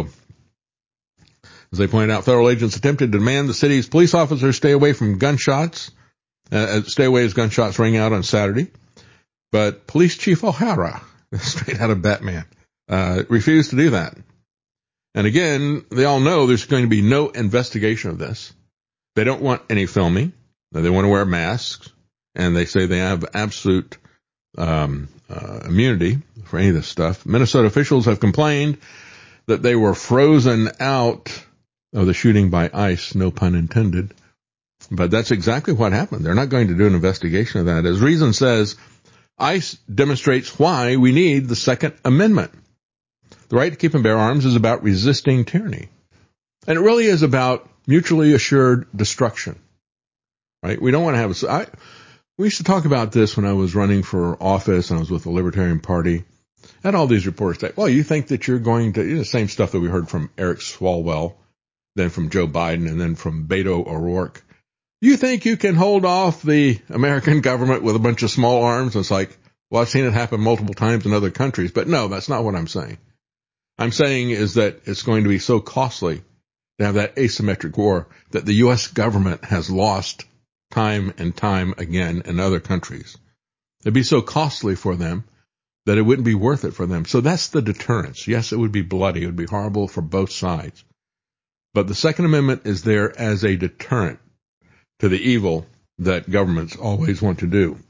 as they pointed out, federal agents attempted to demand the city's police officers stay away from gunshots, uh, stay away as gunshots rang out on Saturday. But Police Chief O'Hara, straight out of Batman, uh, refused to do that. And again, they all know there's going to be no investigation of this. They don't want any filming. They want to wear masks. And they say they have absolute um, uh, immunity for any of this stuff. Minnesota officials have complained that they were frozen out of the shooting by ICE, no pun intended. But that's exactly what happened. They're not going to do an investigation of that. As Reason says, ICE demonstrates why we need the Second Amendment. The right to keep and bear arms is about resisting tyranny. And it really is about mutually assured destruction. Right? We don't want to have a... I, we used to talk about this when I was running for office and I was with the Libertarian Party. And all these reporters say, well, you think that you're going to... You know, the same stuff that we heard from Eric Swalwell, then from Joe Biden, and then from Beto O'Rourke. You think you can hold off the American government with a bunch of small arms? It's like, well, I've seen it happen multiple times in other countries. But no, that's not what I'm saying. I'm saying is that it's going to be so costly to have that asymmetric war that the U S government has lost time and time again in other countries. It'd be so costly for them that it wouldn't be worth it for them. So that's the deterrence. Yes, it would be bloody. It would be horrible for both sides. But the Second Amendment is there as a deterrent to the evil that governments always want to do.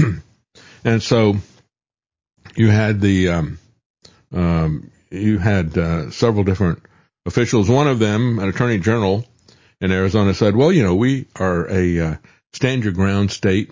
And so you had the, um, um, you had uh, several different officials. One of them, an attorney general in Arizona, said, well, you know, we are a uh, stand your ground state.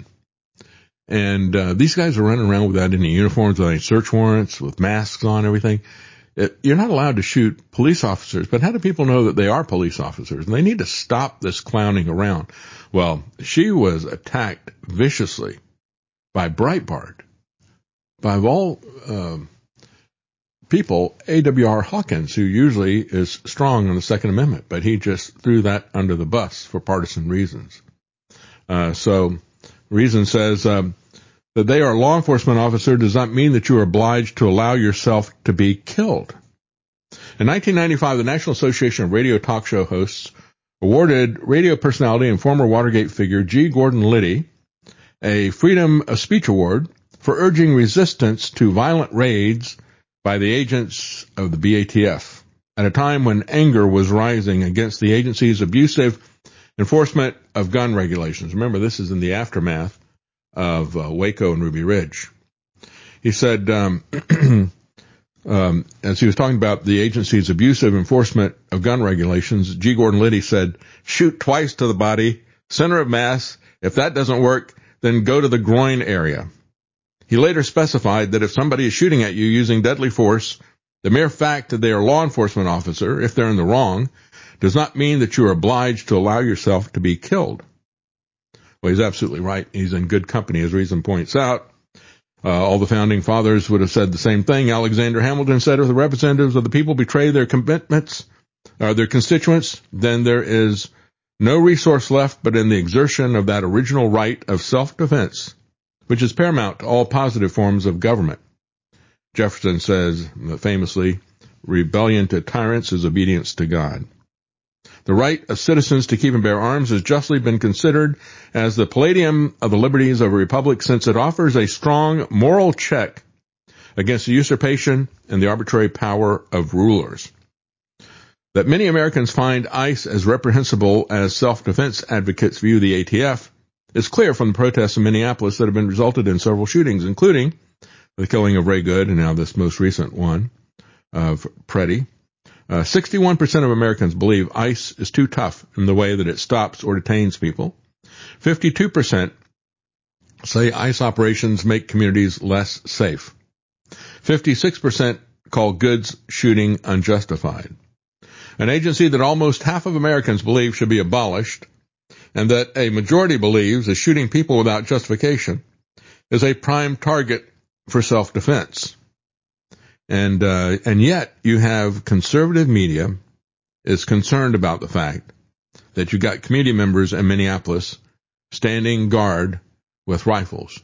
And uh, these guys are running around without any uniforms, without any search warrants, with masks on, everything. It, you're not allowed to shoot police officers, but how do people know that they are police officers? And they need to stop this clowning around. Well, she was attacked viciously by Breitbart, by all um, people, A W R Hawkins, who usually is strong on the Second Amendment, but he just threw that under the bus for partisan reasons. Uh, so Reason says um, that they are a law enforcement officer does not mean that you are obliged to allow yourself to be killed. In nineteen ninety-five, the National Association of Radio Talk Show Hosts awarded radio personality and former Watergate figure G. Gordon Liddy a Freedom of Speech Award for urging resistance to violent raids by the agents of the B A T F at a time when anger was rising against the agency's abusive enforcement of gun regulations. Remember, this is in the aftermath of uh, Waco and Ruby Ridge. He said, um, um, as he was talking about the agency's abusive enforcement of gun regulations, G. Gordon Liddy said, shoot twice to the body, center of mass. If that doesn't work, then go to the groin area. He later specified that if somebody is shooting at you using deadly force, the mere fact that they are a law enforcement officer, if they're in the wrong, does not mean that you are obliged to allow yourself to be killed. Well, he's absolutely right. He's in good company, as Reason points out. Uh, all the founding fathers would have said the same thing. Alexander Hamilton said, if the representatives of the people betray their commitments, or their constituents, then there is no resource left but in the exertion of that original right of self-defense, which is paramount to all positive forms of government. Jefferson says, famously, rebellion to tyrants is obedience to God. The right of citizens to keep and bear arms has justly been considered as the palladium of the liberties of a republic, since it offers a strong moral check against the usurpation and the arbitrary power of rulers. That many Americans find ICE as reprehensible as self-defense advocates view the A T F is clear from the protests in Minneapolis that have been resulted in several shootings, including the killing of Ray Good and now this most recent one of Preddy. Uh, sixty-one percent of Americans believe ICE is too tough in the way that it stops or detains people. fifty-two percent say ICE operations make communities less safe. fifty-six percent call Good's shooting unjustified. An agency that almost half of Americans believe should be abolished, and that a majority believes is shooting people without justification, is a prime target for self-defense. And uh, and yet you have conservative media is concerned about the fact that you got community members in Minneapolis standing guard with rifles.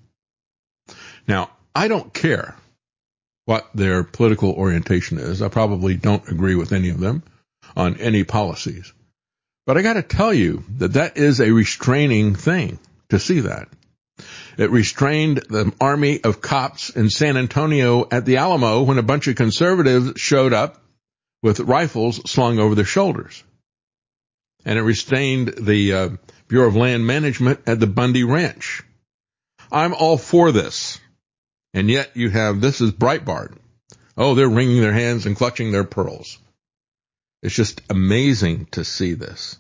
Now, I don't care what their political orientation is. I probably don't agree with any of them on any policies. But I got to tell you that that is a restraining thing to see that. It restrained the army of cops in San Antonio at the Alamo when a bunch of conservatives showed up with rifles slung over their shoulders. And it restrained the uh, Bureau of Land Management at the Bundy Ranch. I'm all for this. And yet you have, this is Breitbart. Oh, they're wringing their hands and clutching their pearls. It's just amazing to see this.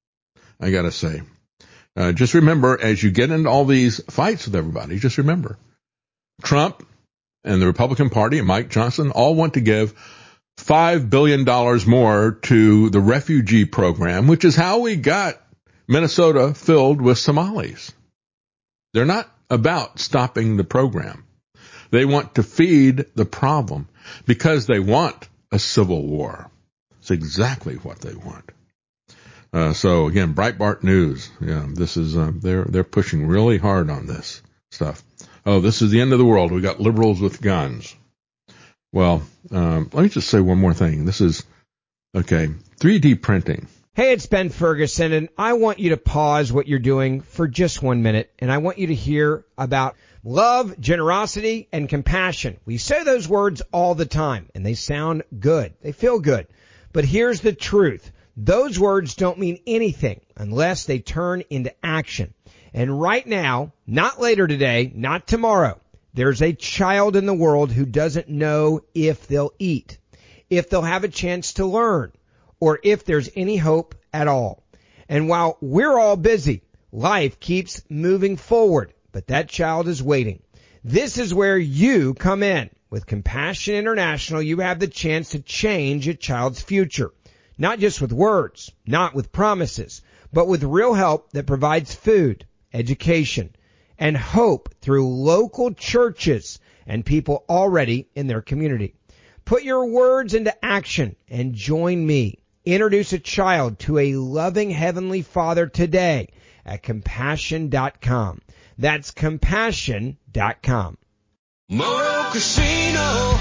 I got to say. Uh, just remember, as you get into all these fights with everybody, just remember, Trump and the Republican Party and Mike Johnson all want to give five billion dollars more to the refugee program, which is how we got Minnesota filled with Somalis. They're not about stopping the program. They want to feed the problem because they want a civil war. It's exactly what they want. Uh, so again, Breitbart News. Yeah, this is, uh, they're, they're pushing really hard on this stuff. Oh, this is the end of the world. We got liberals with guns. Well, um, let me just say one more thing. This is, okay, three D printing. Hey, it's Ben Ferguson, and I want you to pause what you're doing for just one minute, and I want you to hear about love, generosity, and compassion. We say those words all the time, and they sound good. They feel good. But here's the truth. Those words don't mean anything unless they turn into action. And right now, not later today, not tomorrow, there's a child in the world who doesn't know if they'll eat, if they'll have a chance to learn, or if there's any hope at all. And while we're all busy, life keeps moving forward, but that child is waiting. This is where you come in. With Compassion International, you have the chance to change a child's future. Not just with words, not with promises, but with real help that provides food, education, and hope through local churches and people already in their community. Put your words into action and join me. Introduce a child to a loving Heavenly Father today at compassion dot com. That's compassion dot com. Moto Casino,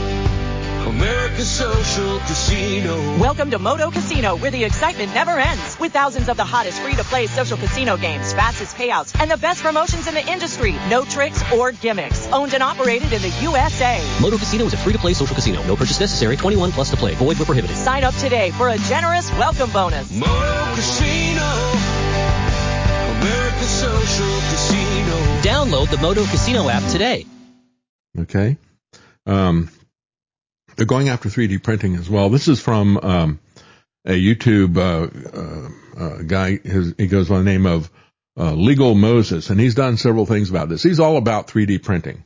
America's social casino. Welcome to Moto Casino, where the excitement never ends. With thousands of the hottest free-to-play social casino games, fastest payouts, and the best promotions in the industry. No tricks or gimmicks. Owned and operated in the U S A. Moto Casino is a free-to-play social casino. No purchase necessary. twenty-one plus to play. Void where prohibited. Sign up today for a generous welcome bonus. Moto Casino, America's social casino. Download the Moto Casino app today. Okay. Um, they're going after three D printing as well. This is from um, a YouTube uh, uh, uh, guy. His, he goes by the name of uh, Legal Moses, and he's done several things about this. He's all about three D printing.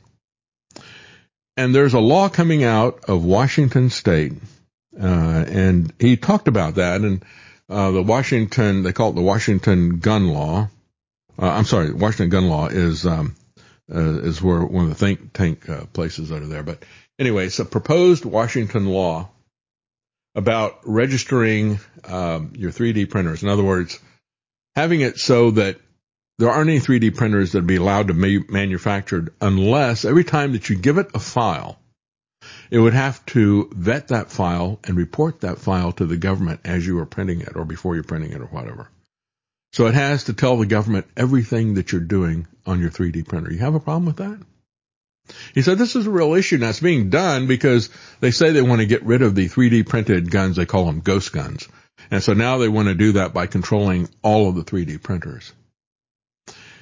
And there's a law coming out of Washington State, uh, and he talked about that. And uh, the Washington, they call it the Washington gun law. Uh, I'm sorry, Washington gun law is um, uh, is where one of the think tank uh, places that are there. But anyway, it's a proposed Washington law about registering um, your three D printers. In other words, having it so that there aren't any three D printers that would be allowed to be manufactured unless every time that you give it a file, it would have to vet that file and report that file to the government as you are printing it or before you're printing it or whatever. So it has to tell the government everything that you're doing on your three D printer. You have a problem with that? He said this is a real issue. Now, it's being done because they say they want to get rid of the three D printed guns. They call them ghost guns. And so now they want to do that by controlling all of the three D printers.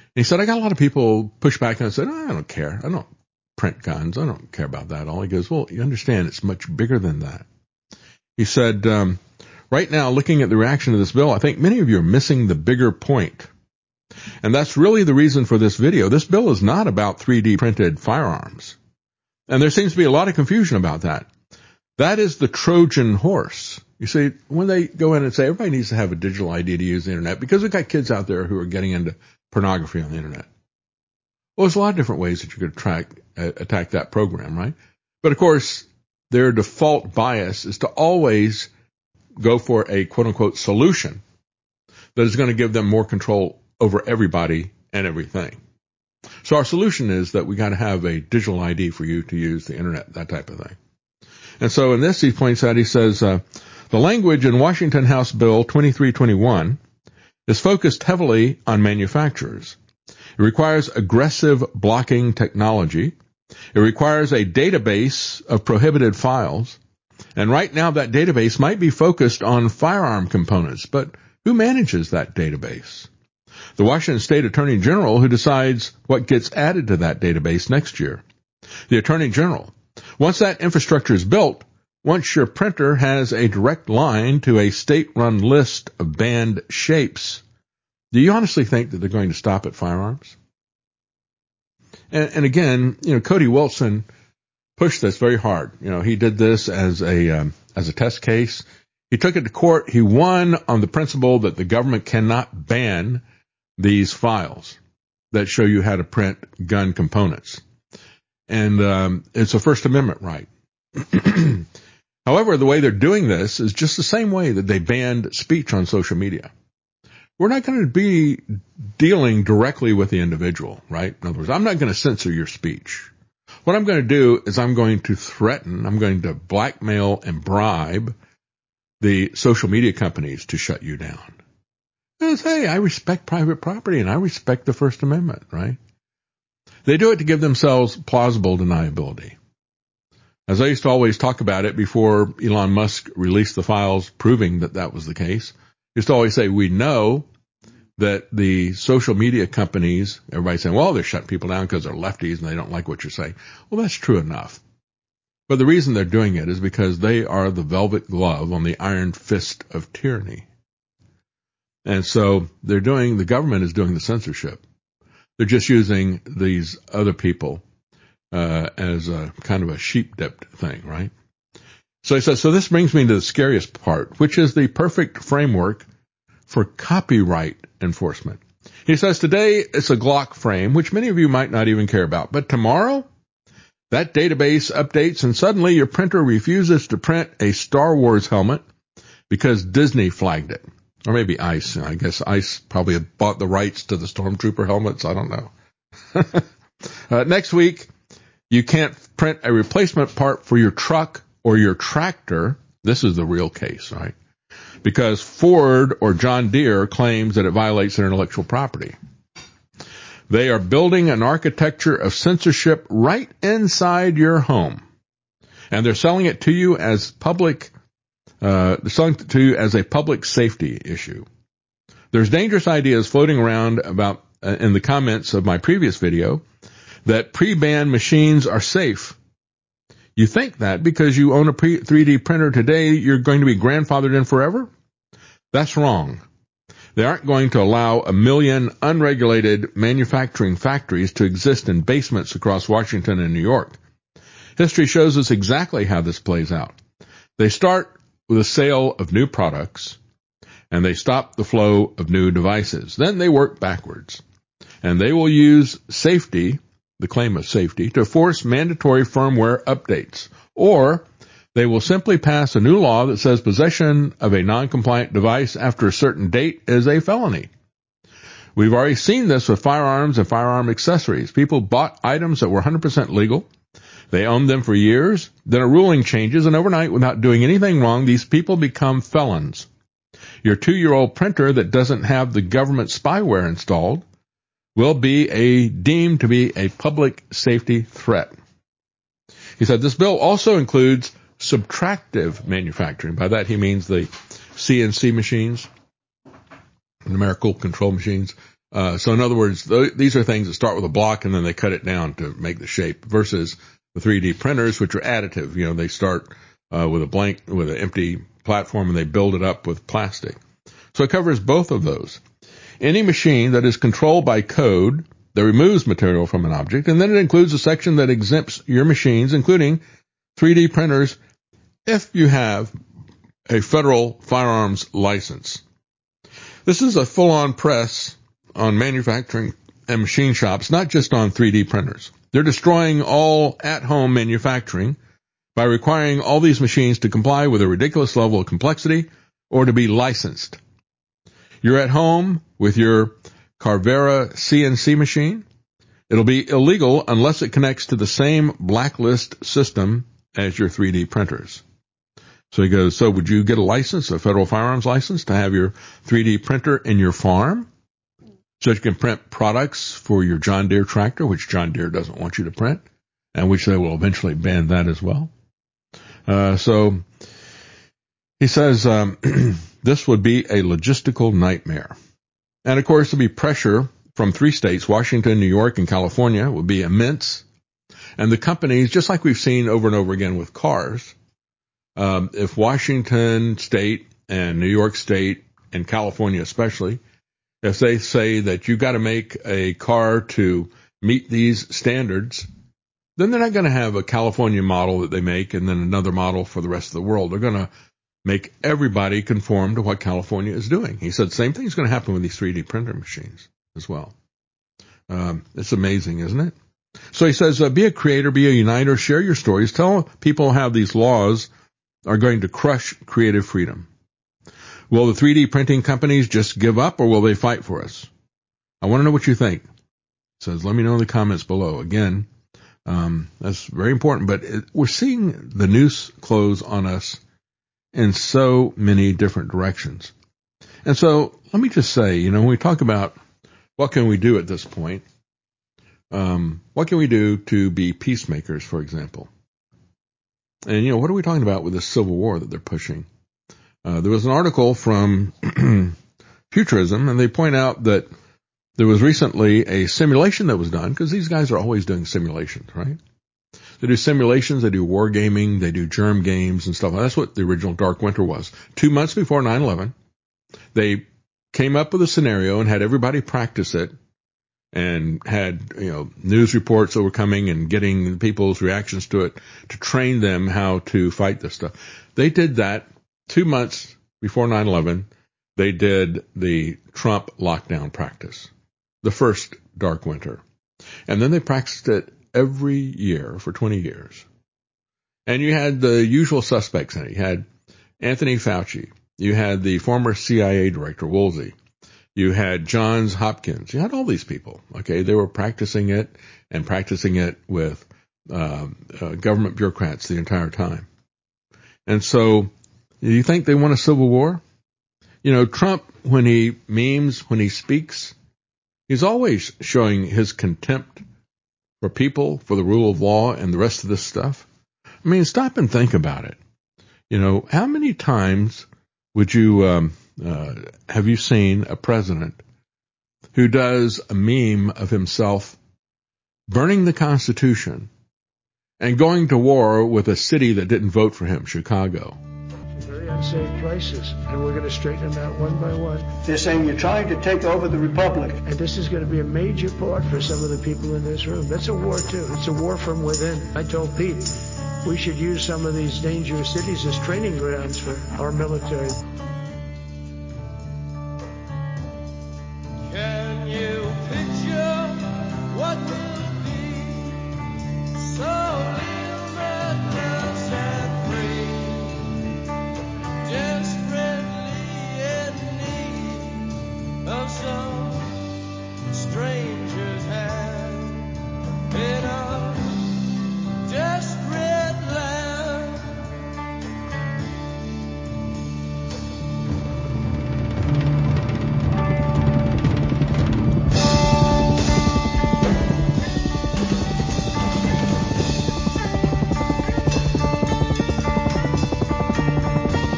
he said, I got a lot of people push back, and I said, oh, I don't care. I don't print guns. I don't care about that all. He goes, well, you understand it's much bigger than that. He said, um, right now, looking at the reaction to this bill, I think many of you are missing the bigger point. And that's really the reason for this video. This bill is not about three D printed firearms. And there seems to be a lot of confusion about that. That is the Trojan horse. You see, when they go in and say everybody needs to have a digital I D to use the internet, because we've got kids out there who are getting into pornography on the internet. Well, there's a lot of different ways that you could track, uh, attack that program, right? But of course, their default bias is to always go for a quote unquote solution that is going to give them more control over everybody and everything. So our solution is that we got to have a digital I D for you to use the internet, that type of thing. And so in this, he points out, he says, uh, the language in Washington House Bill twenty-three twenty-one is focused heavily on manufacturers. It requires aggressive blocking technology. It requires a database of prohibited files. And right now that database might be focused on firearm components, but who manages that database? The Washington State Attorney General, who decides what gets added to that database next year. The Attorney General. Once that infrastructure is built, once your printer has a direct line to a state-run list of banned shapes, do you honestly think that they're going to stop at firearms? And, and again, you know, Cody Wilson pushed this very hard. You know, he did this as a um, as a test case. He took it to court. He won on the principle that the government cannot ban these files that show you how to print gun components. And um, it's a First Amendment right. However, the way they're doing this is just the same way that they banned speech on social media. We're not going to be dealing directly with the individual, right? In other words, I'm not going to censor your speech. What I'm going to do is I'm going to threaten, I'm going to blackmail and bribe the social media companies to shut you down. Because, hey, I respect private property and I respect the First Amendment, right? They do it to give themselves plausible deniability. As I used to always talk about it before Elon Musk released the files proving that that was the case, I used to always say, we know that the social media companies, everybody's saying, well, they're shutting people down because they're lefties and they don't like what you're saying. Well, that's true enough. But the reason they're doing it is because they are the velvet glove on the iron fist of tyranny. And so they're doing, the government is doing the censorship. They're just using these other people uh, as a kind of a sheep-dipped thing, right? So he says, so this brings me to the scariest part, which is the perfect framework for copyright enforcement. He says today it's a Glock frame, which many of you might not even care about. But tomorrow, that database updates and suddenly your printer refuses to print a Star Wars helmet because Disney flagged it. Or maybe ICE. I guess ICE probably had bought the rights to the Stormtrooper helmets. I don't know. uh, next week, you can't print a replacement part for your truck or your tractor. This is the real case, right? Because Ford or John Deere claims that it violates their intellectual property. They are building an architecture of censorship right inside your home. And they're selling it to you as public Uh, they're selling it to you as a public safety issue. There's dangerous ideas floating around about uh, in the comments of my previous video that pre-ban machines are safe. You think that because you own a pre- three D printer today, you're going to be grandfathered in forever? That's wrong. They aren't going to allow a million unregulated manufacturing factories to exist in basements across Washington and New York. History shows us exactly how this plays out. They start with a sale of new products, and they stop the flow of new devices. Then they work backwards, and they will use safety, the claim of safety, to force mandatory firmware updates, or they will simply pass a new law that says possession of a non-compliant device after a certain date is a felony. We've already seen this with firearms and firearm accessories. People bought items that were one hundred percent legal. They owned them for years. Then a ruling changes, and overnight, without doing anything wrong, these people become felons. Your two-year-old printer that doesn't have the government spyware installed will be a deemed to be a public safety threat. He said this bill also includes subtractive manufacturing. By that he means the C N C machines, numerical control machines, Uh, so in other words, th- these are things that start with a block and then they cut it down to make the shape versus the three D printers, which are additive. You know, they start uh, with a blank, with an empty platform and they build it up with plastic. So it covers both of those. Any machine that is controlled by code that removes material from an object, and then it includes a section that exempts your machines, including three D printers, if you have a federal firearms license. This is a full-on press on manufacturing and machine shops, not just on three D printers. They're destroying all at-home manufacturing by requiring all these machines to comply with a ridiculous level of complexity or to be licensed. You're at home with your Carvera C N C machine. It'll be illegal unless it connects to the same blacklist system as your three D printers. So he goes, so would you get a license, a federal firearms license, to have your three D printer in your farm so you can print products for your John Deere tractor, which John Deere doesn't want you to print, and which they will eventually ban that as well? Uh, so he says um, this would be a logistical nightmare. And, of course, there'll be pressure from three states, Washington, New York, and California, would be immense. And the companies, just like we've seen over and over again with cars, Um, if Washington State and New York State and California especially, if they say that you've got to make a car to meet these standards, then they're not going to have a California model that they make and then another model for the rest of the world. They're going to make everybody conform to what California is doing. He said the same thing is going to happen with these three D printer machines as well. Um, it's amazing, isn't it? So he says, uh, be a creator, be a uniter, share your stories, tell people how these laws are going to crush creative freedom. Will the three D printing companies just give up, or will they fight for us? I want to know what you think. It says, let me know in the comments below. Again, um, that's very important, but it, we're seeing the noose close on us in so many different directions. And so let me just say, you know, when we talk about what can we do at this point, um, what can we do to be peacemakers, for example? And, you know, what are we talking about with this civil war that they're pushing? Uh, there was an article from Futurism, and they point out that there was recently a simulation that was done, because these guys are always doing simulations, right? They do simulations, they do war gaming, they do germ games and stuff. That's what the original Dark Winter was. Two months before nine eleven, they came up with a scenario and had everybody practice it, and had, you know, news reports that were coming and getting people's reactions to it to train them how to fight this stuff. They did that two months before nine eleven. They did the Trump lockdown practice, the first Dark Winter. And then they practiced it every year for twenty years. And you had the usual suspects in it. You had Anthony Fauci. You had the former C I A director, Woolsey. You had Johns Hopkins. You had all these people. Okay, they were practicing it and practicing it with uh, uh, government bureaucrats the entire time. And so, do you think they want a civil war? You know, Trump, when he memes, when he speaks, he's always showing his contempt for people, for the rule of law, and the rest of this stuff. I mean, stop and think about it. You know, how many times would you um, uh, have you seen a president who does a meme of himself burning the Constitution and going to war with a city that didn't vote for him, Chicago? Very unsafe places, and we're going to straighten them out one by one. They're saying you're trying to take over the republic. And this is going to be a major part for some of the people in this room. That's a war, too. It's a war from within. I told Pete, we should use some of these dangerous cities as training grounds for our military. Can you picture what will be so limitless and free, desperately in need of some stranger's hand in a desperate land?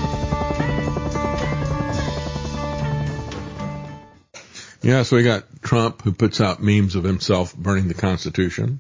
Yeah, so we got Trump, who puts out memes of himself burning the Constitution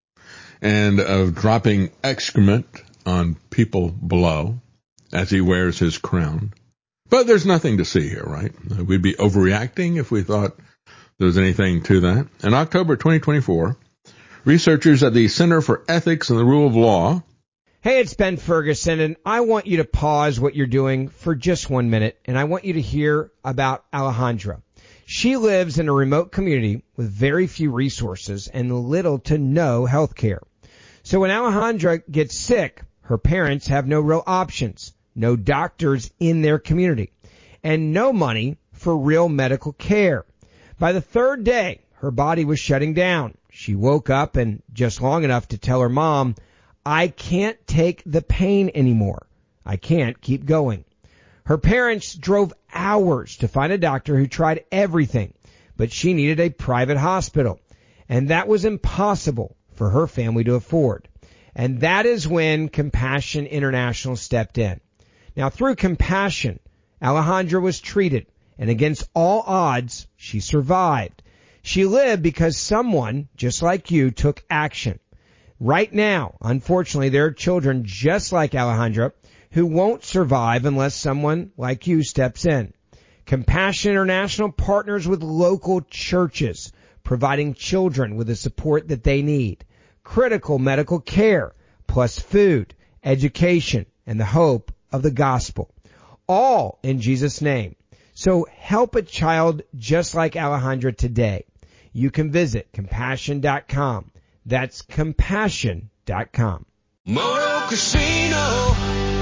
and of dropping excrement on people below as he wears his crown. But there's nothing to see here, right? We'd be overreacting if we thought there was anything to that. In October twenty twenty-four, researchers at the Center for Ethics and the Rule of Law. Hey, it's Ben Ferguson, and I want you to pause what you're doing for just one minute, and I want you to hear about Alejandra. She lives in a remote community with very few resources and little to no health care. So when Alejandra gets sick, her parents have no real options, no doctors in their community, and no money for real medical care. By the third day, her body was shutting down. She woke up and just long enough to tell her mom, I can't take the pain anymore. I can't keep going. Her parents drove hours to find a doctor who tried everything, but she needed a private hospital, and that was impossible for her family to afford. And that is when Compassion International stepped in. Now, through Compassion, Alejandra was treated, and against all odds, she survived. She lived because someone, just like you, took action. Right now, unfortunately, there are children just like Alejandra who won't survive unless someone like you steps in. Compassion International partners with local churches, providing children with the support that they need, critical medical care, plus food, education, and the hope of the gospel, all in Jesus' name. So help a child just like Alejandra today. You can visit compassion dot com. That's compassion dot com. Moto Casino,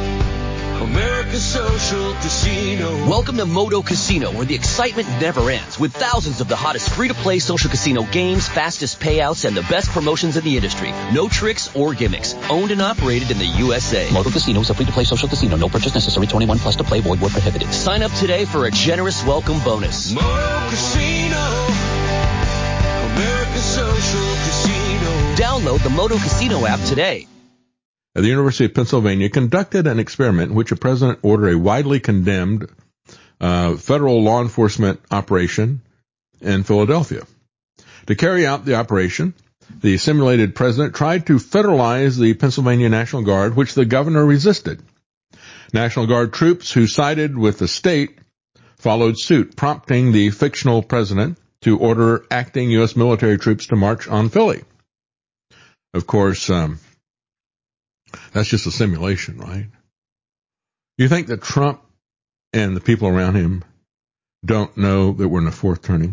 America's social casino. Welcome to Moto Casino, where the excitement never ends, with thousands of the hottest free-to-play social casino games, fastest payouts, and the best promotions in the industry. No tricks or gimmicks. Owned and operated in the U S A. Moto Casino is a free-to-play social casino. No purchase necessary. twenty-one plus to play. Void where prohibited. Sign up today for a generous welcome bonus. Moto Casino, America's social casino. Download the Moto Casino app today. At the University of Pennsylvania, conducted an experiment in which a president ordered a widely condemned uh, federal law enforcement operation in Philadelphia. To carry out the operation, the simulated president tried to federalize the Pennsylvania National Guard, which the governor resisted. National Guard troops who sided with the state followed suit, prompting the fictional president to order acting U S military troops to march on Philly. Of course, um, that's just a simulation, right? You think that Trump and the people around him don't know that we're in a fourth turning?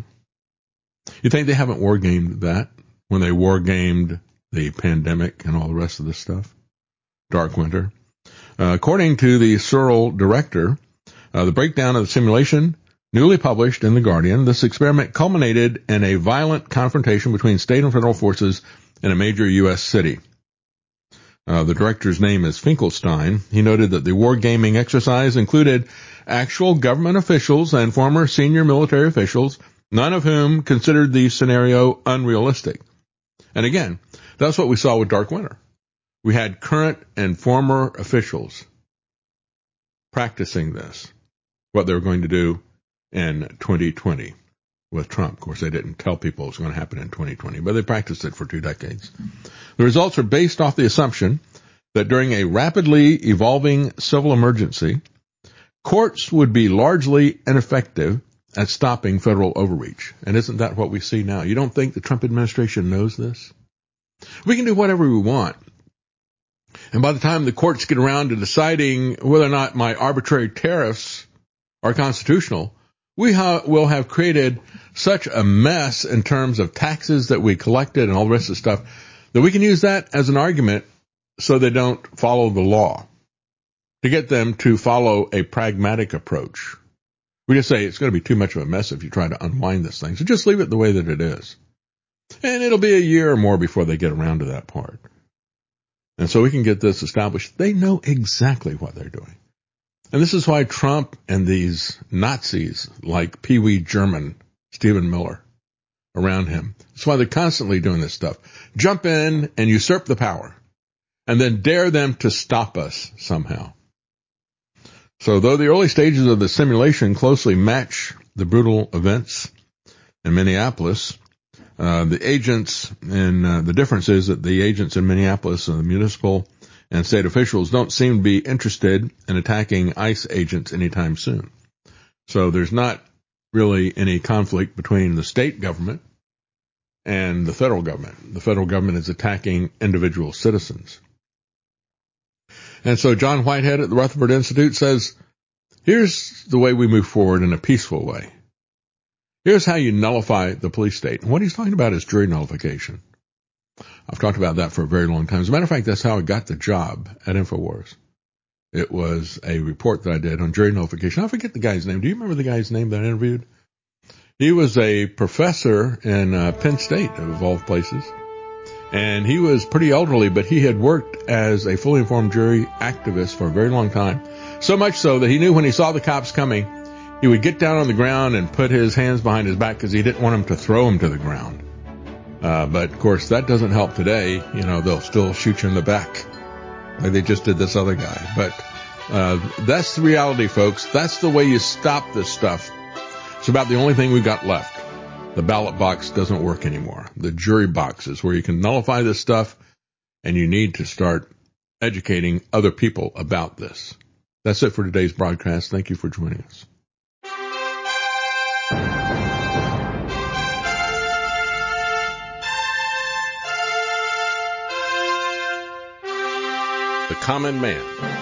You think they haven't war gamed that when they war gamed the pandemic and all the rest of this stuff? Dark winter. Uh, according to the Searle director, uh, the breakdown of the simulation newly published in The Guardian, this experiment culminated in a violent confrontation between state and federal forces in a major U S city. Uh, the director's name is Finkelstein. He noted that the wargaming exercise included actual government officials and former senior military officials, none of whom considered the scenario unrealistic. And again, that's what we saw with Dark Winter. We had current and former officials practicing this, what they were going to do in twenty twenty with Trump. Of course, they didn't tell people it was going to happen in twenty twenty, but they practiced it for two decades. The results are based off the assumption that during a rapidly evolving civil emergency, courts would be largely ineffective at stopping federal overreach. And isn't that what we see now? You don't think the Trump administration knows this? We can do whatever we want. And by the time the courts get around to deciding whether or not my arbitrary tariffs are constitutional, we ha- will have created such a mess in terms of taxes that we collected and all the rest of the stuff that we can use that as an argument so they don't follow the law, to get them to follow a pragmatic approach. We just say it's going to be too much of a mess if you try to unwind this thing, so just leave it the way that it is. And it'll be a year or more before they get around to that part. And so we can get this established. They know exactly what they're doing. And this is why Trump and these Nazis like Pee Wee German, Stephen Miller, around him, that's why they're constantly doing this stuff. Jump in and usurp the power and then dare them to stop us somehow. So though the early stages of the simulation closely match the brutal events in Minneapolis. Uh, the agents and uh, the difference is that the agents in Minneapolis, uh, municipal and state officials, don't seem to be interested in attacking ICE agents anytime soon. So there's not really any conflict between the state government and the federal government. The federal government is attacking individual citizens. And so John Whitehead at the Rutherford Institute says, here's the way we move forward in a peaceful way. Here's how you nullify the police state. And what he's talking about is jury nullification. I've talked about that for a very long time. As a matter of fact, that's how I got the job at InfoWars. It was a report that I did on jury nullification. I forget the guy's name. Do you remember the guy's name that I interviewed? He was a professor in uh, Penn State, of all places. And he was pretty elderly, but he had worked as a fully informed jury activist for a very long time. So much so that he knew when he saw the cops coming, he would get down on the ground and put his hands behind his back because he didn't want them to throw him to the ground. Uh, but, of course, that doesn't help today. You know, they'll still shoot you in the back like they just did this other guy. But uh, that's the reality, folks. That's the way you stop this stuff. It's about the only thing we've got left. The ballot box doesn't work anymore. The jury box is where you can nullify this stuff, and you need to start educating other people about this. That's it for today's broadcast. Thank you for joining us. The common man.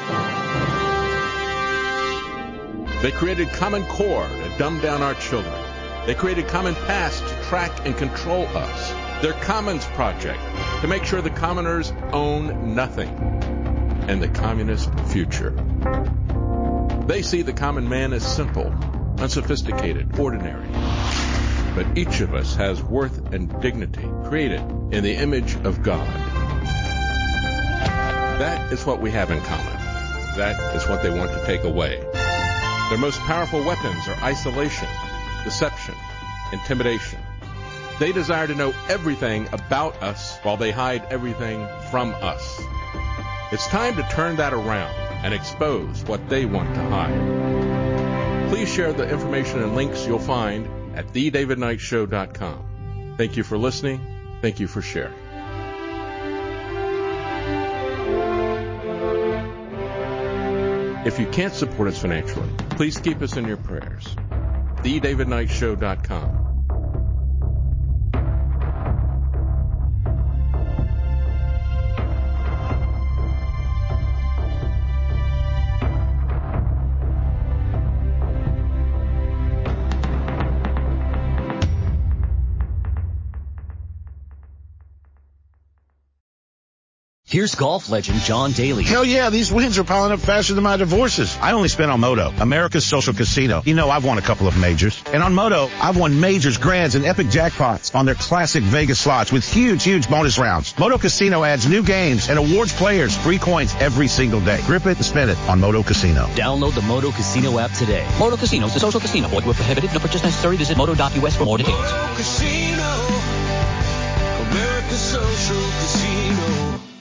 They created Common Core to dumb down our children. They created Common Pass to track and control us. Their Commons Project to make sure the commoners own nothing. And the communist future. They see the common man as simple, unsophisticated, ordinary. But each of us has worth and dignity, created in the image of God. That is what we have in common. That is what they want to take away. Their most powerful weapons are isolation, deception, intimidation. They desire to know everything about us while they hide everything from us. It's time to turn that around and expose what they want to hide. Please share the information and links you'll find at the david knight show dot com. Thank you for listening. Thank you for sharing. If you can't support us financially, please keep us in your prayers. the david knight show dot com. Here's golf legend John Daly. Hell yeah, these wins are piling up faster than my divorces. I only spent on Moto, America's social casino. You know I've won a couple of majors. And on Moto, I've won majors, grands, and epic jackpots on their classic Vegas slots with huge, huge bonus rounds. Moto Casino adds new games and awards players free coins every single day. Grip it and spin it on Moto Casino. Download the Moto Casino app today. Moto Casino is a social casino. Void where prohibited. No purchase necessary. Visit moto dot u s for more details. Moto Casino, America's social casino.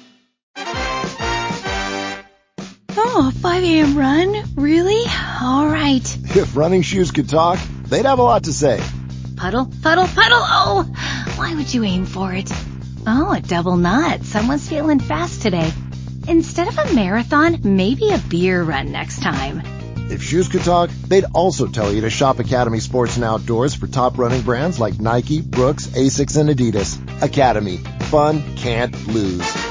Oh, five a.m. run? Really? All right. If running shoes could talk, they'd have a lot to say. Puddle, puddle, puddle. Oh, why would you aim for it? Oh, a double knot. Someone's feeling fast today. Instead of a marathon, maybe a beer run next time. If shoes could talk, they'd also tell you to shop Academy Sports and Outdoors for top running brands like Nike, Brooks, Asics, and Adidas. Academy. Fun can't lose.